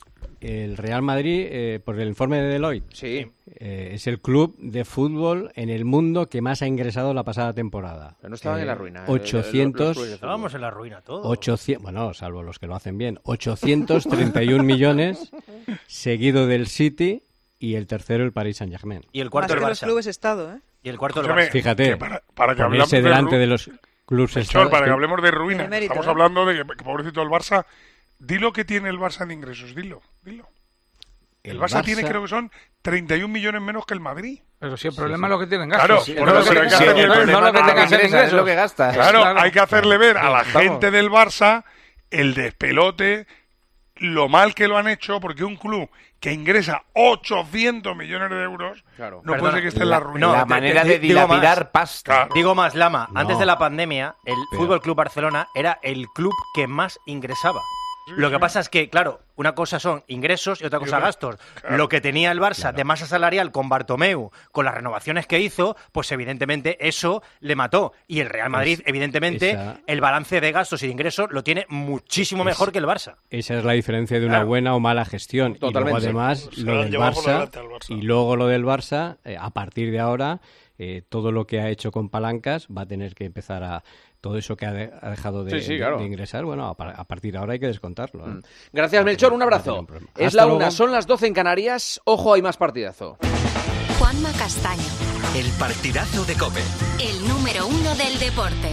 El Real Madrid, eh, por el informe de Deloitte, sí. eh, es el club de fútbol en el mundo que más ha ingresado la pasada temporada. Pero no estaban Eh, en la ruina. ochocientos Estábamos en la ruina todos. ochocientos, bueno, salvo los que lo hacen bien, ochocientos treinta y uno millones, seguido del City y el tercero el Paris Saint-Germain. Y el cuarto Más el que los Barça. clubes Estado, ¿eh? Y el cuarto el Escúchame, Barça. Fíjate, que para- para que ponerse hablamos de delante ru- de los clubes Melchor, estados. para que que- hablemos de ruina, Tiene mérito, estamos ¿eh? hablando de que, que pobrecito el Barça. Di lo que tiene el Barça de ingresos, dilo, dilo. El, El Barça, tiene, Barça- creo que son treinta y un millones menos que el Madrid. Pero si el problema sí. es lo que tienen Claro, gastos. por no eso, lo que pero hay que tengas- hacerle- no lo que Ah, tengas en ingresa, es ingresos. lo que gastas. Claro, Claro. hay que hacerle ver a la Vamos. gente del Barça el despelote, lo mal que lo han hecho, porque un club que ingresa ochocientos millones de euros Claro. no Perdona, puede ser que esté en la ruina. la te- manera te- de digo más. dilapidar pasta. Claro. Digo más, Lama, No. antes de la pandemia, el Pero- Fútbol Club Barcelona era el club que más ingresaba. Sí, Lo que sí. pasa es que, claro, una cosa son ingresos y otra cosa otra- gastos. claro. Lo que tenía el Barça Claro. de masa salarial con Bartomeu, con las renovaciones que hizo, pues evidentemente eso le mató. Y el Real Madrid, Es- evidentemente, esa- el balance de gastos y de ingresos lo tiene muchísimo mejor que el Barça. Esa es la diferencia de una Claro. buena o mala gestión. Totalmente. Y luego además Se lo lo han del llevado por Barça, delante al Barça. y luego lo del Barça, eh, a partir de ahora, eh, todo lo que ha hecho con palancas va a tener que empezar a... Todo eso que ha, de- ha dejado de, Sí, sí, de- claro. de ingresar, bueno, a, par- a partir de ahora hay que descontarlo. ¿eh? Mm. Gracias, Melchor, un No tiene abrazo. un problema. Es Hasta la luego. una, son las doce en Canarias. Ojo, hay más partidazo. Juanma Castaño, El partidazo de COPE. el número uno del deporte.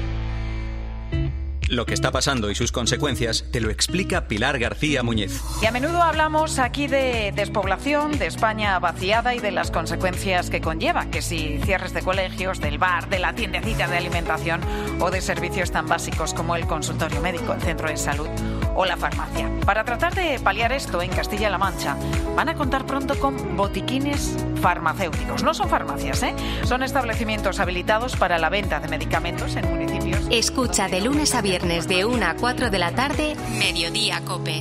Lo que está pasando y sus consecuencias te lo explica Pilar García Muñiz. Y a menudo hablamos aquí de despoblación, de España vaciada y de las consecuencias que conlleva, que si cierres de colegios, del bar, de la tiendecita de alimentación o de servicios tan básicos como el consultorio médico, el centro de salud o la farmacia. Para tratar de paliar esto en Castilla-La Mancha, van a contar pronto con botiquines farmacéuticos. No son farmacias, ¿eh? Son establecimientos habilitados para la venta de medicamentos en municipios. Escucha de lunes a viernes de una a cuatro de la tarde, Mediodía Cope.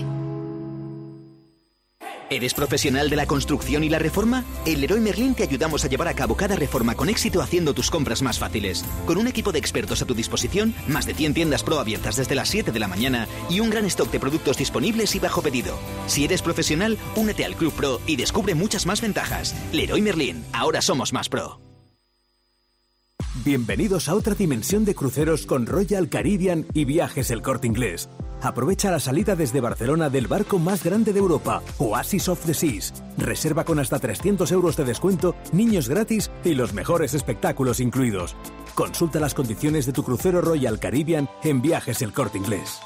¿Eres profesional de la construcción y la reforma? En Leroy Merlin te ayudamos a llevar a cabo cada reforma con éxito haciendo tus compras más fáciles. Con un equipo de expertos a tu disposición, más de cien tiendas Pro abiertas desde las siete de la mañana y un gran stock de productos disponibles y bajo pedido. Si eres profesional, únete al Club Pro y descubre muchas más ventajas. Leroy Merlin, ahora somos más pro. Bienvenidos a otra dimensión de cruceros con Royal Caribbean y Viajes El Corte Inglés. Aprovecha la salida desde Barcelona del barco más grande de Europa, Oasis of the Seas. Reserva con hasta trescientos euros de descuento, niños gratis y los mejores espectáculos incluidos. Consulta las condiciones de tu crucero Royal Caribbean en Viajes El Corte Inglés.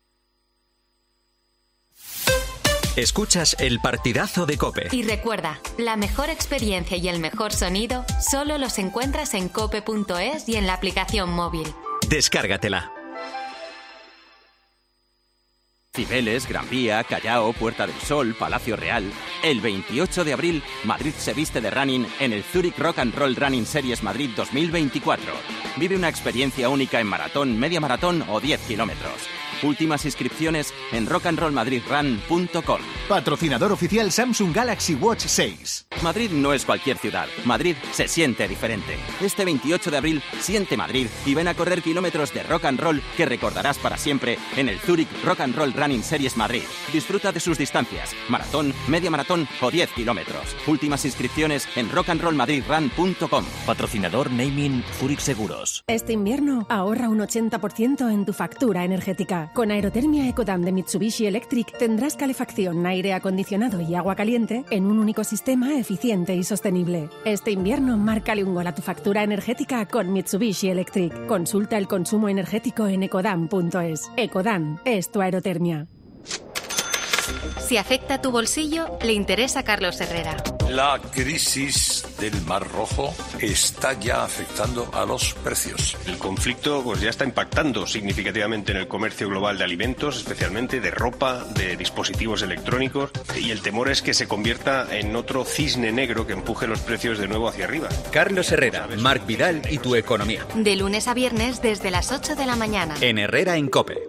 Escuchas el partidazo de COPE. Y recuerda, la mejor experiencia y el mejor sonido solo los encuentras en cope punto es y en la aplicación móvil. Descárgatela. Cibeles, Gran Vía, Callao, Puerta del Sol, Palacio Real. El veintiocho de abril, Madrid se viste de running en el Zurich Rock and Roll Running Series Madrid dos mil veinticuatro. Vive una experiencia única en maratón, media maratón o diez kilómetros. Últimas inscripciones en rock and roll madrid run punto com. Patrocinador oficial Samsung Galaxy Watch seis. Madrid no es cualquier ciudad. Madrid se siente diferente. Este veintiocho de abril, siente Madrid y ven a correr kilómetros de rock and roll que recordarás para siempre en el Zurich Rock and Roll Running Series Madrid. Disfruta de sus distancias, maratón, media maratón o diez kilómetros. Últimas inscripciones en rock and roll madrid run punto com. Patrocinador Naming Zurich Seguros. Este invierno ahorra un ochenta por ciento en tu factura energética. Con Aerotermia Ecodam de Mitsubishi Electric tendrás calefacción, aire acondicionado y agua caliente en un único sistema eficiente y sostenible. Este invierno márcale un gol a tu factura energética con Mitsubishi Electric. Consulta el consumo energético en ecodam punto es. Ecodam es tu aerotermia. Si afecta tu bolsillo, le interesa a Carlos Herrera. La crisis del Mar Rojo está ya afectando a los precios. El conflicto pues ya está impactando significativamente en el comercio global de alimentos, especialmente de ropa, de dispositivos electrónicos, y el temor es que se convierta en otro cisne negro que empuje los precios de nuevo hacia arriba. Carlos Herrera, Marc Vidal y tu economía. De lunes a viernes desde las ocho de la mañana. En Herrera en COPE.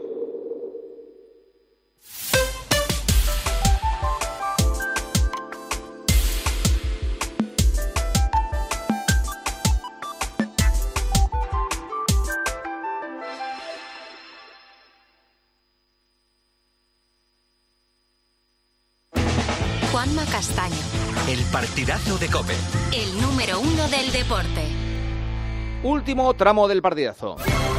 Juanma Castaño. El partidazo de COPE. El número uno del deporte. Último tramo del partidazo.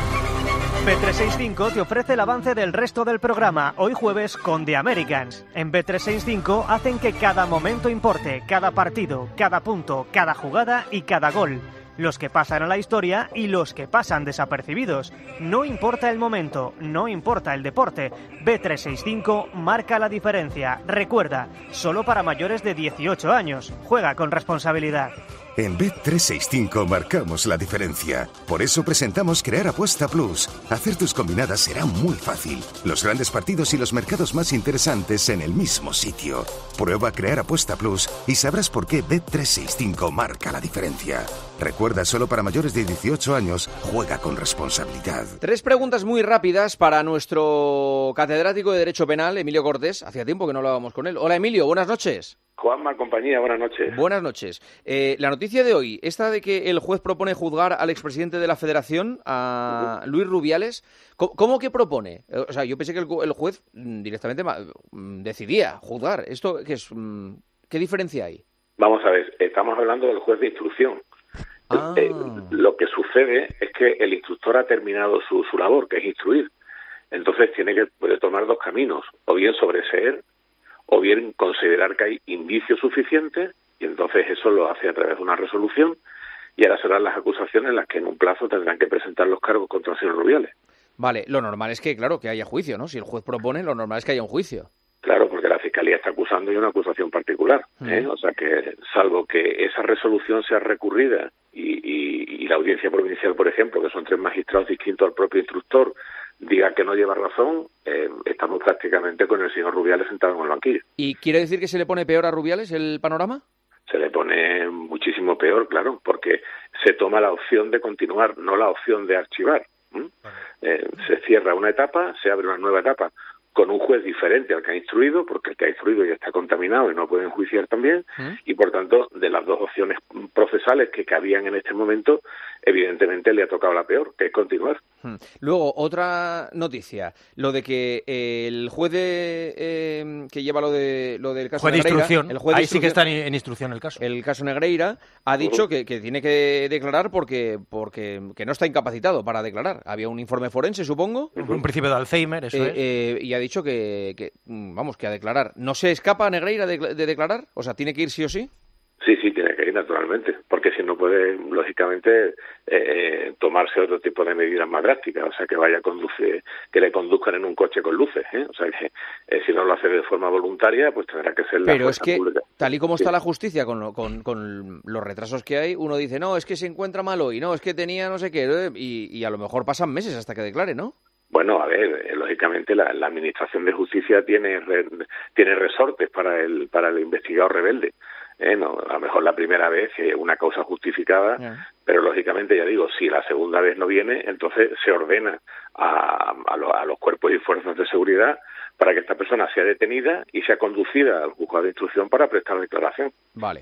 B trescientos sesenta y cinco te ofrece el avance del resto del programa, hoy jueves con The Americans. En B trescientos sesenta y cinco hacen que cada momento importe, cada partido, cada punto, cada jugada y cada gol. Los que pasan a la historia y los que pasan desapercibidos. No importa el momento, no importa el deporte. B trescientos sesenta y cinco marca la diferencia. Recuerda, solo para mayores de dieciocho años. Juega con responsabilidad. En Bet trescientos sesenta y cinco marcamos la diferencia. Por eso presentamos Crear Apuesta Plus. Hacer tus combinadas será muy fácil. Los grandes partidos y los mercados más interesantes en el mismo sitio. Prueba Crear Apuesta Plus y sabrás por qué Bet trescientos sesenta y cinco marca la diferencia. Recuerda, solo para mayores de dieciocho años, juega con responsabilidad. Tres preguntas muy rápidas para nuestro catedrático de Derecho Penal, Emilio Cortés. Hacía tiempo que no hablábamos con él. Hola, Emilio, buenas noches. Juanma, compañía, buenas noches. Buenas noches. Eh, la noticia de hoy, esta de que el juez propone juzgar al expresidente de la Federación, a Luis Rubiales, ¿cómo, cómo que propone? O sea, yo pensé que el, el juez directamente decidía juzgar. ¿Esto qué es? ¿Qué diferencia hay? Vamos a ver, estamos hablando del juez de instrucción. Ah. Eh, lo que sucede es que el instructor ha terminado su, su labor, que es instruir. Entonces tiene que puede tomar dos caminos, o bien sobreseer, o bien considerar que hay indicios suficientes, y entonces eso lo hace a través de una resolución, y ahora serán las acusaciones las que en un plazo tendrán que presentar los cargos contra el señor Rubiales. Vale, lo normal es que, claro, que haya juicio, ¿no? Si el juez propone, lo normal es que haya un juicio. Claro, porque la Fiscalía está acusando y una acusación particular, ¿eh? Mm. O sea que, salvo que esa resolución sea recurrida y, y, y la Audiencia Provincial, por ejemplo, que son tres magistrados distintos al propio instructor, diga que no lleva razón, eh, estamos prácticamente con el señor Rubiales sentado en el banquillo. ¿Y quiere decir que se le pone peor a Rubiales el panorama? Se le pone muchísimo peor, claro, porque se toma la opción de continuar, no la opción de archivar. ¿Mm? Eh, se cierra una etapa, se abre una nueva etapa con un juez diferente al que ha instruido, porque el que ha instruido ya está contaminado y no puede enjuiciar también, ¿Mm? Y por tanto, de las dos opciones procesales que cabían en este momento, evidentemente le ha tocado la peor, que es continuar. Hmm. Luego, otra noticia, lo de que eh, el juez de, eh, que lleva lo de lo del caso juez Negreira, de instrucción, el juez de ahí sí que está instrucción, en instrucción el caso. El caso Negreira ha dicho uh-huh. que, que tiene que declarar porque porque que no está incapacitado para declarar. Había un informe forense, supongo. Uh-huh. Un principio de Alzheimer, eso eh, es. Eh, y ha dicho que, que, vamos, que a declarar. ¿No se escapa Negreira de, de declarar? O sea, ¿tiene que ir sí o sí? Sí, sí, tiene que ir naturalmente, porque si no puede, lógicamente, eh, tomarse otro tipo de medidas más drásticas, o sea, que vaya a conducir, que le conduzcan en un coche con luces, ¿eh? O sea, que eh, si no lo hace de forma voluntaria, pues tendrá que ser la Pero es que, pública. Tal y como sí. está la justicia, con, lo, con, con los retrasos que hay, uno dice, no, es que se encuentra mal hoy, no, es que tenía no sé qué, ¿eh? y, y a lo mejor pasan meses hasta que declare, ¿no? Bueno, a ver, eh, lógicamente la, la Administración de Justicia tiene re, tiene resortes para el para el investigado rebelde. Eh, no, a lo mejor la primera vez es una causa justificada, yeah. pero lógicamente, ya digo, si la segunda vez no viene, entonces se ordena a, a, lo, a los cuerpos y fuerzas de seguridad para que esta persona sea detenida y sea conducida al juzgado de instrucción para prestar declaración. Vale.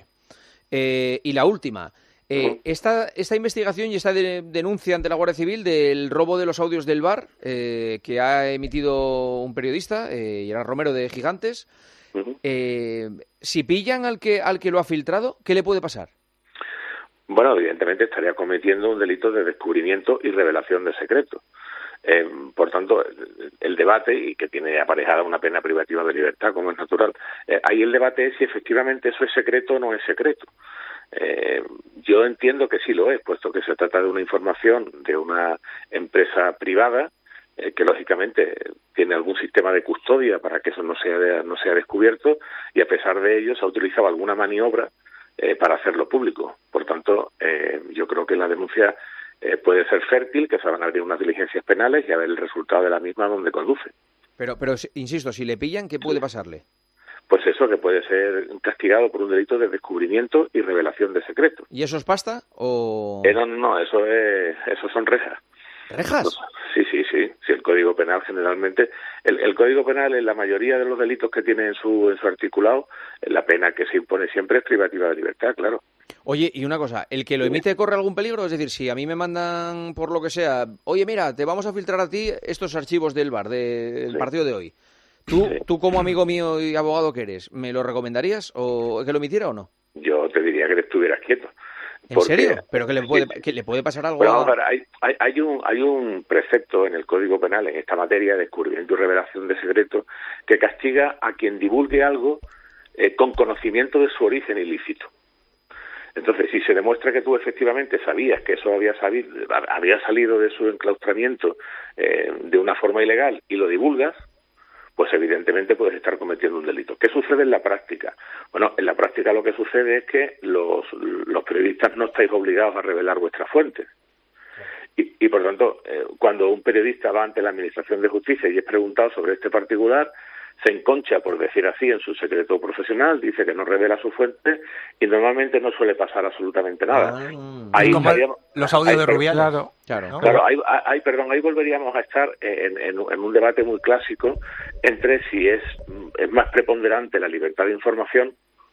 Eh, y la última. Eh, uh-huh. esta, esta investigación y esta de, denuncia ante la Guardia Civil del robo de los audios del V A R eh, que ha emitido un periodista, eh, Gerard Romero de Gigantes, uh-huh. eh, si pillan al que, al que lo ha filtrado, ¿qué le puede pasar? Bueno, evidentemente estaría cometiendo un delito de descubrimiento y revelación de secretos. Eh, por tanto, el, el debate, y que tiene aparejada una pena privativa de libertad, como es natural, eh, ahí el debate es si efectivamente eso es secreto o no es secreto. Eh, yo entiendo que sí lo es, puesto que se trata de una información de una empresa privada eh, que lógicamente tiene algún sistema de custodia para que eso no sea de, no sea descubierto, y a pesar de ello se ha utilizado alguna maniobra eh, para hacerlo público. Por tanto, eh, yo creo que la denuncia eh, puede ser fértil, que se van a abrir unas diligencias penales y a ver el resultado de la misma donde conduce. Pero, pero insisto, si le pillan, ¿qué puede pasarle? Pues eso, que puede ser castigado por un delito de descubrimiento y revelación de secretos. ¿Y eso es pasta o...? Eh, no, no, no, eso, es, eso son rejas. ¿Rejas? Sí, sí, sí. Sí, el Código Penal generalmente... El, el Código Penal, en la mayoría de los delitos que tiene en su, en su articulado, la pena que se impone siempre es privativa de libertad, claro. Oye, y una cosa, ¿el que lo emite corre algún peligro? Es decir, si a mí me mandan por lo que sea, oye, mira, te vamos a filtrar a ti estos archivos del V A R, del sí. partido de hoy. ¿Tú, sí. tú como amigo mío y abogado que eres, ¿me lo recomendarías o que lo emitiera o no? Yo te diría que te estuvieras quieto. ¿En porque, serio? ¿Pero que le puede, que le puede pasar algo? Bueno, a... vamos a ver, hay, hay, hay, un, hay un precepto en el Código Penal en esta materia de descubrimiento y revelación de secretos que castiga a quien divulgue algo eh, con conocimiento de su origen ilícito. Entonces, si se demuestra que tú efectivamente sabías que eso había salido, había salido de su enclaustramiento eh, de una forma ilegal y lo divulgas, pues evidentemente puedes estar cometiendo un delito. ¿Qué sucede en la práctica? Bueno, en la práctica lo que sucede es que los, los periodistas no estáis obligados a revelar vuestras fuentes. Y, y por tanto, eh, cuando un periodista va ante la Administración de Justicia y es preguntado sobre este particular, se enconcha, por decir así, en su secreto profesional, dice que no revela su fuente y normalmente no suele pasar absolutamente nada. Ah, ahí como estaríamos, los audios ahí, de Rubiales. Claro, claro, ¿no? claro ahí, ahí, perdón, ahí volveríamos a estar en, en, en un debate muy clásico entre si es, es más preponderante la libertad de información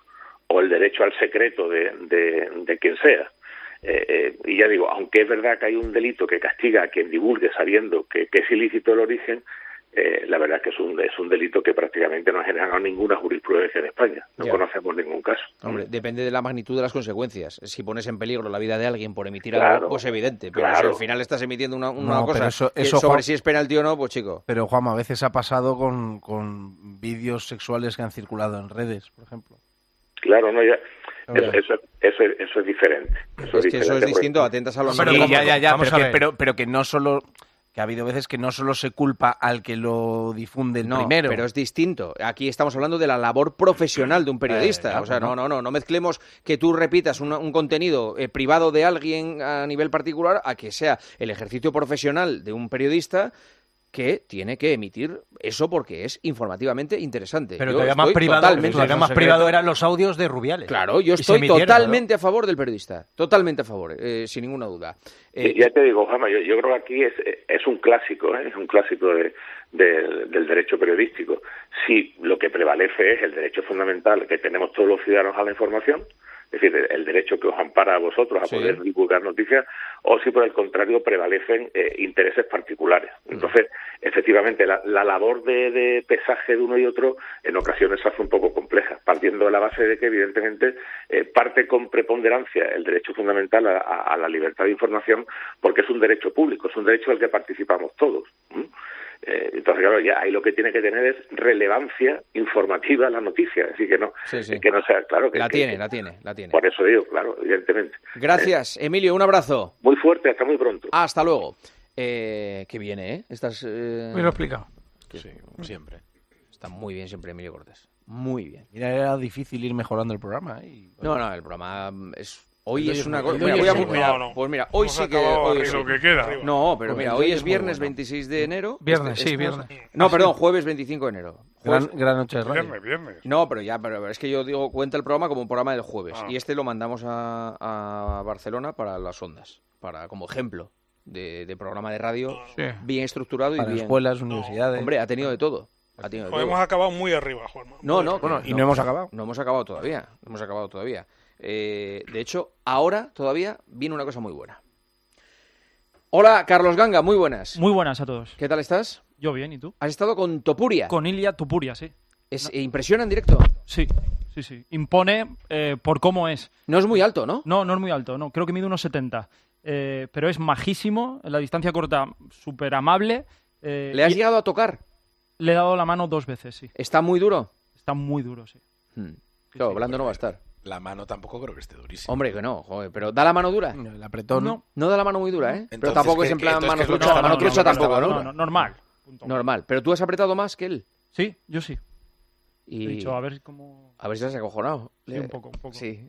o el derecho al secreto de, de, de quien sea. Eh, eh, y ya digo, aunque es verdad que hay un delito que castiga a quien divulgue sabiendo que, que es ilícito el origen, Eh, la verdad es que es un, es un delito que prácticamente no ha generado ninguna jurisprudencia en España. No ya. conocemos ningún caso. Hombre, depende de la magnitud de las consecuencias. Si pones en peligro la vida de alguien por emitir claro, algo, pues evidente. Pero claro. si al final estás emitiendo una, una No, cosa pero eso- eso, sobre Juan- si es penalti o no, pues chico. Pero, Juanma, a veces ha pasado con, con vídeos sexuales que han circulado en redes, por ejemplo. Claro, no, ya. Hombre. Eso, eso, eso, es, eso es diferente. Eso Es que eso es diferente, distinto, porque- atentas a los Pero, niños. ya, ya, ya, Vamos pero a que, ver. pero, pero que no solo... Que ha habido veces que no solo se culpa al que lo difunde el No, primero. pero es distinto. Aquí estamos hablando de la labor profesional de un periodista. Eh, claro, o sea, no, no. no, no, no mezclemos que tú repitas un, un contenido eh, privado de alguien a nivel particular a que sea el ejercicio profesional de un periodista que tiene que emitir eso porque es informativamente interesante. Pero Yo todavía más estoy privado, totalmente- todavía más privado eran los audios de Rubiales. Claro, yo Y se estoy emitieron, totalmente a favor del periodista. Totalmente a favor, eh, sin ninguna duda. Eh, Y ya te digo, Juanma, yo, yo creo que aquí es, es un clásico, ¿eh? es un clásico de, de- del derecho periodístico. Si lo que prevalece es el derecho fundamental que tenemos todos los ciudadanos a la información, es decir, el, el derecho que os ampara a vosotros a Sí. poder divulgar noticias, o si por el contrario prevalecen eh, intereses particulares. Entonces, efectivamente, la, la labor de, de pesaje de uno y otro en ocasiones se hace un poco compleja, partiendo de la base de que, evidentemente, eh, parte con preponderancia el derecho fundamental a, a- a la libertad de información, porque es un derecho público, es un derecho al que participamos todos. ¿m? Eh, entonces, claro, ya ahí lo que tiene que tener es relevancia informativa la noticia, es decir, que no, Sí, sí. que no sea, claro, que, la que- tiene, la tiene, la tiene. por eso digo, claro, evidentemente. Gracias, Emilio, un abrazo. Muy fuerte, hasta muy pronto. Hasta luego. Eh, que viene, ¿eh? Estás, eh... Muy lo explicado. Sí, como siempre. Está muy bien siempre Emilio Cortés. Muy bien. Mira, era difícil ir mejorando el programa. ¿eh? Y- No, no, el programa es... Hoy El es hoy una es- cosa... el hoy Mira, es voy a... un- mira, no, no. Pues mira, hoy Hemos sí que... acabado hoy arriba, sí. lo que queda. No, pero Pues mira, el hoy hoy es es muy viernes bueno. veintiséis de enero. Viernes, Este- sí, estamos- viernes. No, Ah, sí. perdón, jueves veinticinco de enero. Gran, Jueves- gran noche de radio. Viernes, viernes. No, pero ya, pero es que yo digo, cuenta el programa como un programa del jueves. Ah. Y este lo mandamos a, a Barcelona para las ondas, para como ejemplo de, de programa de radio Sí. bien estructurado y Para bien... escuelas, universidades. Hombre, ha tenido de todo. Ha tenido de Pues todo. hemos acabado muy arriba, Juanma. No, no, Bueno, que y no hemos acabado. No hemos acabado todavía. No hemos acabado todavía. Eh, de hecho, ahora todavía viene una cosa muy buena. Hola, Carlos Ganga, muy buenas. Muy buenas a todos. ¿Qué tal estás? Yo bien, ¿y tú? ¿Has estado con Topuria? Con Ilia Tupuria, sí. Es, eh, ¿Impresiona en directo? Sí, sí, sí. Impone eh, por cómo es. No es muy alto, ¿no? No, no es muy alto, no. Creo que mide unos setenta. Eh, pero es majísimo, en la distancia corta, súper amable. eh, ¿Le has y- llegado a tocar? Le he dado la mano dos veces, sí. ¿Está muy duro? Está muy duro, sí. Hmm. Claro, blando no va a estar. La mano tampoco creo que esté durísima. Hombre, que no, joder, pero ¿da la mano dura? El apretón. No. No da la mano muy dura, ¿eh? pero Entonces, tampoco ¿qué- es en qué- plan entonces mano qué es lo que trucha, estaba- mano no, trucha no, tampoco, no, ¿no? No, no, normal. Punto. Normal. ¿Pero tú has apretado más que él? Sí, yo sí. Y... He dicho, a ver cómo... A ver si has acojonado. Sí, un poco, un poco. Sí.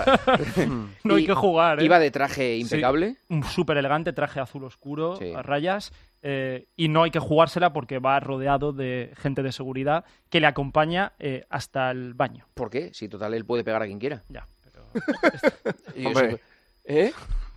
No hay Y que jugar, ¿eh? Iba de traje impecable. Sí, un súper elegante, traje azul oscuro, Sí. a rayas. Eh, y no hay que jugársela porque va rodeado de gente de seguridad que le acompaña eh, hasta el baño. ¿Por qué? Si total él puede pegar a quien quiera. Ya, pero... Y Hombre. eso- ¿Eh?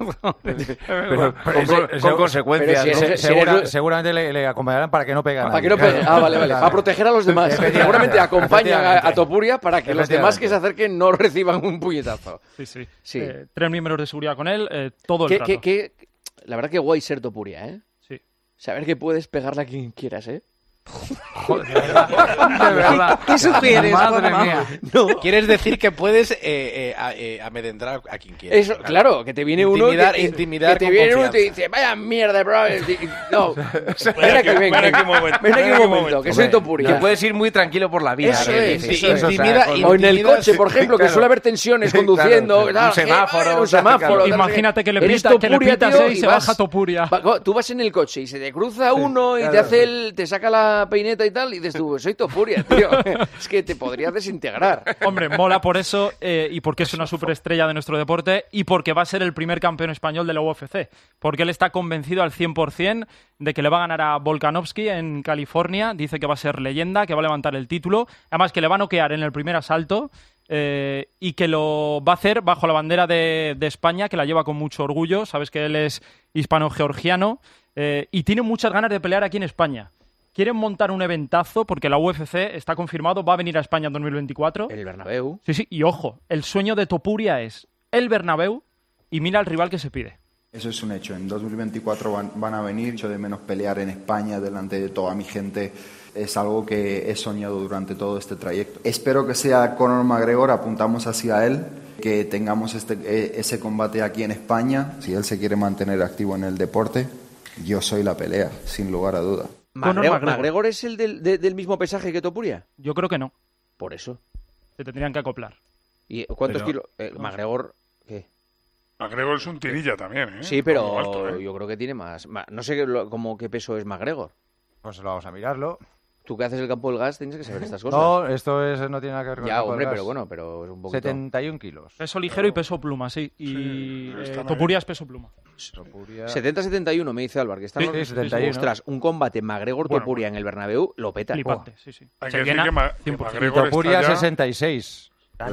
Pero- con, con- con- con consecuencias, pero si ¿no? eres- si Segura- eres- seguramente le, le acompañarán para que no pegue a Para nadie. que no pegue. Ah, vale, vale. Para proteger a los demás. Seguramente acompañan a, a Topuria para que los demás que se acerquen no reciban un puñetazo. Sí, sí. Sí. Eh, tres miembros de seguridad con él, eh, todo el ¿Qué, rato. qué, qué- la verdad que guay ser Topuria, ¿eh? Sí. Saber que puedes pegarle a quien quieras, ¿eh? Joder, de verdad. De verdad. ¿Qué sugieres, Madre Juanma? mía. No. Quieres decir que puedes eh, eh, a- eh, amedrentar a quien quieras. Eso, claro, que te viene uno Intimidar- que, intimidar que te con viene uno y te confianza. dice, vaya mierda, bro. Y- No, ven Ven aquí, ven, ven ven. aquí un momento. Ven aquí ven un aquí momento, que soy Hombre, Topuria. Que puedes ir muy tranquilo por la vida. Eso ¿eh? es, Sí, eso sí, es. intimida- O en el intimida- coche, por ejemplo, que claro. suele haber tensiones Sí, conduciendo. claro. tal, Un semáforo, eh, un tal, semáforo. claro. tal, Imagínate que le Eres pita- que le Topuria, pitas tío, y se vas- baja Topuria. va- Tú vas en el coche y se te cruza uno y te claro. hace el, te saca la peineta y tal y dices tú, soy Topuria, tío. Es que te podrías desintegrar. Hombre, mola por eso eh, y porque es una superestrella de nuestro deporte y porque va a ser el primer campeón español de la U F C. Porque él está convencido al cien por cien de que le va a ganar a Volkanovski en California. Dice que va a ser leyenda, que va a levantar el título. Además, que le va a noquear en el primer asalto eh, y que lo va a hacer bajo la bandera de, de España, que la lleva con mucho orgullo. Sabes que él es hispano-georgiano eh, y tiene muchas ganas de pelear aquí en España. Quieren montar un eventazo porque la U F C está confirmado, va a venir a España en dos mil veinticuatro. El Bernabéu. Sí, sí, y ojo, el sueño de Topuria es el Bernabéu y mira al rival que se pide. Eso es un hecho. En dos mil veinticuatro van, van a venir. Yo de menos pelear en España delante de toda mi gente es algo que he soñado durante todo este trayecto. Espero que sea Conor McGregor, apuntamos hacia él, que tengamos este, eh, ese combate aquí en España. Si él se quiere mantener activo en el deporte, yo soy la pelea, sin lugar a duda. ¿McGregor, McGregor es el del, de- del mismo pesaje que Topuria? Yo creo que no. Por eso. Se tendrían que acoplar. ¿Y cuántos Pero- kilos? Eh, McGregor, ¿qué? McGregor es un tirilla también, ¿eh? Sí, pero Algo alto, ¿eh? yo creo que tiene más. ma- No sé qué, lo- como qué peso es McGregor. Pues lo vamos a mirarlo. Tú que haces el campo del gas tienes que saber estas cosas. No, esto es, no tiene nada que ver con Ya, el campo hombre, del pero gas. bueno, pero es un poquito... setenta y un kilos. Peso ligero y peso pluma, sí. Y pero eh, está Topuria es peso pluma. Topuria- setenta setenta y uno, me dice Álvaro, que están Sí, sí, setenta y uno. Ostras, un combate McGregor-Topuria en el Bernabéu lo peta. Flipante, sí, sí. Hay Se que decir llena que, Ma- que cien por cien. Y McGregor Topuria está ya... sesenta y seis.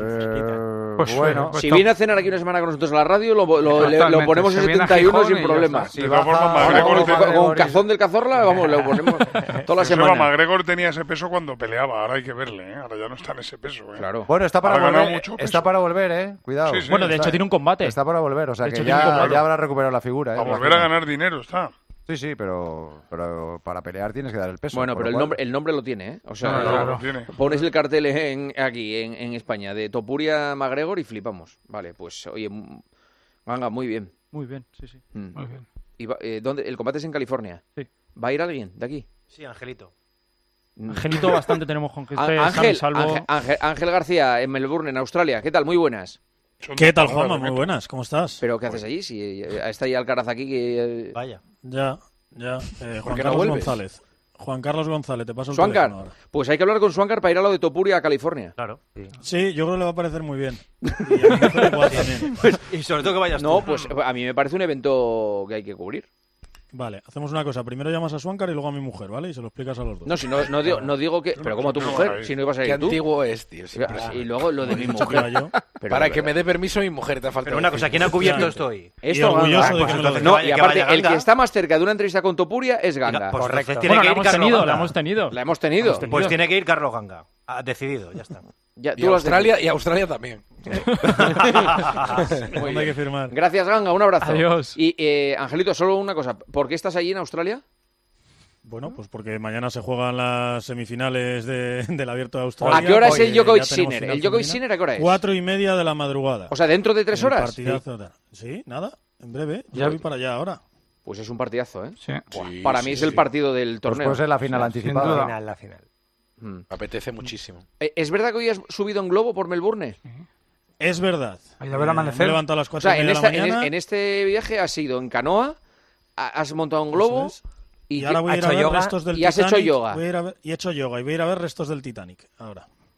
Eh, Pues bueno, Si viene a cenar aquí una semana con nosotros a la radio, lo, lo- le- lo Totalmente. ponemos en Se viene a setenta y uno Gijón sin y ya problema. está. si De todas baja- formas, Ahora, McGregor con, tiene- con- con cazón del cazorla, vamos, lo ponemos toda la Eso, semana. McGregor tenía ese peso cuando peleaba, ahora hay que verle, ¿eh? Ahora ya no está en ese peso, ¿eh? Claro. Bueno, está para Ha ganado volver. mucho peso. Está para volver, eh. Cuidado. Sí, sí. Bueno, de Está- hecho tiene un combate. Está para volver, o sea De que hecho, tiene un ya, combate. ya habrá recuperado la figura. Para eh, volver a imagino. ganar dinero está. Sí, sí, pero, pero para pelear tienes que dar el peso. Bueno, por pero lo el cual- nombre, el nombre lo tiene, ¿eh? O sea, No, no, lo- no, lo tiene. pones el cartel en, aquí, en, en España, de Topuria McGregor y flipamos. Vale, pues, oye, m- Ganga, muy bien. Muy bien, sí, sí. Mm. Muy bien. Y va- eh, ¿dónde? ¿El combate es en California? Sí. ¿Va a ir alguien de aquí? Sí, Angelito. Mm. Angelito bastante tenemos con que Á- esté sano y Ángel, salvo. Ángel, Ángel, Ángel García, en Melbourne, en Australia. ¿Qué tal? Muy buenas. Son ¿Qué dos tal, palabras Juanma? de Muy metro. buenas, ¿cómo estás? ¿Pero qué haces allí? Si eh, está ahí Alcaraz aquí que... eh, Vaya. Ya, ya. Eh, Juan qué no Carlos vuelves? González. Juan Carlos González, te paso el Suancar. teléfono ahora. Pues hay que hablar con Suancar para ir a lo de Topuria a California. Claro. Sí, yo creo que le va a parecer muy bien. Y a mi mujer igual también. Y sobre todo que vayas No, tú. pues a mí me parece un evento que hay que cubrir. Vale, hacemos una cosa. Primero llamas a Suancar y luego a mi mujer, ¿vale? Y se lo explicas a los dos. No, si no, no, digo, no digo que... Pero como tu no, mujer, ahí. si no ibas a Qué ir tú. antiguo es, tío. sí, Y- pero- Y luego lo de mi Dicho que iba mujer. yo. Pero Para de que me verdad. dé permiso mi mujer, te ha faltado. Pero una cosa, decir. ¿quién ha cubierto Efectivamente. esto hoy? Esto, Y orgulloso Ganga. de que pues me lo entonces diga. No, vaya- y que aparte, vaya el que Ganga. está más cerca de una entrevista con Topuria es Ganga. Pues entonces Bueno, tiene la que ir hemos Carlos tenido, Ganga. la hemos tenido. La hemos tenido. Pues tiene que ir Carlos Ganga. Ha decidido, ya está. Ya, Y tú lo has Australia, y Australia también. decidido. Muy ¿Dónde hay que bien. firmar? Gracias, Ganga. Un abrazo. Adiós. Y, eh, Angelito, solo una cosa. ¿Por qué estás allí en Australia? Bueno, pues porque mañana se juegan las semifinales de, del Abierto de Australia. ¿A qué hora es porque el Djokovic ya tenemos Sinner? final ¿El Djokovic femenina. Sinner a qué hora es? Cuatro y media de la madrugada. O sea, ¿dentro de tres El horas? partidazo de- Sí, nada, en breve. Yo Ya- voy para allá ahora. Pues es un partidazo, ¿eh? Sí. Buah, Sí, para sí, mí es sí. el partido del Pues torneo. puede ser la final Sin anticipada. duda. La final, la final. Mm. Me apetece muchísimo. Eh, ¿Es verdad que hoy has subido en globo por Melbourne? Es verdad. Ha ido a ver Eh, amanecer. Me he levantado a las O cuatro sea, y en, media esta- de la en, mañana. en este viaje has ido en canoa, ha- has montado un globo Eso es. y, Y ahora voy a ir ¿Ha a hecho ver yoga? restos del y has Titanic. hecho yoga. Voy a ir a ver- y he hecho yoga y voy a ir a ver restos del Titanic ahora.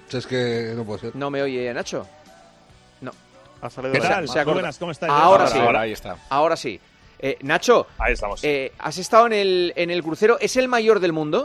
Si es que no puede ser. ¿No me oye, Nacho? No. Ha salido ¿Qué de- tal? Se ha acordado. Buenas, ¿cómo estáis? estáis? Ahora Ahora, sí. ahora, ahí está. Ahora sí. Eh, Nacho. Ahí estamos. Eh, ¿Has estado en el, en el crucero? ¿Es el mayor del mundo?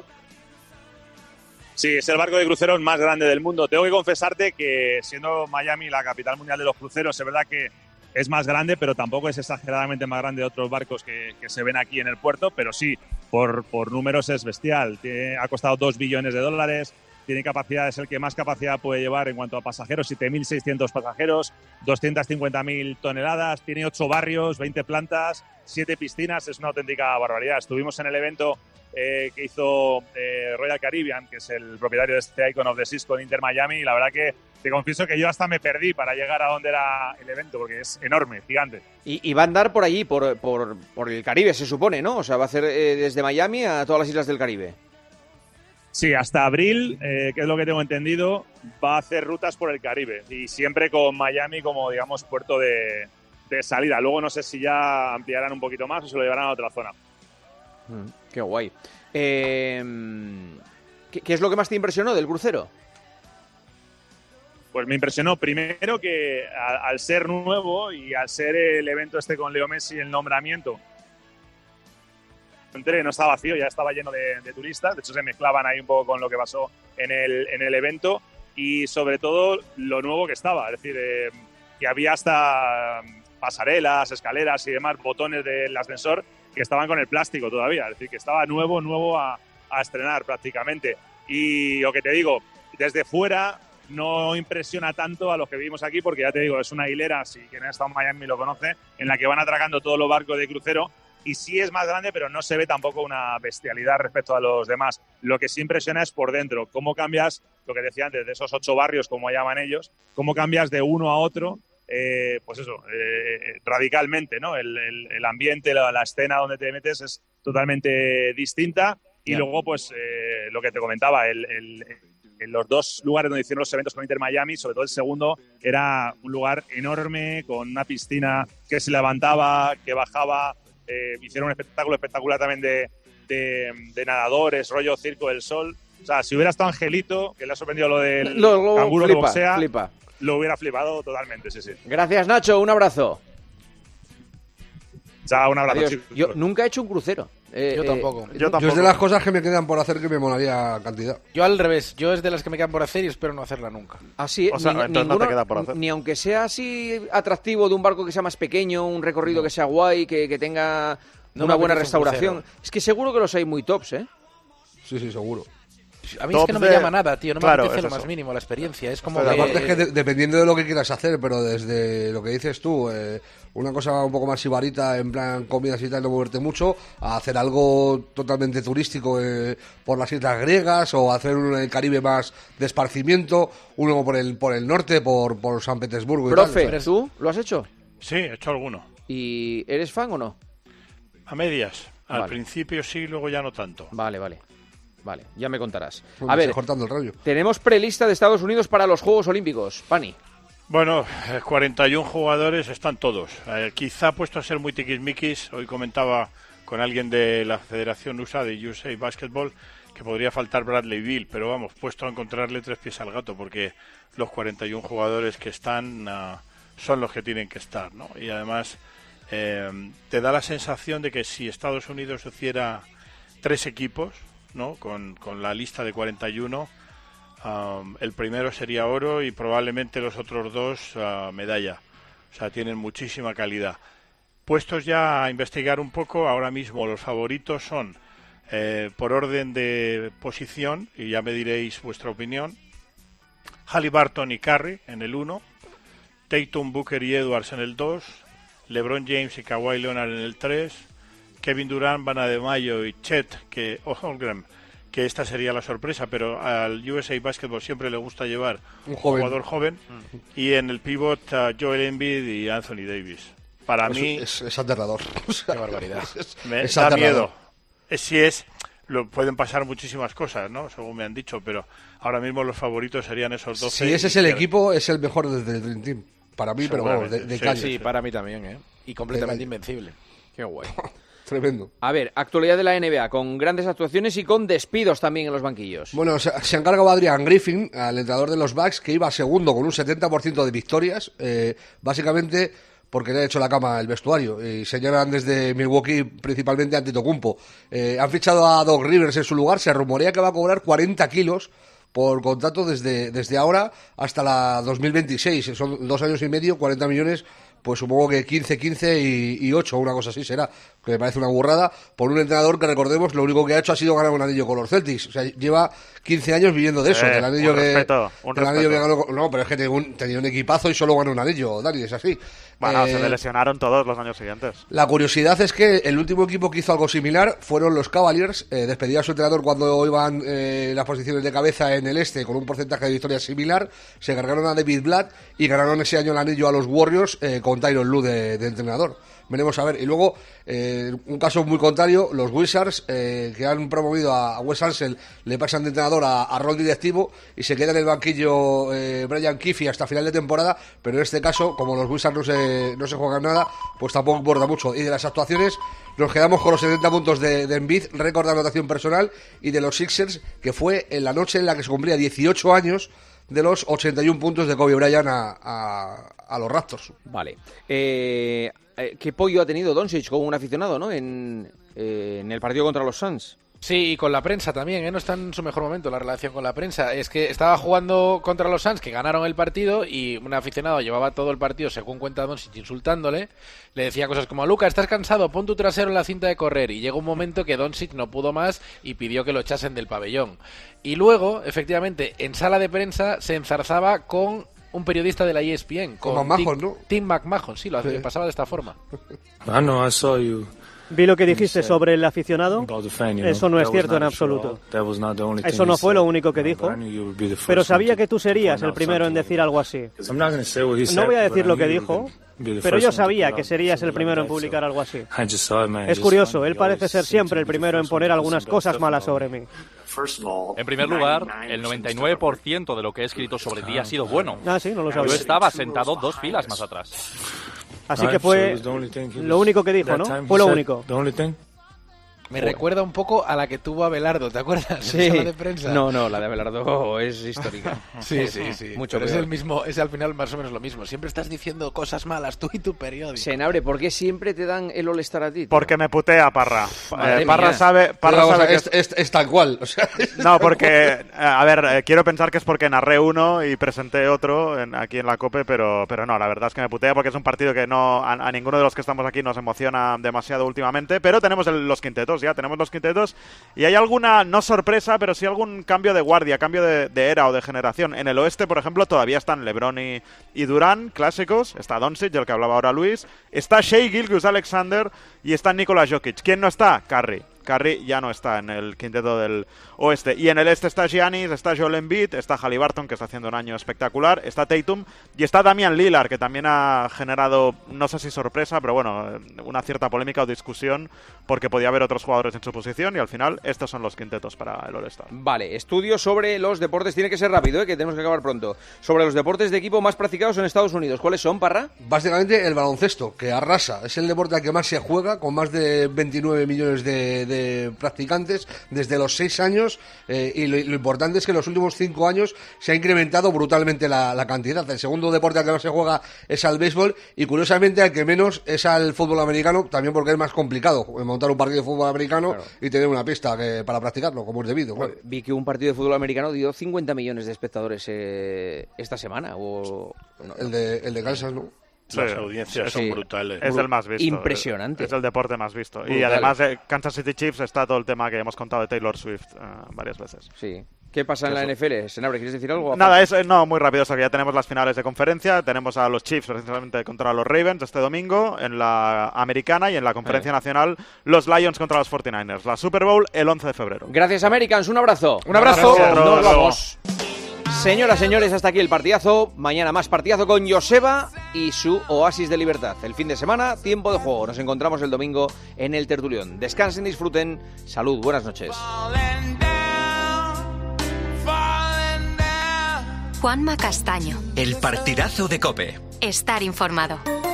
Sí, es el barco de cruceros más grande del mundo. Tengo que confesarte que siendo Miami la capital mundial de los cruceros, es verdad que es más grande, pero tampoco es exageradamente más grande de otros barcos que, que se ven aquí en el puerto, pero sí, por, por números es bestial. Tiene- ha costado dos billones de dólares, tiene capacidad, es el que más capacidad puede llevar en cuanto a pasajeros, siete mil seiscientos pasajeros, doscientas cincuenta mil toneladas, tiene ocho barrios, veinte plantas, siete piscinas, es una auténtica barbaridad. Estuvimos en el evento eh, que hizo eh, Royal Caribbean, que es el propietario de este Icon of the Seas con Inter Miami, y la verdad que te confieso que yo hasta me perdí para llegar a donde era el evento, porque es enorme, gigante. Y, y va a andar por allí, por, por, por el Caribe, se supone, ¿no? O sea, va a hacer eh, desde Miami a todas las islas del Caribe. Sí, hasta abril, eh, que es lo que tengo entendido, va a hacer rutas por el Caribe y siempre con Miami como, digamos, puerto de, de salida. Luego no sé si ya ampliarán un poquito más o se lo llevarán a otra zona. Mm, qué guay. Eh, ¿qué, qué es lo que más te impresionó del crucero? Pues me impresionó primero que a- al ser nuevo y al ser el evento este con Leo Messi, el nombramiento, entré, no estaba vacío, ya estaba lleno de, de turistas, de hecho se mezclaban ahí un poco con lo que pasó en el, en el evento y sobre todo lo nuevo que estaba, es decir, eh, que había hasta pasarelas, escaleras y demás, botones del ascensor que estaban con el plástico todavía, es decir, que estaba nuevo, nuevo a, a estrenar prácticamente. Y lo que te digo, desde fuera no impresiona tanto a los que vivimos aquí porque ya te digo, es una hilera, si quien ha estado en Miami lo conoce, en la que van atracando todos los barcos de crucero y sí es más grande, pero no se ve tampoco una bestialidad respecto a los demás. Lo que sí impresiona es por dentro, cómo cambias, lo que decía antes, de esos ocho barrios, como llaman ellos, cómo cambias de uno a otro, eh, pues eso, eh, radicalmente, ¿no? El, el, el ambiente, la, la escena donde te metes es totalmente distinta y Ya. luego, pues, eh, lo que te comentaba, el, el, en los dos lugares donde hicieron los eventos con Inter Miami, sobre todo el segundo, era un lugar enorme, con una piscina que se levantaba, que bajaba. Eh, hicieron un espectáculo espectacular también de, de, de nadadores, rollo Circo del Sol. O sea, si hubiera estado Angelito, que le ha sorprendido lo del Lo- lo canguro flipa, que boxea, flipa. lo hubiera flipado totalmente, sí, sí. Gracias, Nacho. Un abrazo. Chao, un abrazo, Adiós. chicos. Yo nunca he hecho un crucero. Eh, Yo eh, tampoco. Yo Yo es de las cosas que me quedan por hacer que me molaría cantidad. Yo al revés, yo es de las que me quedan por hacer y espero no hacerla nunca. Así, O sea, ni, entonces no te ninguno- queda por hacer. ni aunque sea así atractivo de un barco que sea más pequeño, un recorrido que sea guay, que, que tenga No una me buena apetece un restauración. crucero. Es que seguro que los hay muy tops, ¿eh? Sí, sí, seguro. A mí es que no me llama nada, tío, no me Claro, apetece es lo eso. más mínimo, la experiencia. Es como Pero que- aparte es que de- dependiendo de lo que quieras hacer, pero desde lo que dices tú, eh, una cosa un poco más sibarita, en plan comidas y tal, no moverte mucho, a hacer algo totalmente turístico eh, por las islas griegas o hacer uno en el Caribe más de esparcimiento, uno por el por el norte, por, por San Petersburgo y Profe, tal. ¿tú lo has hecho? Sí, he hecho alguno. ¿Y eres fan o no? A medias. Al Vale. principio sí, luego ya no tanto. Vale, vale. Vale, ya me contarás. Bueno, A me ver, estoy cortando el rollo. tenemos prelista de Estados Unidos para los Juegos Olímpicos. Pani. Bueno, eh, cuarenta y uno jugadores están todos. Eh, quizá puesto a ser muy tiquismiquis, hoy comentaba con alguien de la Federación U S A, de U S A Basketball, que podría faltar Bradley Beal, pero vamos, puesto a encontrarle tres pies al gato, porque los cuarenta y uno jugadores que están ah, son los que tienen que estar, ¿no? Y además eh, te da la sensación de que si Estados Unidos hiciera tres equipos, ¿no? Con, con la lista de cuarenta y uno, um, el primero sería oro y probablemente los otros dos uh, medalla. O sea, tienen muchísima calidad. Puestos ya a investigar un poco, ahora mismo los favoritos son, eh, por orden de posición, y ya me diréis vuestra opinión, Halliburton y Curry en el uno, Tatum, Booker y Edwards en el dos, LeBron James y Kawhi Leonard en el tres, Kevin Durant, Van Adebayo y Chet, que Holmgren, que esta sería la sorpresa, pero al U S A Basketball siempre le gusta llevar Un un, joven. jugador joven, y en el pivot uh, Joel Embiid y Anthony Davis. Para Es- mí es, es aterrador. O sea, Qué barbaridad. es- me es da aterrador. miedo. Es, si es, lo pueden pasar muchísimas cosas, ¿no? Según me han dicho, pero ahora mismo los favoritos serían esos doce. Si ese es y el que- equipo, es el mejor desde el Dream Team. Para mí, pero vamos, de, de Sí, calle. Sí, para mí también, ¿eh? Y completamente De- invencible. Qué guay. Tremendo. A ver, actualidad de la N B A, con grandes actuaciones y con despidos también en los banquillos. Bueno, se, se ha encargado Adrian Griffin, al entrenador de los Bucks, que iba segundo con un setenta por ciento de victorias, eh, básicamente porque le ha hecho la cama el vestuario, y señalan desde Milwaukee principalmente a Antetokounmpo. Eh, han fichado a Doc Rivers en su lugar, se rumorea que va a cobrar cuarenta kilos por contrato desde, desde ahora hasta la dos mil veintiséis, son dos años y medio, cuarenta millones, pues supongo que quince, quince y, y ocho, una cosa así será, que me parece una burrada, por un entrenador que, recordemos, lo único que ha hecho ha sido ganar un anillo con los Celtics, o sea, lleva quince años viviendo de eso, eh, del anillo, un que, respeto, un del anillo que respeto. ganó, no, pero es que tenía un, tenía un equipazo y solo ganó un anillo, Dani, es así. Bueno, Eh, se le lesionaron todos los años siguientes. La curiosidad es que el último equipo que hizo algo similar fueron los Cavaliers. Eh, despedía a su entrenador cuando iban eh, las posiciones de cabeza en el este con un porcentaje de victorias similar. Se cargaron a David Blatt y ganaron ese año el anillo a los Warriors eh, con Tyronn Lue de, de entrenador. Veremos a ver. Y luego, eh, un caso muy contrario, los Wizards, eh, que han promovido a, a Wes Unseld, le pasan de entrenador a, a rol directivo y se queda en el banquillo eh, Brian Keefe hasta final de temporada, pero en este caso, como los Wizards no se, no se juegan nada, pues tampoco importa mucho. Y de las actuaciones, nos quedamos con los setenta puntos de, de Embiid, récord de anotación personal, y de los Sixers, que fue en la noche en la que se cumplía dieciocho años de los ochenta y uno puntos de Kobe Bryant a, a, a los Raptors. Vale. Eh, ¿Qué pollo ha tenido Doncic con un aficionado, no? En, eh, en el partido contra los Suns. Sí, y con la prensa también, ¿eh? No está en su mejor momento la relación con la prensa. Es que estaba jugando contra los Suns, que ganaron el partido, y un aficionado llevaba todo el partido, según cuenta Doncic, insultándole. Le decía cosas como: Luca, estás cansado, pon tu trasero en la cinta de correr. Y llegó un momento que Doncic no pudo más y pidió que lo echasen del pabellón. Y luego, efectivamente, en sala de prensa se enzarzaba con un periodista de la E S P N, con Con McMahon, Tim, ¿no? Tim McMahon, sí, lo Sí. pasaba de esta forma. I know I saw you. Vi lo que dijiste sobre el aficionado. About the fan, you know. Eso no es That was cierto not en the absoluto. show. That was not the only Eso thing no he fue said. lo único que No, dijo. but I knew you would be the first Pero one sabía to- que tú to serías point el out primero en something. decir algo así. I'm not gonna say what he said, No voy a but decir I lo knew que you dijo, would be the pero first yo one to sabía put que out serías el something primero en like that, publicar so algo así. I just saw it, man. Es Just curioso, funny. él He parece always ser seemed siempre to el be the primero en first one poner to put algunas some bad cosas stuff malas out. sobre mí. En primer lugar, el noventa y nueve por ciento de lo que he escrito sobre ti ha sido bueno. Ah, sí, no lo Yo sabía. estaba sentado dos filas más atrás. Así que fue lo único que dijo, ¿no? Fue lo único. Me recuerda un poco a la que tuvo Abelardo, ¿te acuerdas? Sí. En sala de prensa. No, no, la de Abelardo es histórica. Sí, sí, sí. Mucho Pero es peor. el mismo, es al final más o menos lo mismo. Siempre estás diciendo cosas malas, tú y tu periódico. Senabre, ¿por qué siempre te dan el All-Star a ti? tío? Porque me putea Parra. Madre Eh, Parra mía. sabe, Parra Pero, o sabe sea, que es, es, es tal cual. O sea, No, porque, eh, a ver, eh, quiero pensar que es porque narré uno y presenté otro en- aquí en la COPE, pero, pero no, la verdad es que me putea porque es un partido que no a, a ninguno de los que estamos aquí nos emociona demasiado últimamente, pero tenemos el- los quintetos, ya tenemos los quintetos y hay alguna, no sorpresa, pero sí algún cambio de guardia, cambio de, de era o de generación. En el oeste, por ejemplo, todavía están LeBron y, y Durant, clásicos, está Doncic, del que hablaba ahora Luis, está Shai Gilgeous-Alexander y está Nikola Jokic. ¿Quién no está? Curry. Curry ya no está en el quinteto del oeste. Y en el este está Giannis, está Joel Embiid, está Haliburton, que está haciendo un año espectacular, está Tatum y está Damian Lillard, que también ha generado, no sé si sorpresa, pero bueno, una cierta polémica o discusión, porque podía haber otros jugadores en su posición y al final estos son los quintetos para el All-Star. Vale, estudio sobre los deportes, tiene que ser rápido, ¿eh? Que tenemos que acabar pronto. Sobre los deportes de equipo más practicados en Estados Unidos. ¿Cuáles son, Parra? básicamente el baloncesto, que arrasa. Es el deporte al que más se juega, con más de veintinueve millones de, de practicantes desde los seis años. Eh, y lo, lo importante es que en los últimos cinco años se ha incrementado brutalmente la, la cantidad. El segundo deporte al que más se juega es al béisbol y curiosamente al que menos es al fútbol americano, también porque es más complicado montar un partido de fútbol americano Claro. y tener una pista que, para practicarlo, como es debido. Claro. Vi que un partido de fútbol americano dio cincuenta millones de espectadores eh, esta semana. O... no, El de, el de Kansas, ¿no? Sí, Las audiencias son sí. brutales. Es el más visto. Impresionante. Es el deporte más visto. Y Brutal. además de Kansas City Chiefs está todo el tema que hemos contado de Taylor Swift eh, varias veces. Sí. ¿Qué pasa en la Eso. N F L? Senabre, ¿quieres decir algo? Nada, es, eh, no, muy rápido, o sea, que ya tenemos las finales de conferencia, tenemos a los Chiefs precisamente contra los Ravens este domingo en la americana y en la conferencia Eh. nacional los Lions contra los cuarenta y nueve ers. La Super Bowl el once de febrero. Gracias, Americans. Un abrazo. Un abrazo. Gracias. Nos Hasta vamos. Señoras, señores, hasta aquí el partidazo. Mañana más partidazo con Joseba y su Oasis de Libertad. El fin de semana, tiempo de juego. Nos encontramos el domingo en el Tertulión. Descansen, disfruten. Salud, buenas noches. Juanma Castaño. El partidazo de COPE. Estar informado.